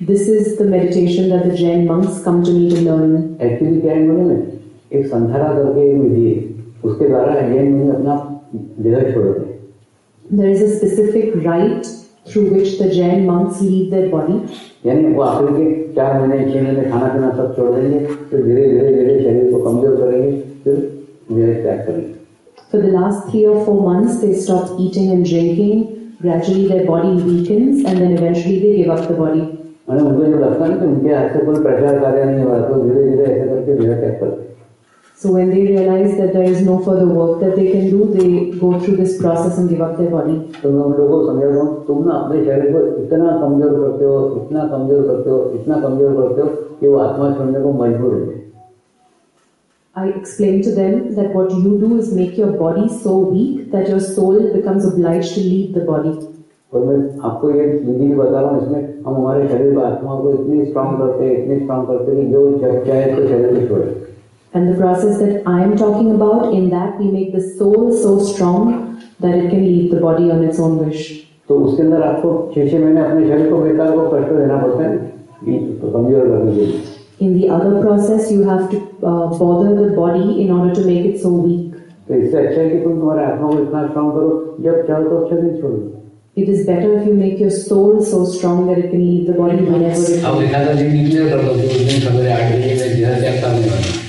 This is the meditation that the Jain monks come to me to learn. Actually क्या है बोले में एक संधारा करके एक विधि है, उसके द्वारा जैन मुनि अपना देह छोड़ते हैं. There is a specific rite through which the Jain monks leave their body. यानी वो आखिर के चार महीने छह महीने खाना पीना सब छोड़ देंगे, फिर धीरे धीरे धीरे शरीर को कमजोर करेंगे, फिर देह त्याग करेंगे. For the last three or four months, they stop eating and drinking. Gradually, their body weakens, and then eventually they give up the body. मैंने उनको जब लगता है कि उनके हाथ से कोई प्रचार कार्य नहीं हो रहा, तो धीरे धीरे ऐसे करके देह त्याग करते. So when they realize that there is no further work that they can do, they go through this process and give up their body. तो मैं उन लोगों को समझाता हूँ, तुम ना अपने शरीर को इतना कमजोर करते हो, इतना कमजोर करते हो, इतना कमजोर करते हो कि वो आत्मा छोड़ने को मजबूर है. I explain to them that what you do is make your body so weak that your soul becomes obliged to leave the body. और मैं आपको ये विधि बता रहा हूँ, इसमें हम हमारे शरीर को आत्मा को इतनी स्ट्रांग करते हैं, इतनी स्ट्रांग करते हैं कि जो जब चाहे तो शरीर को छोड़े. And the process that I am talking about, in that we make the soul so strong that it can leave the body on its own wish. तो उसके अंदर आपको छह छह महीने अपने शरीर को बेकार को कष्ट देना पड़ता है कमजोर करने के लिए. In the other process, you have to uh, bother the body in order to make it so weak. तो इससे अच्छा है कि तुम तुम्हारे आत्मा को इतना स्ट्रांग करो, जब चाहो तो शरीर छोड़ दो. It is better if you make your soul so strong that it can leave the body whenever it अब एखादा दिन डिक्लेयर कर दो कि उस दिन सवेरे आठ बजे मैं देह त्याग करने वाला हूँ.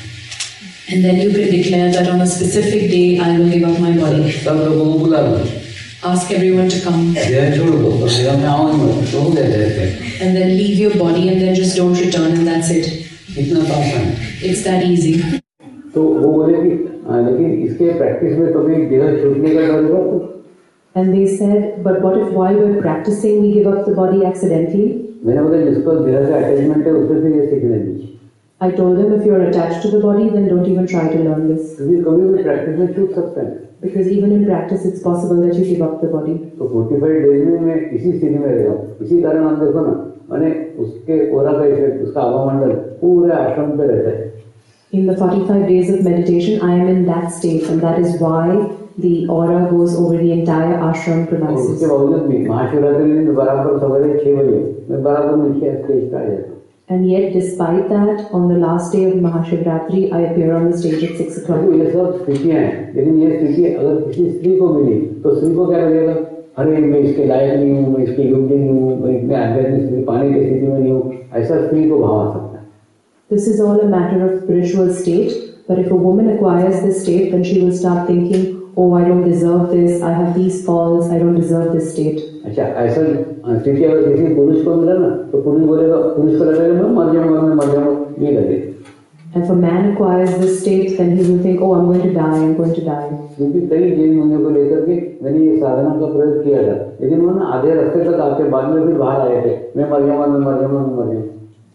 And then you can declare that on a specific day I will give up my body. सब लोगों को बुला लो. Ask everyone to come. देह छोड़ दो, तो देह में आओ मत, तो हो जाए देह. And then leave your body and then just don't return, and that's it. इतना आसान है. It's that easy. तो वो बोले कि लेकिन इसके प्रैक्टिस में कभी देह छूटने का डर हुआ. And they said, but what if while we're practicing we give up the body accidentally? मैंने बोला जिसको देह से अटैचमेंट है उससे फिर ये सीखने दीजिए. I told them, if you're attached to the body, then don't even try to learn this. क्योंकि कभी भी प्रैक्टिस में छूट सकता है. Because even in practice, it's possible that you give up the body. तो forty-five डेज में मैं इसी स्थिति में रहा हूँ. इसी कारण हम देखो ना, मैंने उसके ओरा का इफेक्ट, उसका आवामंडल पूरे आश्रम पे रहता है. In the forty-five days of meditation, I am in that state, and that is why the aura goes over the entire ashram premises. उसके बावजूद भी महाशिवरात्रि दिन बराबर सवेरे छह बजे मैं बराबर नीचे स्टेज पे आ जाता हूँ. And yet, despite that, on the last day of Mahashivratri, I appear on the stage at six o'clock. ये सब स्थितियाँ हैं, लेकिन ये स्थिति अगर किसी स्त्री को मिली, तो स्त्री को क्या लगेगा? अरे मैं इसके लायक नहीं हूँ, मैं इसके योग्य नहीं हूँ, मैं इतने आध्यात्मिक स्थिति पाने की स्थिति में नहीं हूँ. ऐसा स्त्री को भाव आ सकता है. This is all a matter of spiritual state. But if a woman acquires this state, then she will start thinking, "Oh, I don't deserve this. I have these faults. I don't deserve this state." अच्छा, ऐसा स्थिति अगर किसी पुरुष को मिला ना, तो पुरुष बोलेगा, पुरुष को लगेगा मैं मर जाऊंगा, मैं मर जाऊंगा, ये लगेगा. And if a man acquires this state, then he will think, "Oh, I'm going to die. I'm going to die." क्योंकि कई जैन मुनियों को लेकर के मैंने ये साधना का प्रयोग किया था, लेकिन वो ना आधे रास्ते तक आके बाद में फिर बाहर आए थे, मैं मर जाऊंगा, मैं मर जाऊंगा, मैं मर जाऊंगा.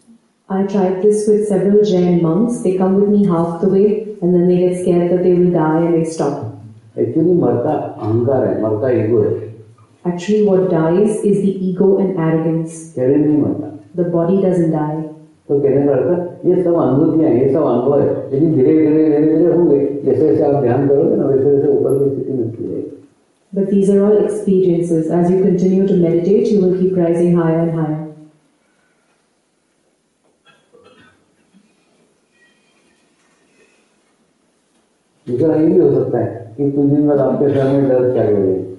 I tried this with several Jain monks. They come with me half the way, and then they get scared that they will die, and they stop. Actually मरता अहंकार है, मरता ईगो है. Actually, what dies is the ego and arrogance. शरीर नहीं मरता. The body doesn't die. तो कहने का अर्थ ये सब अनुभूतियाँ, ये सब अनुभव है, लेकिन धीरे धीरे धीरे धीरे होंगे. जैसे जैसे आप ध्यान करोगे ना, वैसे वैसे ऊपर की स्थिति मिलती है. But these are all experiences. As you continue to meditate, you will keep rising higher and higher. दूसरा ये भी हो सकता है कि कुछ दिन बाद आपके सर में दर्द चालू हो जाए.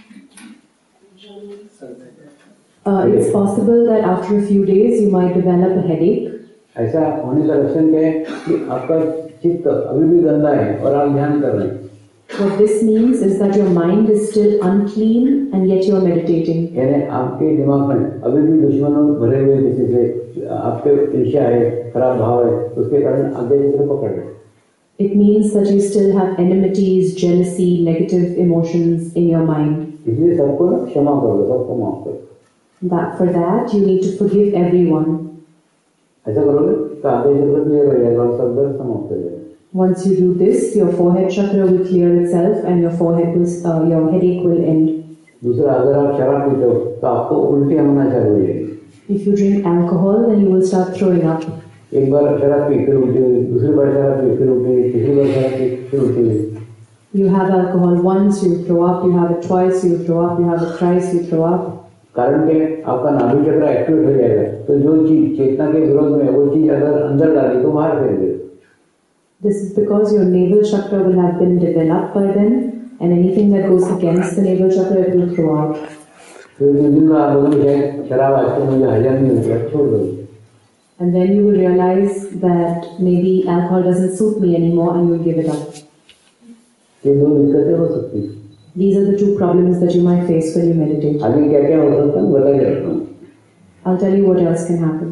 Uh, it's possible that after a few days you might develop a headache. ऐसा होने का लक्षण क्या है कि आपका चित्त अभी भी गंदा है और आप ध्यान कर रहे हैं. What this means is that your mind is still unclean and yet you are meditating. यानी आपके दिमाग में अभी भी दुश्मनों भरे हुए किसी से, आपके ईर्ष्या है, खराब भाव है, उसके कारण आगे चित्र पकड़ रहे. It means that you still have enmities, jealousy, negative emotions in your mind. इसलिए सबको ना क्षमा करो, सबको माफ करो. That for that you need to forgive everyone. ऐसा करोगे तो आगे चित्र क्लियर हो जाएगा और सब दर्द समाप्त हो जाएगा. Once you do this, your forehead chakra will clear itself and your forehead will, uh, your headache will end. दूसरा, अगर आप शराब पीते हो तो आपको उल्टी होना चालू हो जाएगी. If you drink alcohol, then you will start throwing up. एक बार शराब पी फिर उल्टी हुई, दूसरी बार शराब पी फिर उल्टी हुई, तीसरी बार शराब पी फिर उल्टी हुई. You have alcohol once, you throw up. You have it twice, you throw up. You have it thrice, you throw up. कारण के आपका नाभि चक्र एक्टिवेट हो जाएगा, तो जो चीज चेतना के विरोध में वो चीज अगर अंदर डाली तो बाहर फेंक दे। This is because your navel chakra will have been developed by then, and anything that goes against the navel chakra it will throw out. फिर जिस दिन आप बोलोगे शराब आजकल मुझे हजम नहीं होता, छोड़ दो। And then you will realize that maybe alcohol doesn't suit me anymore, and you will give it up. ये दो दिक्कतें हो सकती हैं। These are the two problems that you might face when you meditate. आगे क्या क्या हो सकता है बता देता हूँ। I'll tell you what else can happen.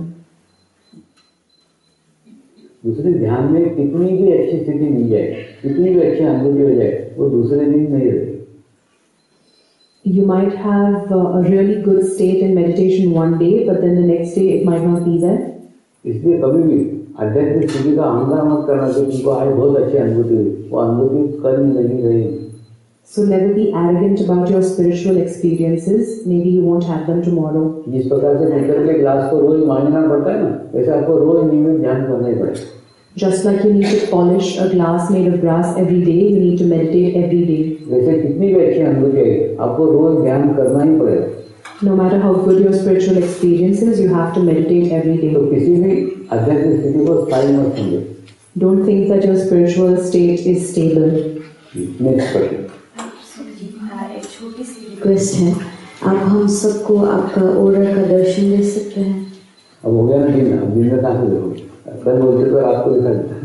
दूसरे ध्यान में कितनी भी अच्छी स्थिति मिल जाए, कितनी भी अच्छी अनुभूति हो जाए, वो दूसरे दिन नहीं रहेगी। You might have uh, a really good state in meditation one day, but then the next day it might not be there. इसलिए कभी भी आध्यात्मिक स्थिति का अहंकार मत करना कि तुमको आज बहुत अच्छी अनुभूति हुई, वो अनुभूति कल नहीं रहेगी। So never be arrogant about your spiritual experiences. Maybe you won't have them tomorrow. जिस प्रकार से पीतल के ग्लास को रोज मांझना पड़ता है ना, वैसे आपको रोज नियमित ध्यान करना ही पड़ेगा। Just like you need to polish a glass made of brass every day, you need to meditate every day. वैसे कितनी भी अच्छी अनुभूति है, आपको रोज ध्यान करना ही पड़ेगा। No matter how good your spiritual experiences, you have to meditate every day. तो किसी भी आध्यात्मिक स्थिति को स्थायी मत समझो। Don't think that your spiritual state is stable. Next question. एक छोटी सी रिक्वेस्ट है, आप हम सबको आपका ऑर्डर का दर्शन दे सकते हैं? अब हो गया ना दिन, अब दिन में कहाँ से देखो, कल बोलते तो आपको दिखा देता।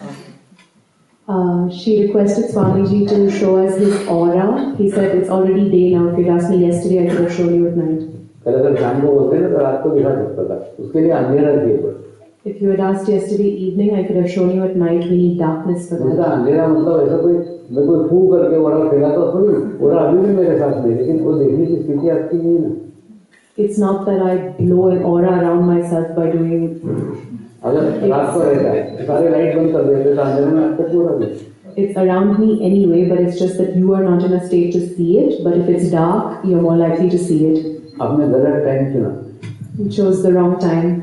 Uh, she requested Swamiji to show us his aura. He said it's already day now. If you'd asked me yesterday, I could have shown you at night. कल अगर शाम को बोलते ना तो रात को दिखा सकता था, उसके लिए अंधेरा चाहिए। If you had asked yesterday evening, I could have shown you at night. We need darkness for that. अंधेरा मतलब ऐसा कोई मैं कोई फू करके ओरा फैला तो थोड़ी, ओरा अभी भी मेरे साथ नहीं, लेकिन वो देखने की स्थिति आपकी नहीं है ना। It's not that I blow an aura around myself by doing. अगर रात को रहता है सारे लाइट बंद कर देते तो अंधेरे में आपको पूरा देते। It's around me anyway, but it's just that you are not in a state to see it. But if it's dark, you're more likely to see it. आपने गलत टाइम चुना। You chose the wrong time.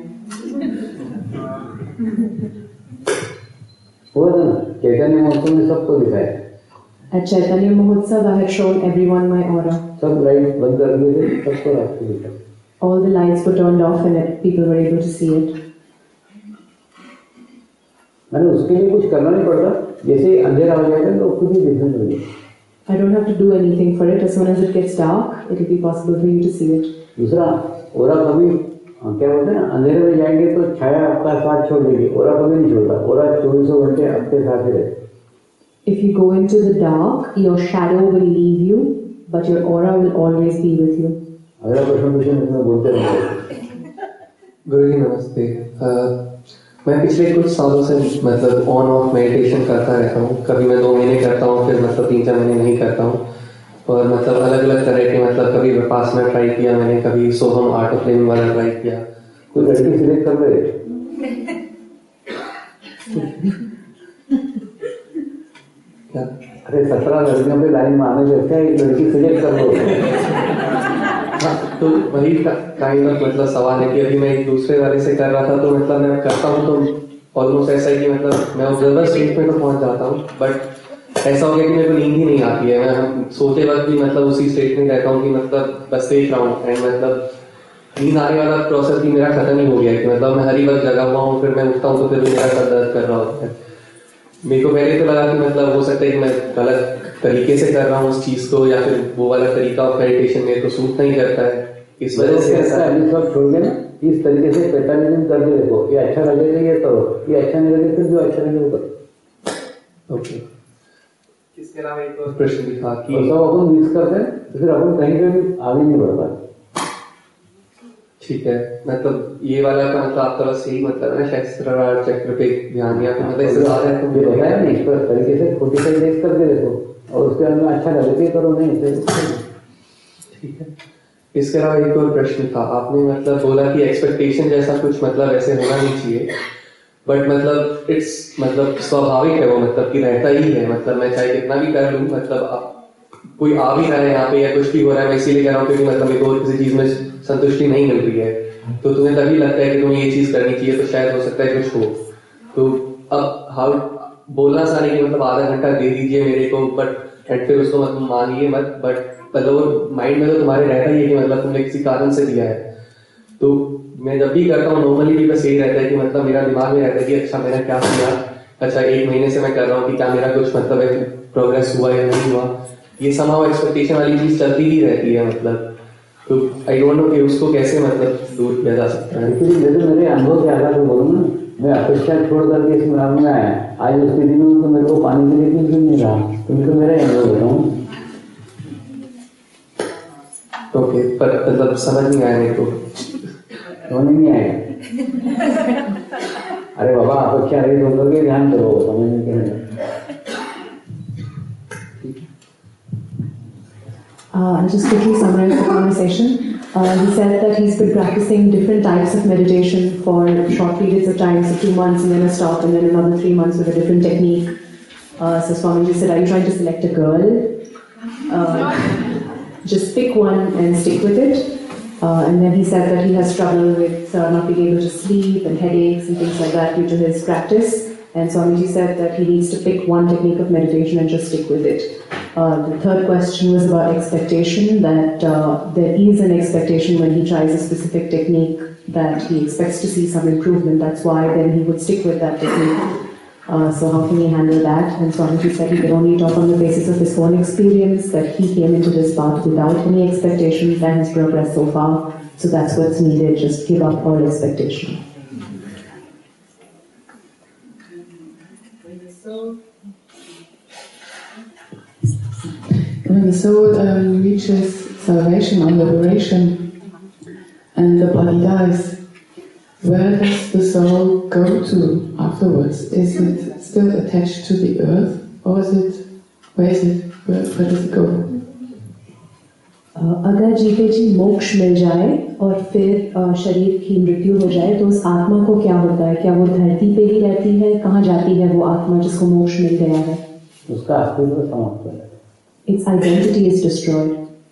हुआ था ना, चैतन्य महोत्सव में सबको दिखाया। At Chaitanya Mahotsav, I had shown everyone my aura. सब लाइट बंद कर दिए थे, सबको रास्ते दिखा। All the lights were turned off and people were able to see it. मैंने उसके लिए कुछ करना नहीं पड़ता, जैसे अंधेरा हो जाएगा तो खुद ही दिखने लगेगा। I don't have to do anything for it. As soon as it gets dark, it will be possible for you to see it. दूसरा, ओरा कभी क्या बोलते हैं, अंधेरे में जाएंगे तो छाया आपका साथ छोड़ देगी, ओरा कभी नहीं छोड़ता, ओरा चौबीसों घंटे आपके साथ ही रहता। If you go into the dark, your shadow will leave you, but your aura will always be with you. अगला प्रश्न पूछे, इसमें बोलते रहेंगे। गुरु जी नमस्ते। मैं पिछले कुछ सालों से मतलब ऑन ऑफ मेडिटेशन करता रहता हूँ। कभी मैं दो महीने करता हूँ, फिर मतलब तीन चार महीने नहीं करता हूँ, और मतलब अलग अलग तरह के मतलब कभी विपासना ट्राई किया मैंने, कभी सोहम आर्ट ऑफ लिविंग वाला ट्राई किया। कोई लड़की सिलेक्ट कर रहे क्या? अरे सत्रह लड़कियों पे लाइन मारने लगता है, एक लड़की सिलेक्ट कर लो। तो वही काइंड ऑफ मतलब सवाल है कि अभी मैं एक दूसरे वाले से कर रहा था, तो मतलब मैं करता हूँ तो ऑलमोस्ट ऐसा है कि मतलब मैं ऑब्जर्वर स्टेट में तो पहुंच जाता हूँ, बट ऐसा हो गया कि मेरे को नींद ही नहीं आती है। मैं सोते वक्त भी मतलब उसी स्टेट में रहता हूँ कि मतलब बस देख रहा हूँ, एंड मतलब नींद आने वाला प्रोसेस भी मेरा खत्म ही हो गया है कि मतलब मैं हर ही वक्त जगा हुआ हूँ, फिर मैं उठता हूँ तो फिर मेरा सर दर्द कर रहा होता है। मेरे को पहले तो लगा कि मतलब हो सकता है कि मैं गलत तरीके से कर रहा हूँ उस चीज को, या फिर वो वाला तरीका ऑफ मेडिटेशन मेरे को सूट नहीं करता है, इस वजह से ऐसा है। सब छोड़ के ना इस तरीके से पेटालिज्म करके देखो, ये अच्छा लगेगा ये करो, ये अच्छा नहीं लगे फिर जो अच्छा लगे वो करो। ओके। इसके अलावा एक और प्रश्न भी था कि सब अपन मिक्स करते हैं तो फिर अपन कहीं पे भी आगे नहीं बढ़ पाते। ठीक है, मतलब ये वाला का मतलब आपका बस यही मतलब है शस्त्रार चक्र पे ध्यान दिया, मतलब इससे ज्यादा है तो ये बताया नहीं, इस पर तरीके से फोर्टी फाइव डेज करके देखो और उसके अंदर अच्छा लगे करो, नहीं ठीक है। इसके अलावा एक और प्रश्न था, आपने मतलब बोला कि एक्सपेक्टेशन जैसा कुछ मतलब ऐसे होना नहीं चाहिए, बट मतलब इट्स मतलब स्वाभाविक है वो, मतलब कि रहता ही है, मतलब मैं चाहे कितना भी कर लूँ, मतलब आप कोई आ भी रहा है यहाँ पे या कुछ भी हो रहा है, मैं इसीलिए कह रहा हूँ क्योंकि मतलब मेरे को और किसी चीज में संतुष्टि नहीं मिल रही है, तो तुम्हें तभी लगता है कि तुम्हें ये चीज करनी चाहिए, तो शायद हो सकता है कुछ हो। तो अब हाउ बोलना सारे कि मतलब आधा घंटा दे दीजिए मेरे को, बट फिर उसको मतलब मानिए मत, बट मतलब माइंड में तो तुम्हारे रहता ही है कि मतलब तुमने किसी कारण से दिया है। तो मैं जब भी करता हूँ नॉर्मली भी बस यही रहता है कि मतलब मेरा दिमाग में रहता है कि अच्छा मैंने क्या किया, अच्छा एक महीने से मैं कर रहा हूँ कि क्या मेरा कुछ मतलब है प्रोग्रेस हुआ या नहीं हुआ, ये समाव एक्सपेक्टेशन वाली चीज चलती ही रहती है। मतलब तो आई डोंट नो कि उसको कैसे मतलब दूर किया जा सकता है। जैसे मेरे अनुभव के आधार पर बोलूँ ना, मैं अपेक्षा छोड़ करके इस ग्राम में आया, आज उस स्थिति में तो मेरे को पानी के लिए कुछ भी नहीं रहा, तो मैं तो मेरा अनुभव बताऊँ। ओके, पर मतलब समझ नहीं आया मेरे को। समझ नहीं आएगा? अरे बाबा अपेक्षा रही तो लोगे, ध्यान करो, समझने के लिए। Uh, I'll just quickly summarize the conversation. Uh, he said that he's been practicing different types of meditation for short periods of time, so two months and then a stop, and then another three months with a different technique. Uh, so Swamiji said, are you trying to select a girl? Uh, just pick one and stick with it. Uh, and then he said that he has trouble with uh, not being able to sleep and headaches and things like that due to his practice. And Swamiji said that he needs to pick one technique of meditation and just stick with it. Uh, the third question was about expectation, that uh, there is an expectation when he tries a specific technique that he expects to see some improvement. That's why then he would stick with that technique. Uh, so how can he handle that? And Swamiji said he can only talk on the basis of his own experience, that he came into this path without any expectations and has progressed so far. So that's what's needed, just give up all expectation. When the soul um, reaches salvation or liberation and the body dies, where does the soul go to afterwards? Is it still attached to the earth, or is it, where is it, where, where does it go? अगर जीते जी मोक्ष मिल जाए और फिर शरीर की मृत्यु हो जाए तो उस आत्मा को क्या होता है? क्या वो धरती पे ही रहती है? कहाँ जाती है वो आत्मा जिसको मोक्ष मिल गया है? उसका अस्तित्व समाप्त हो जाता है। Its identity is destroyed.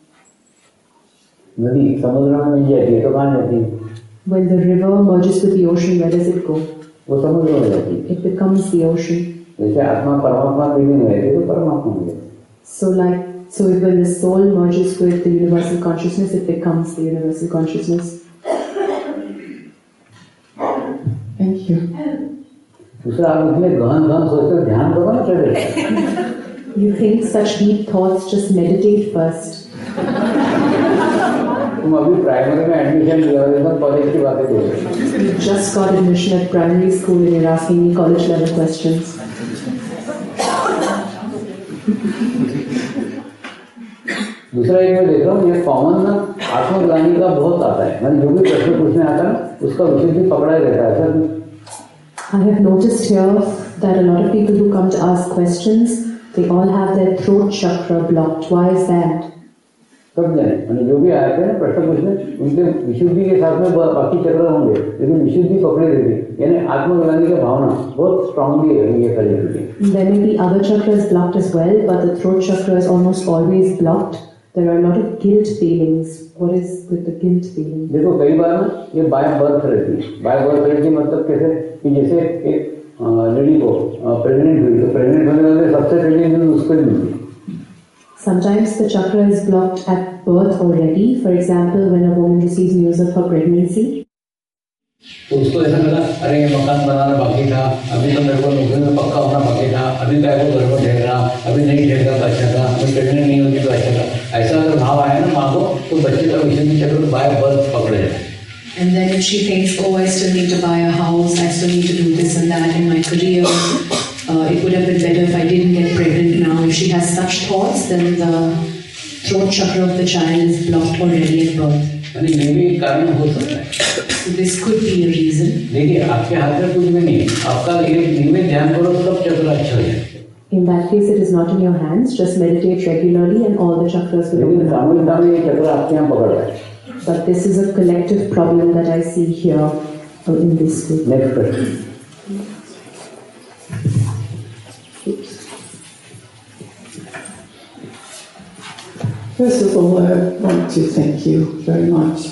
नदी समुद्र में मिल जाती है तो कहाँ जाती है? When the river merges with the ocean, where does it go? वो समुद्र में जाती है। It becomes the ocean. जैसे आत्मा परमात्मा में मिल जाती है तो परमात्मा में जाती है। So like so when the soul merges with the universal consciousness, it becomes the universal consciousness. Thank you. दूसरा आप इतने गहन गहन सोचते ध्यान करो ना चले। You think such deep thoughts, just meditate first. तुम अभी प्राइमरी में एडमिशन लिया हो एकदम कॉलेज की बातें बोल रहे हो। You just got admission at primary school and you're asking me college level questions. दूसरा एक मैं देख रहा हूँ ये कॉमन ना आत्मग्लानि का बहुत आता है, मैंने जो भी प्रश्न पूछने आता है उसका विषय भी पकड़ा ही रहता है sir. I have noticed here that a lot of people who come to ask questions, they all have their throat chakra blocked. Why is that? सब जने मैंने जो भी आए थे ना प्रश्न पूछने उनके विशुद्धि के साथ में बाकी चक्र होंगे, लेकिन विशुद्धि पकड़े रहती यानी आत्मग्लानि का भावना बहुत स्ट्रांगली है ये कर लेती है। There may be other chakras blocked as well, but the throat chakra is almost always blocked. There are a lot of guilt feelings. What is with the guilt feeling? देखो कई बार ना ये बाय बर्थ रहती है। By birth रहती मतलब कैसे कि जैसे एक लेडी को प्रेग्नेंट हुई तो प्रेग्नेंट होने वाले सबसे पहले न्यूज उसको ही मिलती है। Sometimes the chakra is blocked at birth already. For example, when a woman receives news of her pregnancy, तो उसको ऐसा लगा अरे ये मकान बनाना बाकी था, अभी तो मेरे को नौकरी में पक्का होना बाकी था, अभी तो को घर पर ठहर रहा, अभी नहीं ठहरता तो अच्छा था, अभी प्रेग्नेंट नहीं होती तो अच्छा था। ऐसा अगर भाव आया ना माँ को तो बच्चे का विषय चक्र बाय बर्थ पकड़े जाए। And then if she thinks, oh, I still need to buy a house, I still need to do this and that in my career, uh, it would have been better if I didn't get pregnant now. If she has such thoughts, then the throat chakra of the child is blocked already at birth. यानी ये भी एक कारण हो सकता है। So this could be a reason. देखिए आपके हाथ में कुछ भी नहीं, आपका ये नियमित ध्यान करो सब चक्र अच्छा हो जाए। in that case it is not in your hands. Just meditate regularly and all the chakras will open up. सामूहिकता में ये चक्र आपके यहाँ पकड़ रहा है। But this is a collective problem that I see here in this group. Next question. First of all, I want to thank you very much.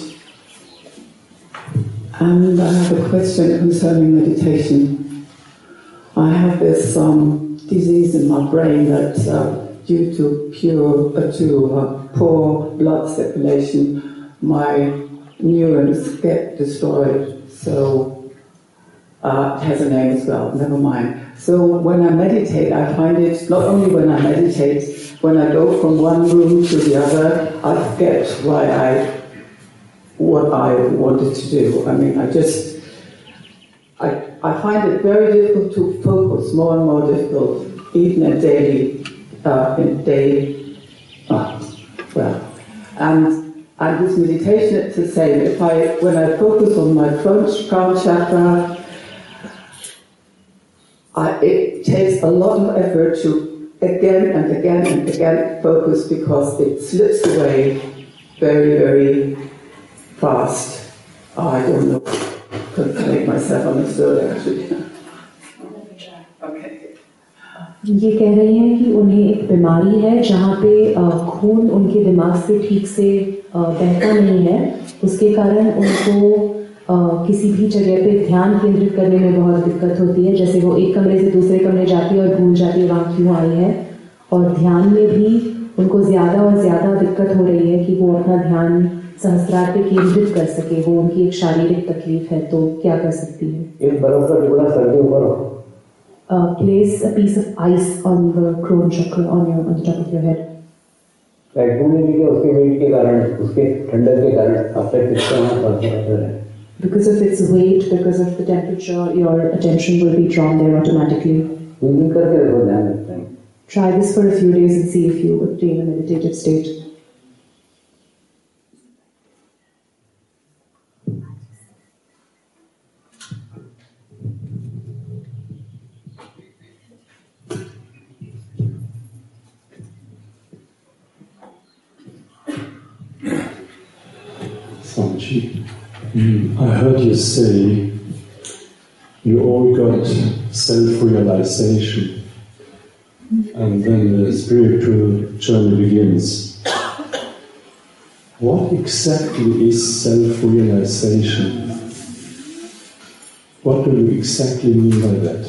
And I have a question concerning meditation. I have this um, disease in my brain that uh, due to pure uh, to uh, poor blood circulation, my neurons get destroyed. So uh, it has a name as well. Never mind. So when I meditate, I find it not only when I meditate, when I go from one room to the other, I forget why I what I wanted to do. I mean, I just. I, I find it very difficult to focus, more and more difficult, even in daily, uh, in daily, uh, well, and, and with meditation it's the same. If I, when I focus on my crown, crown chakra, I, it takes a lot of effort to again and again and again focus because it slips away very, very fast. Oh, I don't know. Couldn't make myself understood actually. Okay. ये कह रही हैं कि उन्हें एक बीमारी है जहाँ पे खून उनके दिमाग से ठीक से बहता नहीं है, उसके कारण उनको किसी भी जगह पे ध्यान केंद्रित करने में बहुत दिक्कत होती है। जैसे वो एक कमरे से दूसरे कमरे जाती है और भूल जाती है वहाँ क्यों आई है, और ध्यान में भी उनको ज़्यादा और ज़्यादा दिक्कत हो रही है कि वो अपना ध्यान सहस्त्रार पे केंद्रित कर सके। वो उनकी एक शारीरिक तकलीफ है, तो क्या कर सकती है? एक बर्फ का टुकड़ा सर के ऊपर हो। Place a piece of ice on the crown chakra on your on the top of your head. Actually भी उसके वेट के कारण, उसके ठंडक के कारण आपका सिस्टम पड़ता है। Because of its weight, because of the temperature, your attention will be drawn there automatically. दिन करके देखो, ध्यान रखते हैं। Try this for a few days and see if you attain a meditative state. Swamiji, I heard you say you all got self-realization and then the spiritual journey begins. What exactly is self-realization? What do you exactly mean by that?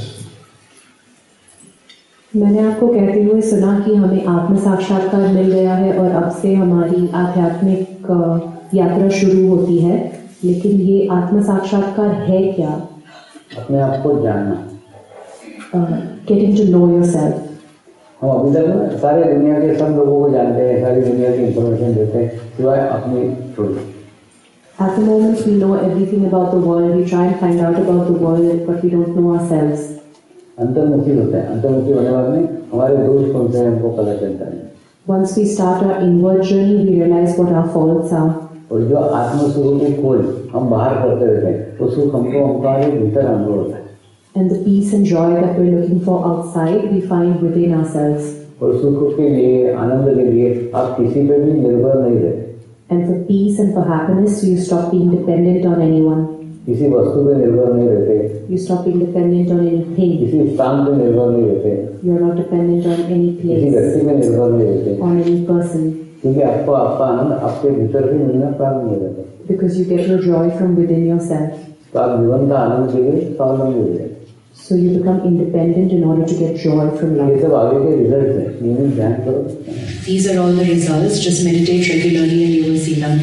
मैंने आपको कहते हुए सुना कि हमें आत्म साक्षात्कार मिल गया है और अब से हमारी आध्यात्मिक यात्रा शुरू होती है, लेकिन ये आत्म साक्षात्कार है क्या? अपने आप को जानना, गेटिंग टू नो योरसेल्फ। हम अभी तक सारे दुनिया के सब लोगों को जानते हैं, सारी दुनिया की इंफॉर्मेशन देते हैं, सिवाय अपनी थोड़ी। At the moment we know everything about the world, we try and find out about the world, but we don't know ourselves. अंतर्मुखी होते हैं, अंतर्मुखी होने वाले हमारे दोष कौन से हैं हमको पता चलता है। Once we start our inward journey, we realize what our faults are. और जो आत्मस्वरूप की खोज हम बाहर करते रहते हैं, वो सुख हमको हमारे भीतर अनुभव होता है। And the peace and joy that we're looking for outside, we find within ourselves. और सुख के लिए, आनंद के लिए आप किसी पे भी निर्भर नहीं रहते। And for peace and for happiness, you stop being dependent on anyone. किसी वस्तु पे निर्भर नहीं रहते। You stop being dependent on anything. किसी स्थान पे निर्भर नहीं रहते। You are not dependent on any place. किसी व्यक्ति पे निर्भर नहीं रहते। On any person. क्योंकि आपको आपका आनंद आपके भीतर से मिलना प्रारंभ हो जाता है। Because you get your joy from within yourself. तो आप जीवन का आनंद के लिए स्वावलंबी हो जाते हैं। So you become independent in order to get joy from life. ये सब आगे के रिजल्ट हैं, नियमित ध्यान करो। These are all the results. Just meditate regularly and you will see them.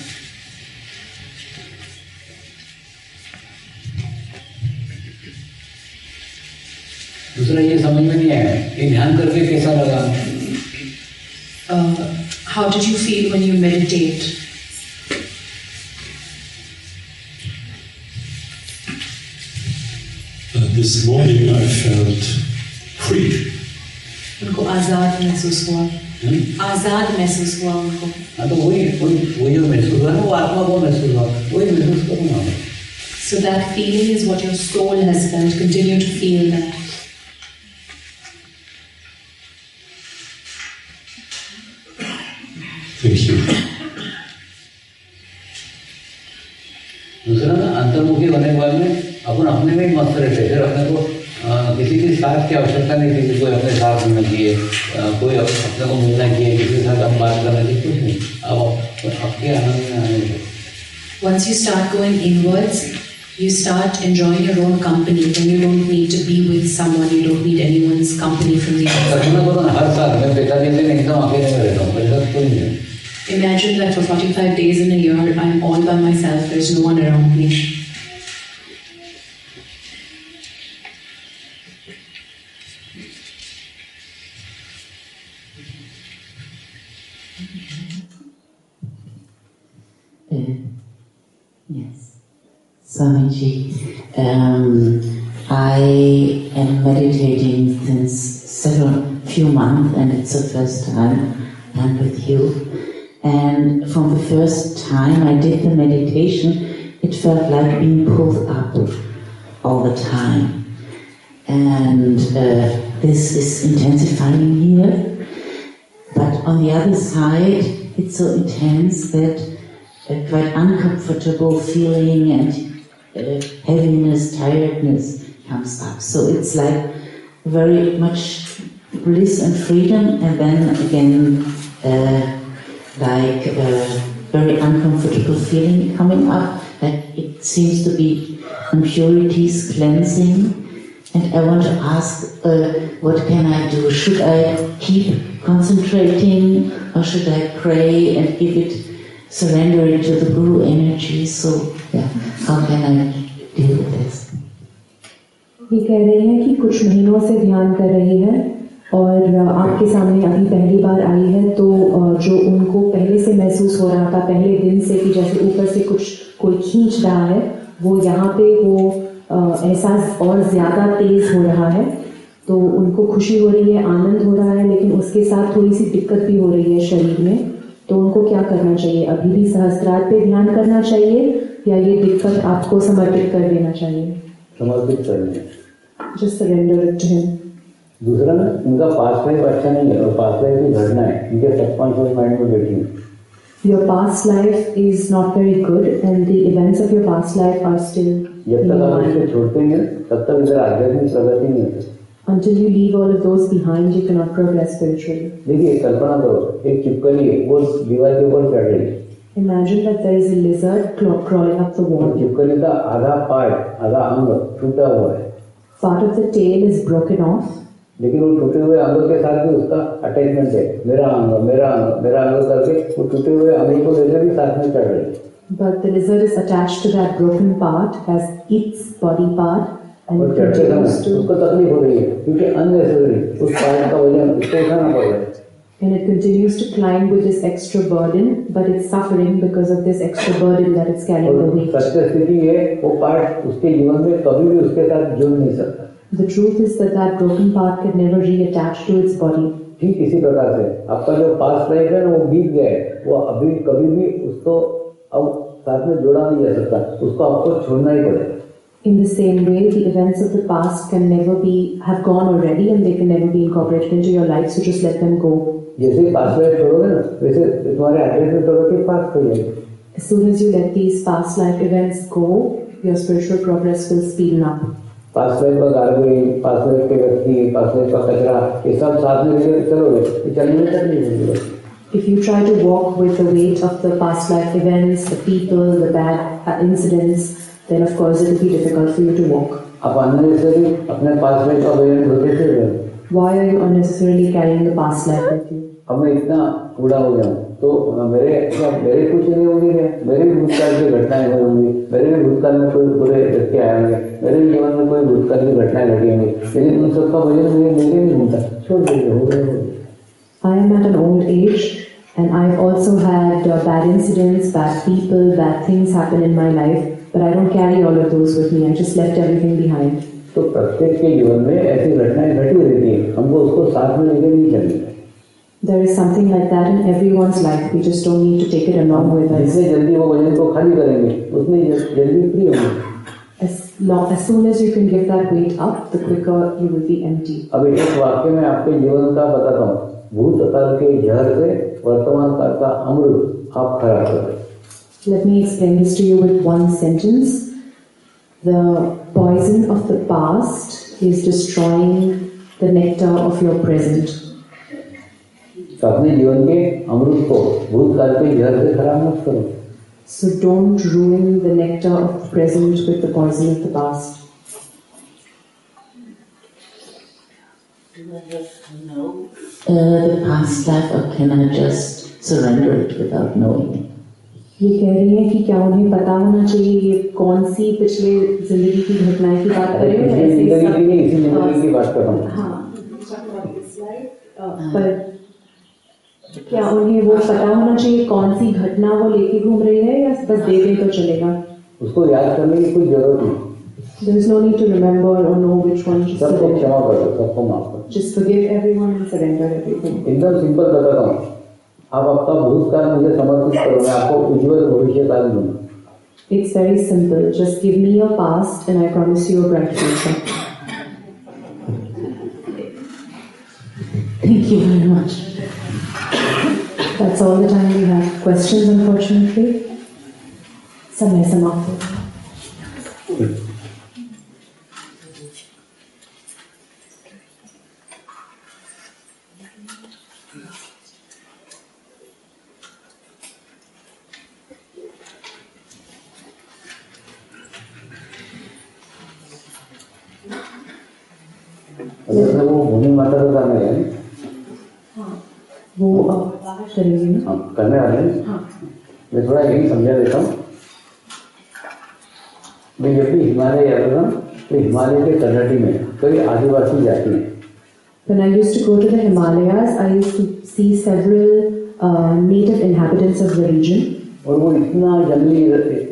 दूसरा ये समझ में नहीं आया कि ध्यान करके कैसा लगा? Uh, how did you feel when you meditate? Uh, this morning I felt free. उनको आजाद महसूस हुआ। आजाद महसूस हुआ उनको। हाँ तो वही वही वही जो महसूस हुआ ना वो आत्मा को महसूस हुआ, वही महसूस करो ना। So that feeling is what your soul has felt. Continue to feel that. Thank you. दूसरा ना अंतर्मुखी होने के बाद में अपन अपने में ही मस्त रहते, फिर अपने को आ, किसी की साथ की आवश्यकता नहीं थी कि कोई अपने साथ मिलना चाहिए, कोई अपने को मिलना चाहिए, किसी के साथ हम बात करना चाहिए, कुछ नहीं। अब आपके आनंद में आने दो। Once you start going inwards, you start enjoying your own company, then you don't need to be with someone, you don't need anyone's company from the outside. Imagine that for forty-five days in a year, I'm all by myself, there's no one around me. Uh, yes. Swamiji, um, I am meditating since several few months, and it's the first time I'm with you. And from the first time I did the meditation, it felt like being pulled up all the time. And uh, this is intensifying here. But on the other side, it's so intense that a quite uncomfortable feeling and uh, heaviness, tiredness comes up. So it's like very much bliss and freedom, and then again uh, like a very uncomfortable feeling coming up, like it seems to be impurities cleansing. And I want to ask, uh, what can I do? Should I keep concentrating, or should I pray and give it, surrender it to the Guru energy? So, yeah, how can I deal with this? ये कह रही हैं कि कुछ महीनों से ध्यान कर रही है और आपके सामने अभी पहली बार आई है, तो जो उनको पहले से महसूस हो रहा था पहले दिन से कि जैसे ऊपर से कुछ कोई खींच रहा है, वो यहाँ पे वो एहसास और ज़्यादा तेज हो रहा है, तो उनको खुशी हो रही है, आनंद हो रहा है, लेकिन उसके साथ थोड़ी सी दिक्कत भी हो रही है शरीर में। तो उनको क्या करना चाहिए? अभी भी सहस्त्रार पे ध्यान करना चाहिए या ये दिक्कत आपको समर्पित कर देना चाहिए? समर्पित करना। Just surrender it to him. दूसरा ना, उनका पास्ट लाइफ अच्छा नहीं है और पास्ट लाइफ की घटना है उनके सबकॉन्शियस माइंड में बैठी है। Your past life is not very good, and the events of your past life are still. जब तक आप इसे छोड़ते हैं तब तक इधर आध्यात्मिक प्रगति नहीं होती। Until you leave all of those behind, you cannot progress spiritually. देखिए, कल्पना करो, एक छिपकली है, वो दीवार के ऊपर चढ़ रही है। Imagine that there is a lizard crawling up the wall. छिपकली का आधा पार्ट, आधा अंग टूटा हुआ है। Part of the tail is broken off. लेकिन वो टूटे हुए अंगों के साथ भी उसका अटैचमेंट है, मेरा अंग, मेरा अंग, मेरा अंग करके वो टूटे हुए अंग को लेकर भी साथ में चढ़ रही है। But the lizard is attached to that broken part as its body part, and it continues to. उसको तकलीफ हो रही है क्योंकि अननेसेसरी उस पार्ट का वजन उसको उठाना पड़ रहा है। And it continues to climb with this extra burden, but it's suffering because of this extra burden that it's carrying the weight. सत्य स्थिति है, वो पार्ट उसके जीवन में कभी भी उसके साथ जुड़ नहीं सकता। The truth is that that broken part can never reattach to its body. ठीक इसी प्रकार से आपका जो पास्ट लाइफ है ना, वो बीत गया है, वो अभी कभी भी उसको अब साथ में जोड़ा नहीं जा सकता, उसको आपको छोड़ना ही पड़ेगा। In the same way, the events of the past can never be have gone already, and they can never be incorporated into your life. So just let them go. जैसे पास्ट लाइफ छोड़ोगे ना, वैसे तुम्हारे आध्यात्मिक प्रगति fast हो जाएगी। As soon as you let these past life events go, your spiritual progress will speed up. Past life का garbage, past life के व्यक्ति, पास्ट लाइफ का कचरा, ये सब साथ में लेकर चलोगे, ये चलने में तकलीफ होगी। If you try to walk with the weight of the past life events, the people, the bad incidents, then of course it will be difficult for you to walk. आप unnecessarily अपने पास्ट लाइफ का वजन ढोते फिर रहे हो। Why are you unnecessarily carrying the past life with you? अब मैं इतना बूढ़ा हो गया हूँ, तो मेरे मेरे कुछ नहीं होंगे क्या? मेरे भी भूतकाल की घटनाएं हुई होंगी, मेरे भी भूतकाल में कोई बुरे व्यक्ति आए होंगे, मेरे भी जीवन में कोई भूतकाल की घटनाएं घटी होंगी, लेकिन उन सबका वजन मुझे मेरे नहीं होता, छोड़ दीजिए, हो गया हो गया। I am at an old age, and I've also had uh, bad incidents, bad people, bad things happen in my life, but I don't carry all of those with me. I just left everything behind. तो प्रत्येक के जीवन में ऐसी घटनाएं घटी रहती है, हमको उसको साथ में लेकर नहीं चलना। There is something like that in everyone's life. We just don't need to take it along with us. जितने जल्दी वो वजन को खाली करेंगे, उतने जल्दी फ्री होंगे। As long, as soon as you can give that weight up, the quicker you will be empty. अब एक वाक्य में आपके जीवन का बताता हूँ। भूतकाल के जहर से वर्तमान काल का अमृत आप खराब कर रहे हैं। Let me explain this to you with one sentence. The poison of the past is destroying the nectar of your present. अपने जीवन के अमृत को भूतकाल के जहर से खराब मत करो। So don't ruin the nectar of the present with the poison of the past. Do I have to know uh, the past life, or can I just surrender it without knowing it? ये कह रही हैं कि क्या उन्हें पता होना चाहिए ये कौन सी पिछले जिंदगी की घटनाएं की बात करें या ऐसे ही सब इसी जिंदगी की बात कर रहा हूँ। हाँ, पर क्या उन्हें वो पता होना चाहिए कौन सी घटना वो लेके घूम रही है या बस दे दे तो चलेगा? उसको याद करने की कोई जरूरत नहीं। There is no need to remember or know which one. सबको क्षमा कर दो, सबको माफ कर दो। Just forgive everyone and surrender everything. एकदम सिंपल बताता हूँ। आप आपका भूतकाल मुझे समर्पित करो, मैं आपको उज्जवल भविष्य काल दूंगा। It's very simple. Just give me your past and I promise you a bright future. Thank you very much. That's all the time we have. Questions, unfortunately? Samay samapto. अगर वो भूमि माता का करने वाले हैं, वो करेंगे ना? हाँ, करने वाले हैं। हाँ। मैं थोड़ा यही समझा देता हूँ। मैं जब भी हिमालय जाता था तो हिमालय के तलहटी में कई आदिवासी जाति हैं। When I used to go to the Himalayas, I used to see several uh, native inhabitants of the region. और वो इतना जंगली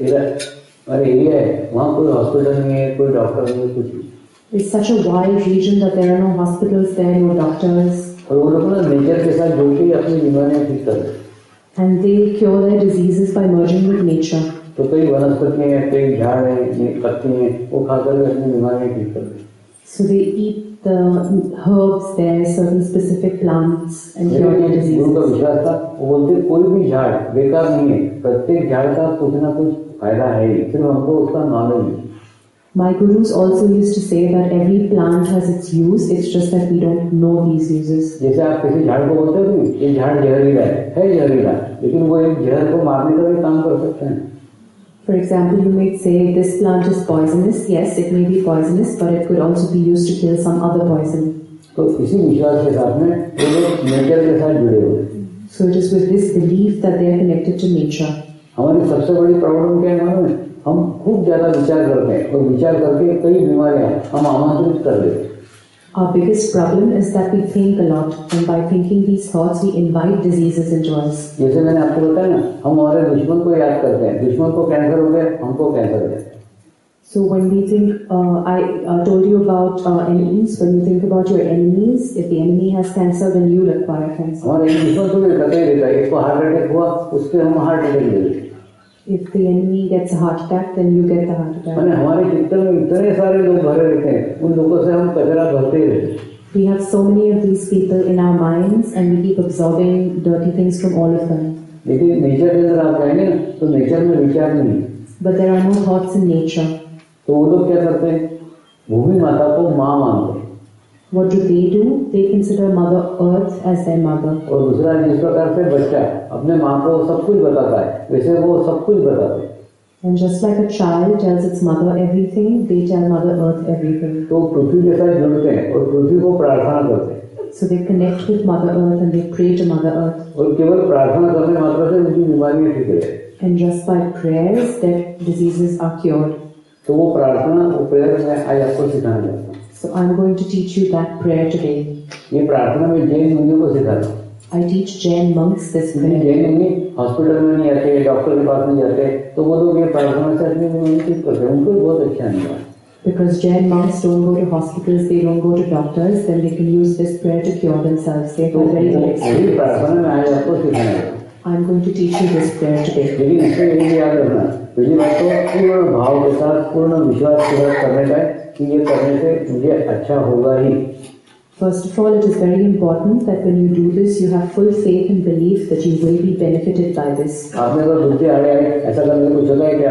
एरिया है, वहाँ कोई हॉस्पिटल नहीं है, कोई डॉक्टर नहीं है, कुछ नहीं। It's such a wild region that there are no hospitals there, no doctors. और वो लोग ना नेचर के साथ जुड़ के अपनी बीमारियां ठीक कर रहे हैं। And they cure their diseases by merging with nature. तो कई वनस्पति हैं, कई झाड़ हैं, पत्ती हैं, वो खाकर अपनी बीमारियां ठीक कर रहे हैं। So they eat the herbs there, certain specific plants, and cure their diseases. गुरु का विश्वास था, वो बोलते कोई भी झाड़ बेकार नहीं है, प्रत्येक झाड़ का कुछ ना कुछ फायदा है ही, सिर्फ हमको उसका नॉलेज नहीं। My gurus also used to say that every plant has its use, it's just that we don't know these uses. जैसे आप किसी झाड़ को बोलते हो कि ये झाड़ जहरीला है, है जहरीला, लेकिन वो एक जहर को मारने का भी काम कर सकते हैं। For example, you may say this plant is poisonous. Yes, it may be poisonous, but it could also be used to kill some other poison. तो इसी विश्वास के साथ में वो लोग नेचर के साथ जुड़े हुए हैं। So it is with this belief that they are connected to nature. हमारी सबसे बड़ी प्रॉब्लम क्या है मालूम है? हम खूब ज्यादा विचार करते हैं और विचार करके कई बीमारियां हम आमंत्रित कर देते हैं। Our biggest problem is that we think a lot, and by thinking these thoughts, we invite diseases into us. जैसे मैंने आपको बताया ना, हम हमारे दुश्मन को याद करते हैं, दुश्मन को कैंसर हो गया, हमको कैंसर हो गया। So when we think, uh, I uh, told you about uh, enemies. When you think about your enemies, if the enemy has cancer, then you will acquire cancer. हमारे दुश्मन को भी पता ही रहता है, इसको हार्ट अटैक हुआ, उसके हम हार्ट अटैक ले लेते हैं। If the enemy gets a heart attack, then you get the heart attack. मैंने हमारे चित्त में इतने सारे लोग भरे रहते हैं, उन लोगों से हम कचरा भरते ही रहते हैं। We have so many of these people in our minds, and we keep absorbing dirty things from all of them. लेकिन नेचर के अंदर आप जाएंगे ना, तो नेचर में विचार नहीं है। But there are no thoughts in nature. तो वो लोग क्या करते हैं? भूमि माता को माँ मानते हैं। What do they do? They consider Mother Earth as their mother. और दूसरा, जिस प्रकार से बच्चा अपने माँ को सब कुछ बताता है, वैसे वो सब कुछ बताते हैं। And just like a child tells its mother everything, they tell Mother Earth everything. तो पृथ्वी के साथ जुड़ते हैं और पृथ्वी को प्रार्थना करते हैं। So they connect with Mother Earth and they pray to Mother Earth. और केवल प्रार्थना करने मात्र से उनकी बीमारियां ठीक है। And just by prayers, their diseases are cured. तो वो प्रार्थना, वो प्रेयर मैं आज आपको सिखाना चाहता हूँ। So I'm going to teach you that prayer today. ये प्रार्थना में जैन मुनियों को सिखाता हूँ। I teach Jain monks this prayer. Jain मुनि हॉस्पिटल में नहीं आते, डॉक्टर के पास नहीं जाते, तो वो लोग ये प्रार्थना से अपनी बीमारी ठीक करते हैं, उनको बहुत अच्छा नहीं है। Because Jain monks don't go to hospitals, they don't go to doctors, then they can use this prayer to cure themselves. They are very यही प्रार्थना में आज आपको सिखाना है। I'm going to teach you this prayer today. लेकिन इसमें यही याद रखना, पहली बात तो पूर्ण भाव के साथ, पूर्ण विश्वास के साथ करने का है कि ये करने से मुझे अच्छा होगा ही। First of all, it is very important that when you do this, you have full faith and belief that you will be benefited by this. आपने अगर बुद्धि आ गया है, ऐसा करने को चला है क्या?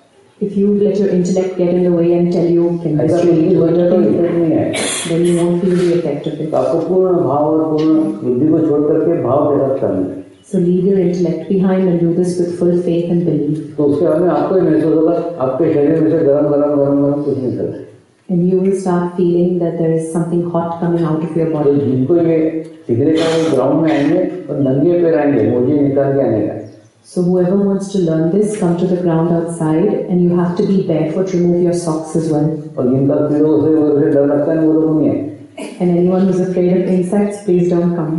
If you let your intellect get in the way and tell you, can this ऐसा really do तो anything, नहीं है, then you won't feel the effect of it. आपको पूर्ण भाव और पूर्ण बुद्धि को छोड़ करके भाव के साथ करना है। So leave your intellect behind and do this with full faith and belief. तो उसके बाद में आपको ही महसूस होगा आपके शरीर में से गरम गरम गरम गरम कुछ निकल रहा है. And you will start feeling that there is something hot coming out of your तो body. जिनको ये सीखने का वो ग्राउंड में आएंगे और नंगे पैर आएंगे मुझे निकाल के आने का. So whoever wants to learn this, come to the ground outside, and you have to be barefoot. Remove your socks as well. और जिनका कीड़ों से वो से डर लगता है वो लोग नहीं है. And anyone who's afraid of insects, please don't come.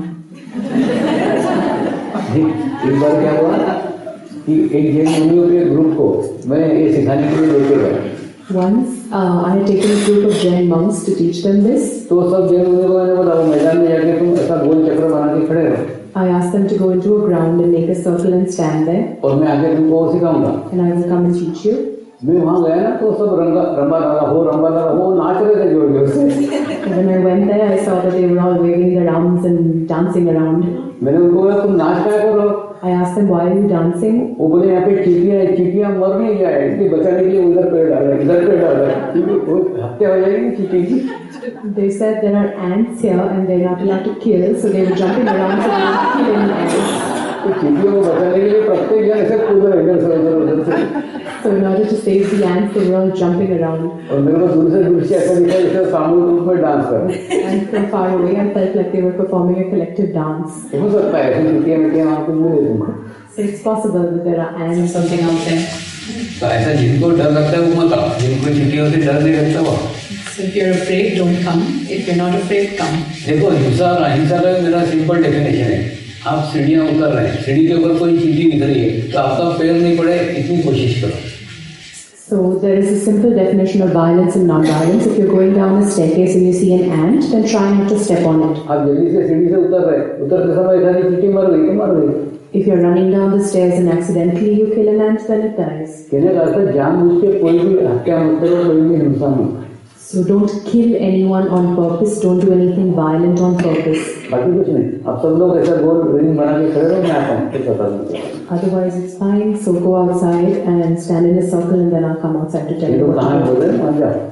एक बार क्या हुआ कि एक जैन मुनियों के ग्रुप को मैं ये सिखाने के लिए लेके गया. Once uh, I had taken a group of Jain monks to teach them this. तो सब जैन मुनियों को मैंने बोला मैदान में जाके तुम ऐसा गोल चक्र बना के खड़े रहो. I asked them to go into a ground and make a circle and stand there. और मैं आगे तुमको वो सिखाऊंगा. And I will come and teach you. मैं वहाँ गया ना तो सब रंगा रंबा रहा हो रंबा रहा हो नाच रहे थे जोर जोर से. And when I went there, I saw that they were all waving their arms and dancing around. मैंने उनको बोला तुम नाच क्या करो. I asked them, why are you dancing? वो बोले यहाँ पे चींटियाँ हैं चींटियाँ मर नहीं जाए इसलिए बचाने के लिए उधर पेड़ डाल रहे इधर पेड़ डाल रहे क्योंकि हत्या हो जाएगी चींटी की. They said there are ants here and they're not allowed to kill, so they were jumping around so they didn't kill any ants. तो चींटियों को बचाने के लिए प्रत्येक जन ऐसे कूद रहे इधर से उधर उधर से. So in order to save the ants, they were all jumping around. और मेरे को दूर से दूर से ऐसा दिखा जैसे सामूहिक रूप में डांस कर रहे हैं. And from far away, I felt like they were performing a collective dance. हो सकता है ऐसी चींटियाँ मिट्टियाँ वहाँ कुछ मिले तुमको. So it's possible that there are ants something out there. तो ऐसा जिनको डर लगता है वो मत आओ जिनको चींटियों से डर नहीं लगता वो. So if you're afraid, don't come. If you're not afraid, come. देखो हिंसा अहिंसा का मेरा सिंपल डेफिनेशन है. आप सीढ़ियाँ उतर रहे हैं सीढ़ी के ऊपर कोई चींटी दिख रही है तो आपका पैर नहीं पड़े इतनी कोशिश करो. So there is a simple definition of violence and non-violence. If you're going down a staircase and you see an ant, then try not to step on it. आप जल्दी से सीढ़ी से उतर रहे उतरते समय सारी चींटी मर गई तो मर गई. If you're running down the stairs and accidentally you kill an ant, then it dies. कहने का अर्थ जानबूझ के कोई भी हत्या मत करो कोई भी हिंसा मत. So don't kill anyone on purpose. Don't do anything violent on purpose. बाकी कुछ नहीं. आप सब लोग ऐसा गोल रिंग बना के खड़े रहो मैं आता हूँ फिर बता दूँगा. Otherwise it's fine. So go outside and stand in a circle and then I'll come outside to tell ये you लोग what कहाँ to बोल do. रहे हैं वहाँ जाओ.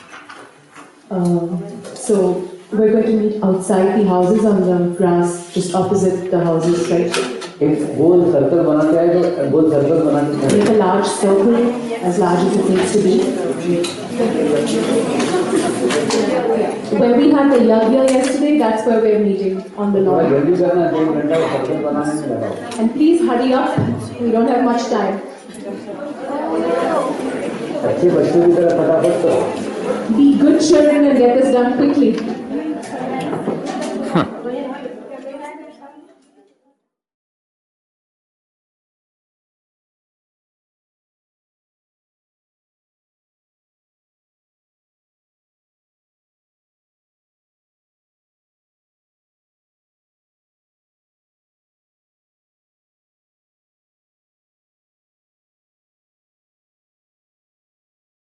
Uh, so we're going to meet outside the houses on the grass, just opposite the houses, right? एक गोल circle बना के आए तो गोल सर्कल बना के Make a large circle, as large as it needs to be. Where we had the yagya yesterday, that's where we're meeting, on the lawn. जल्दी करना एक घंटा सर्कल बनाने में लगाओ. And please hurry up, we don't have much time. अच्छे बच्चों की तरह फटाफट करो. Be good children and get this done quickly.